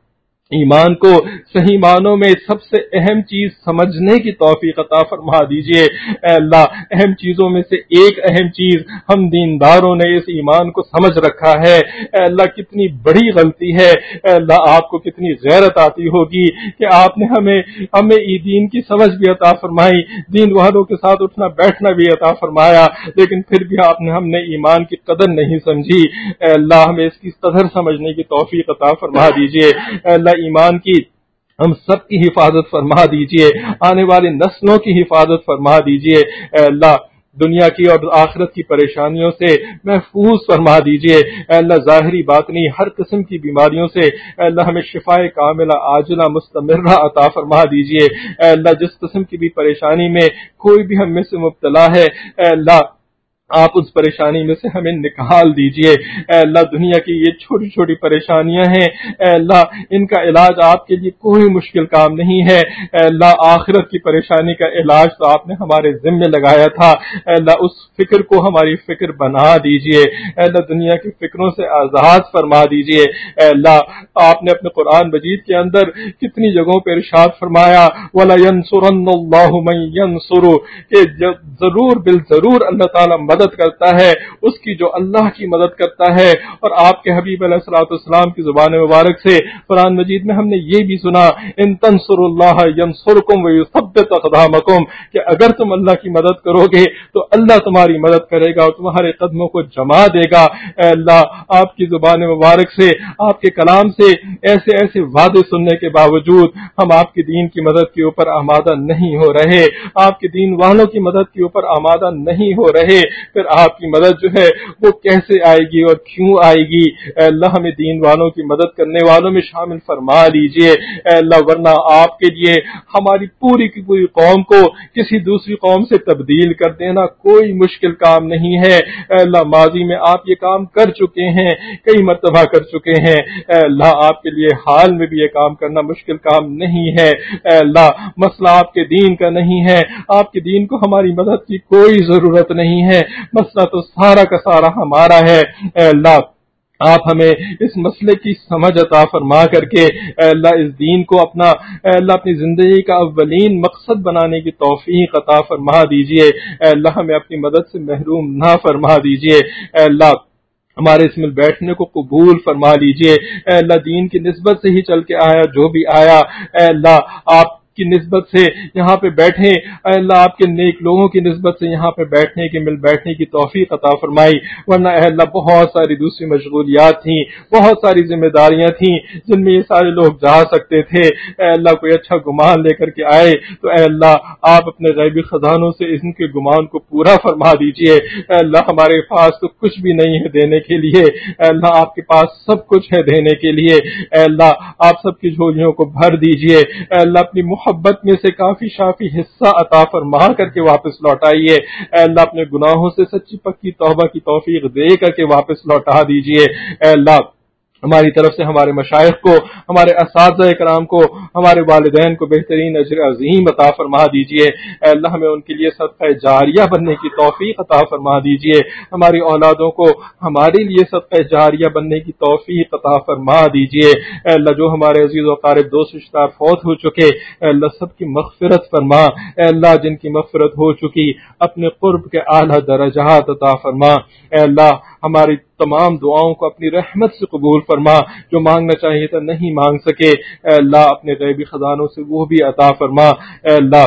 Speaker 1: ایمان کو صحیح معنوں میں سب سے اہم چیز سمجھنے کی توفیق عطا فرما دیجئے اے اللہ. اہم چیزوں میں سے ایک اہم چیز ہم دینداروں نے اس ایمان کو سمجھ رکھا ہے. اے اللہ کتنی بڑی غلطی ہے. اے اللہ آپ کو کتنی غیرت آتی ہوگی کہ آپ نے ہمیں دین کی سمجھ بھی عطا فرمائی, دین والوں کے ساتھ اٹھنا بیٹھنا بھی عطا فرمایا, لیکن پھر بھی ہم نے ایمان کی قدر نہیں سمجھی. اے اللہ ہمیں اس کی قدر سمجھنے کی توفیق عطا فرما دیجئے. اے اللہ ایمان کی ہم سب کی حفاظت فرما دیجئے, آنے والی نسلوں کی حفاظت فرما دیجئے. اے اللہ دنیا کی اور آخرت کی پریشانیوں سے محفوظ فرما دیجئے. اے اللہ ظاہری باطنی ہر قسم کی بیماریوں سے اے اللہ ہمیں شفائے کاملہ عاجلہ مستمرہ عطا فرما دیجئے. اے اللہ جس قسم کی بھی پریشانی میں کوئی بھی ہم میں سے مبتلا ہے اے اللہ آپ اس پریشانی میں سے ہمیں نکال دیجئے. اے اللہ دنیا کی یہ چھوٹی چھوٹی پریشانیاں ہیں اے اللہ ان کا علاج آپ کے لیے کوئی مشکل کام نہیں ہے. اے اللہ آخرت کی پریشانی کا علاج تو آپ نے ہمارے ذمے لگایا تھا. اے اللہ اس فکر کو ہماری فکر بنا دیجئے. اے اللہ دنیا کی فکروں سے آزاد فرما دیجئے. اے اللہ آپ نے اپنے قرآن مجید کے اندر کتنی جگہوں پہ ارشاد فرمایا وَلَيَنْصُرَنَّ اللَّهُ مَن يَنْصُرُ کہ ضرور بالضرور اللہ تعالیٰ مدد کرتا ہے اس کی جو اللہ کی مدد کرتا ہے. اور آپ کے حبیب علیہ الصلوۃ والسلام کی زبان مبارک سے قرآن مجید میں ہم نے یہ بھی سنا ان تنصروا اللہ ینصرکم ویثبت اقدامکم کہ اگر تم اللہ کی مدد کرو گے تو اللہ تمہاری مدد کرے گا اور تمہارے قدموں کو جما دے گا. اے اللہ آپ کی زبان مبارک سے آپ کے کلام سے ایسے ایسے وعدے سننے کے باوجود ہم آپ کے دین کی مدد کے اوپر آمادہ نہیں ہو رہے, آپ کے دین والوں کی مدد کے اوپر آمادہ نہیں ہو رہے, پھر آپ کی مدد جو ہے وہ کیسے آئے گی اور کیوں آئے گی؟ اے اللہ ہمیں دین والوں کی مدد کرنے والوں میں شامل فرما لیجئے. اے اللہ ورنہ آپ کے لیے ہماری پوری کی پوری قوم کو کسی دوسری قوم سے تبدیل کر دینا کوئی مشکل کام نہیں ہے. اے اللہ ماضی میں آپ یہ کام کر چکے ہیں, کئی مرتبہ کر چکے ہیں. اے اللہ آپ کے لیے حال میں بھی یہ کام کرنا مشکل کام نہیں ہے. اے اللہ مسئلہ آپ کے دین کا نہیں ہے, آپ کے دین کو ہماری مدد کی کوئی ضرورت نہیں ہے, مسئلہ تو سارا کا سارا ہمارا ہے. اے اللہ آپ ہمیں اس مسئلے کی سمجھ عطا فرما کر کے اے اللہ اس دین کو اے اللہ اپنی زندگی کا اولین مقصد بنانے کی توفیق عطا فرما دیجئے. اے اللہ ہمیں اپنی مدد سے محروم نہ فرما دیجئے. اے اللہ ہمارے اس میں بیٹھنے کو قبول فرما لیجئے. اے اللہ دین کی نسبت سے ہی چل کے آیا جو بھی آیا اے اللہ آپ کی نسبت سے یہاں پہ بیٹھے, اے اللہ آپ کے نیک لوگوں کی نسبت سے یہاں پہ بیٹھنے کی توفیق عطا فرمائی. ورنہ اے اللہ بہت ساری دوسری مشغولیات تھیں, بہت ساری ذمہ داریاں تھیں جن میں یہ سارے لوگ جا سکتے تھے. اے اللہ کوئی اچھا گمان لے کر کے آئے تو اے اللہ آپ اپنے غیبی خزانوں سے ان کے گمان کو پورا فرما دیجئے. اے اللہ ہمارے پاس تو کچھ بھی نہیں ہے دینے کے لیے, اے اللہ آپ کے پاس سب کچھ ہے دینے کے لیے. اے اللہ آپ سب کی جھولیوں کو بھر دیجئے. اے اللہ اپنی محبت میں سے کافی شافی حصہ عطا فرما کر کے واپس لوٹائیے. اے اللہ اپنے گناہوں سے سچی پکی توبہ کی توفیق دے کر کے واپس لوٹا دیجئے. اے اللہ ہماری طرف سے ہمارے مشائخ کو, ہمارے اساتذہ کرام کو, ہمارے والدین کو بہترین اجر عظیم عطا فرما دیجئے. اے اللہ ہمیں ان کے لیے صدقہ جاریہ بننے کی توفیق عطا فرما دیجئے. ہماری اولادوں کو ہمارے لیے صدقہ جاریہ بننے کی توفیق عطا فرما دیجئے. اے اللہ جو ہمارے عزیز و اقارب دوست رشتہ دار فوت ہو چکے اے اللہ سب کی مغفرت فرما. اے اللہ جن کی مغفرت ہو چکی اپنے قرب کے اعلیٰ درجات عطا فرما. اے اللہ ہماری تمام دعاؤں کو اپنی رحمت سے قبول فرما. جو مانگنا چاہیے تھا نہیں مانگ سکے اے اللہ اپنے غیبی خزانوں سے وہ بھی عطا فرما. اے اللہ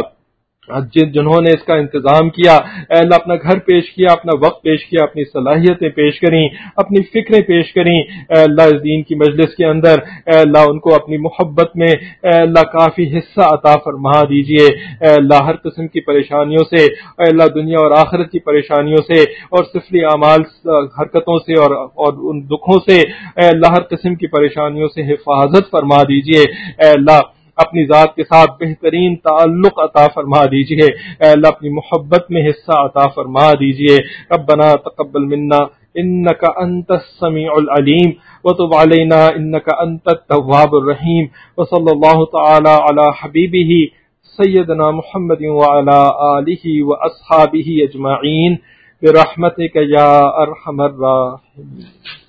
Speaker 1: جنہوں نے اس کا انتظام کیا اے اللہ اپنا گھر پیش کیا, اپنا وقت پیش کیا, اپنی صلاحیتیں پیش کریں, اپنی فکریں پیش کریں اے اللہ اس دین کی مجلس کے اندر اے اللہ ان کو اپنی محبت میں اے اللہ کافی حصہ عطا فرما دیجئے. اے اللہ ہر قسم کی پریشانیوں سے اے اللہ دنیا اور آخرت کی پریشانیوں سے اور سفلی اعمال حرکتوں سے اور ان دکھوں سے اے اللہ ہر قسم کی پریشانیوں سے حفاظت فرما دیجئے. اے اللہ اپنی ذات کے ساتھ بہترین تعلق عطا فرما دیجئے. اے اللہ اپنی محبت میں حصہ عطا فرما دیجئے. ربنا تقبل منا انك انت السميع العليم وتب علينا انك انت التواب الرحيم وصلى الله تعالى على حبيبه سيدنا محمد وعلى آله واصحابه اجمعين برحمتك يا ارحم الراحمين.